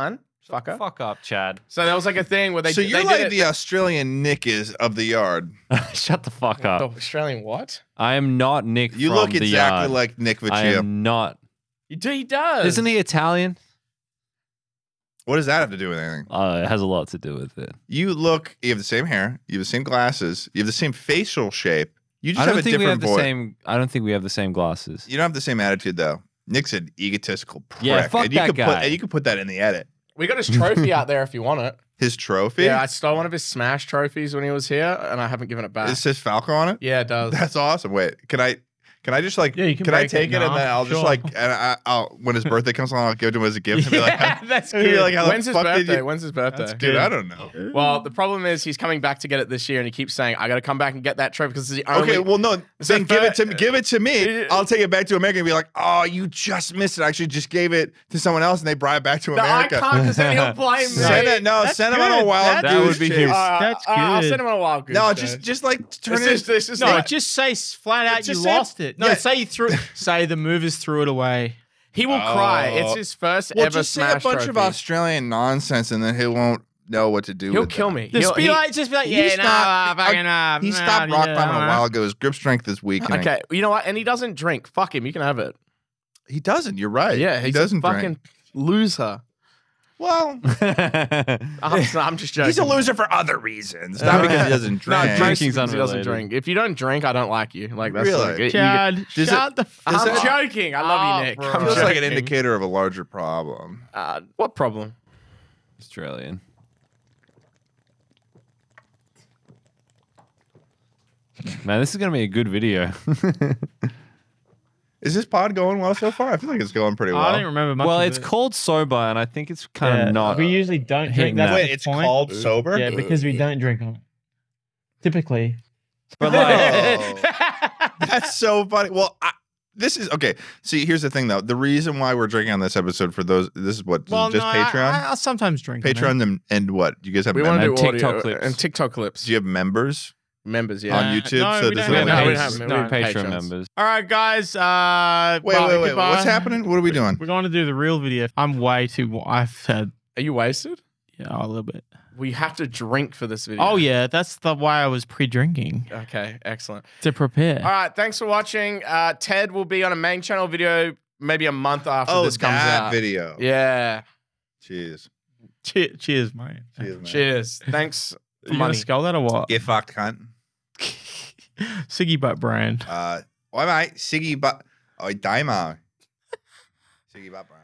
[SPEAKER 4] Fucker.
[SPEAKER 2] Fuck up, Chad.
[SPEAKER 4] So there was like a thing where they.
[SPEAKER 1] so
[SPEAKER 4] they
[SPEAKER 1] you're
[SPEAKER 4] did
[SPEAKER 1] like
[SPEAKER 4] it-
[SPEAKER 1] the Australian Nick is of the yard.
[SPEAKER 2] Shut the fuck
[SPEAKER 4] the
[SPEAKER 2] up.
[SPEAKER 4] Australian what?
[SPEAKER 2] I am not Nick
[SPEAKER 1] You
[SPEAKER 2] from
[SPEAKER 1] look
[SPEAKER 2] the
[SPEAKER 1] exactly
[SPEAKER 2] yard.
[SPEAKER 1] like Nick
[SPEAKER 2] I
[SPEAKER 1] Vecchio.
[SPEAKER 2] am not.
[SPEAKER 4] You do. He does.
[SPEAKER 2] Isn't he Italian?
[SPEAKER 1] What does that have to do with anything?
[SPEAKER 2] Uh, it has a lot to do with it.
[SPEAKER 1] You look. You have the same hair. You have the same glasses. You have the same facial shape. You just
[SPEAKER 2] I
[SPEAKER 1] have
[SPEAKER 2] don't
[SPEAKER 1] a
[SPEAKER 2] think we have
[SPEAKER 1] different
[SPEAKER 2] the
[SPEAKER 1] voice.
[SPEAKER 2] same. I don't think we have the same glasses.
[SPEAKER 1] You don't have the same attitude though. Nick's an egotistical prick.
[SPEAKER 2] Yeah, fuck
[SPEAKER 1] and you
[SPEAKER 2] that
[SPEAKER 1] could
[SPEAKER 2] guy.
[SPEAKER 1] Put, and you could put that in the edit.
[SPEAKER 4] We got his trophy out there if you want it.
[SPEAKER 1] His trophy.
[SPEAKER 4] Yeah, I stole one of his Smash trophies when he was here, and I haven't given it back.
[SPEAKER 1] It says Falco on it.
[SPEAKER 4] Yeah, it does.
[SPEAKER 1] That's awesome. Wait, can I? Can I just like?
[SPEAKER 3] Yeah, you can
[SPEAKER 1] can I
[SPEAKER 3] break it
[SPEAKER 1] take it,
[SPEAKER 3] in
[SPEAKER 1] and then
[SPEAKER 3] half,
[SPEAKER 1] I'll just
[SPEAKER 3] sure.
[SPEAKER 1] like, and I, I'll when his birthday comes along, I'll give it to him as a gift and be like,
[SPEAKER 3] Yeah, that's
[SPEAKER 1] and be
[SPEAKER 3] good.
[SPEAKER 1] like, how
[SPEAKER 4] When's
[SPEAKER 1] the
[SPEAKER 4] his
[SPEAKER 1] fuck did
[SPEAKER 4] birthday?
[SPEAKER 1] you?
[SPEAKER 4] When's his birthday?
[SPEAKER 3] That's
[SPEAKER 1] Dude,
[SPEAKER 3] good.
[SPEAKER 1] I don't know.
[SPEAKER 4] Well, the problem is he's coming back to get it this year, and he keeps saying, "I got to come back and get that trophy because it's the only."
[SPEAKER 1] Okay, well, no,
[SPEAKER 4] So
[SPEAKER 1] then give it to
[SPEAKER 4] fir-
[SPEAKER 1] me. Give it to me.
[SPEAKER 4] Uh,
[SPEAKER 1] I'll take it back to America and be like, "Oh, you just missed it. I actually just gave it to someone else, and they brought it back to
[SPEAKER 4] no, I
[SPEAKER 1] America."
[SPEAKER 4] can't because then he'll blame me.
[SPEAKER 1] Send it. No,
[SPEAKER 3] That's
[SPEAKER 1] send him on a
[SPEAKER 3] good.
[SPEAKER 1] wild
[SPEAKER 3] That-
[SPEAKER 2] that
[SPEAKER 1] goose
[SPEAKER 2] would be
[SPEAKER 1] chase.
[SPEAKER 2] his-
[SPEAKER 4] Uh,
[SPEAKER 3] That's
[SPEAKER 4] uh, I'll
[SPEAKER 3] good.
[SPEAKER 4] send him on a wild goose.
[SPEAKER 1] No,
[SPEAKER 4] chase.
[SPEAKER 1] just just like turn
[SPEAKER 4] It's
[SPEAKER 1] it.
[SPEAKER 4] just, it's just
[SPEAKER 3] No,
[SPEAKER 4] like,
[SPEAKER 3] just say s- flat out you
[SPEAKER 1] Just say-
[SPEAKER 3] lost it. No,
[SPEAKER 1] yeah.
[SPEAKER 3] say you threw. Say the movers threw it away.
[SPEAKER 4] he will cry.
[SPEAKER 1] Oh.
[SPEAKER 4] It's his first
[SPEAKER 1] well,
[SPEAKER 4] ever
[SPEAKER 1] just say a
[SPEAKER 4] Smash
[SPEAKER 1] bunch
[SPEAKER 4] trophy.
[SPEAKER 1] of Australian nonsense, and then he won't know what to do.
[SPEAKER 4] He'll
[SPEAKER 1] with
[SPEAKER 4] kill
[SPEAKER 1] that.
[SPEAKER 4] me.
[SPEAKER 3] Just
[SPEAKER 4] He'll-
[SPEAKER 3] be
[SPEAKER 4] he-
[SPEAKER 3] like, just be like,
[SPEAKER 1] He
[SPEAKER 3] yeah, nah,
[SPEAKER 1] stopped-
[SPEAKER 3] fucking, nah,
[SPEAKER 1] He
[SPEAKER 3] nah,
[SPEAKER 1] stopped rock
[SPEAKER 3] yeah,
[SPEAKER 1] climbing a
[SPEAKER 3] nah.
[SPEAKER 1] while ago. His grip strength is weakening.
[SPEAKER 4] Okay, you know what? And he doesn't drink. Fuck him. You can have it.
[SPEAKER 1] He doesn't. You're right.
[SPEAKER 4] Yeah,
[SPEAKER 1] he
[SPEAKER 4] he's
[SPEAKER 1] doesn't
[SPEAKER 4] a fucking
[SPEAKER 1] drink.
[SPEAKER 4] loser.
[SPEAKER 1] Well,
[SPEAKER 4] I'm, I'm just joking.
[SPEAKER 1] he's a loser for other reasons, not because he doesn't
[SPEAKER 4] No,
[SPEAKER 1] drink.
[SPEAKER 2] drinking's
[SPEAKER 4] drinking's because he doesn't
[SPEAKER 2] unrelated.
[SPEAKER 4] drink. If you don't drink, I don't like you. Like that's
[SPEAKER 1] Really?
[SPEAKER 4] like, it- you-
[SPEAKER 3] Chad,
[SPEAKER 1] Does
[SPEAKER 3] shut the
[SPEAKER 1] does
[SPEAKER 3] fuck
[SPEAKER 4] I'm
[SPEAKER 1] it-
[SPEAKER 3] up.
[SPEAKER 4] joking. I love
[SPEAKER 3] Oh,
[SPEAKER 4] you, Nick.
[SPEAKER 3] bro.
[SPEAKER 4] I'm
[SPEAKER 1] feels like an
[SPEAKER 4] joking.
[SPEAKER 1] indicator of a larger problem.
[SPEAKER 4] Uh, what problem?
[SPEAKER 2] Australian. Man, this is gonna be a good video.
[SPEAKER 1] Is this pod going well so far? I feel like it's going pretty well.
[SPEAKER 3] I don't remember much.
[SPEAKER 2] well,
[SPEAKER 3] of
[SPEAKER 2] it's
[SPEAKER 3] it.
[SPEAKER 2] called sober, and I think it's kind
[SPEAKER 3] Yeah,
[SPEAKER 2] of not.
[SPEAKER 3] We usually don't
[SPEAKER 2] hitting
[SPEAKER 3] drink. That's
[SPEAKER 2] that.
[SPEAKER 1] Wait,
[SPEAKER 3] the
[SPEAKER 1] it's
[SPEAKER 3] point.
[SPEAKER 1] called sober.
[SPEAKER 3] Yeah, because we don't drink on it. Typically.
[SPEAKER 2] But like,
[SPEAKER 1] Oh. That's so funny. Well, I, this is okay. See, here's the thing, though. The reason why we're drinking on this episode for those, this is what
[SPEAKER 3] well,
[SPEAKER 1] just
[SPEAKER 3] no,
[SPEAKER 1] Patreon,
[SPEAKER 3] I, I'll sometimes drink. on it.
[SPEAKER 1] Patreon, and, and what? You guys have
[SPEAKER 4] We want to
[SPEAKER 1] members?
[SPEAKER 4] do
[SPEAKER 2] And
[SPEAKER 4] audio
[SPEAKER 2] TikTok clips.
[SPEAKER 4] and TikTok clips.
[SPEAKER 1] Do you have members
[SPEAKER 4] Members, yeah.
[SPEAKER 1] on
[SPEAKER 3] Uh,
[SPEAKER 1] YouTube?
[SPEAKER 3] no,
[SPEAKER 1] so
[SPEAKER 3] we
[SPEAKER 1] does
[SPEAKER 3] don't
[SPEAKER 1] it
[SPEAKER 3] have
[SPEAKER 4] no, we
[SPEAKER 3] members.
[SPEAKER 4] don't have-
[SPEAKER 2] no
[SPEAKER 4] we have
[SPEAKER 2] Patreon
[SPEAKER 4] patrons.
[SPEAKER 2] members.
[SPEAKER 3] All right, guys. Uh,
[SPEAKER 1] Wait,
[SPEAKER 3] bye,
[SPEAKER 1] wait, wait.
[SPEAKER 3] goodbye.
[SPEAKER 1] What's happening? What are we doing?
[SPEAKER 3] We're going to do the real video. I'm way too. I've had
[SPEAKER 4] Are you wasted?
[SPEAKER 3] yeah a little bit.
[SPEAKER 4] We have to drink for this video.
[SPEAKER 3] Oh yeah, that's the why I was pre-drinking
[SPEAKER 4] Okay, excellent.
[SPEAKER 3] to prepare.
[SPEAKER 4] All right, thanks for watching. Uh, Ted will be on a main channel video maybe a month after
[SPEAKER 1] Oh,
[SPEAKER 4] this comes
[SPEAKER 1] that
[SPEAKER 4] out.
[SPEAKER 1] video.
[SPEAKER 4] Yeah.
[SPEAKER 1] Jeez.
[SPEAKER 3] Che- cheers, mate.
[SPEAKER 1] Cheers, man.
[SPEAKER 4] Cheers. Thanks
[SPEAKER 3] You
[SPEAKER 4] for
[SPEAKER 3] gonna
[SPEAKER 4] money.
[SPEAKER 3] skull that or what?
[SPEAKER 1] Get fucked, cunt.
[SPEAKER 3] Siggy butt brand.
[SPEAKER 1] Uh, oi, mate. Siggy butt. Oi, Damo. Siggy butt, bro.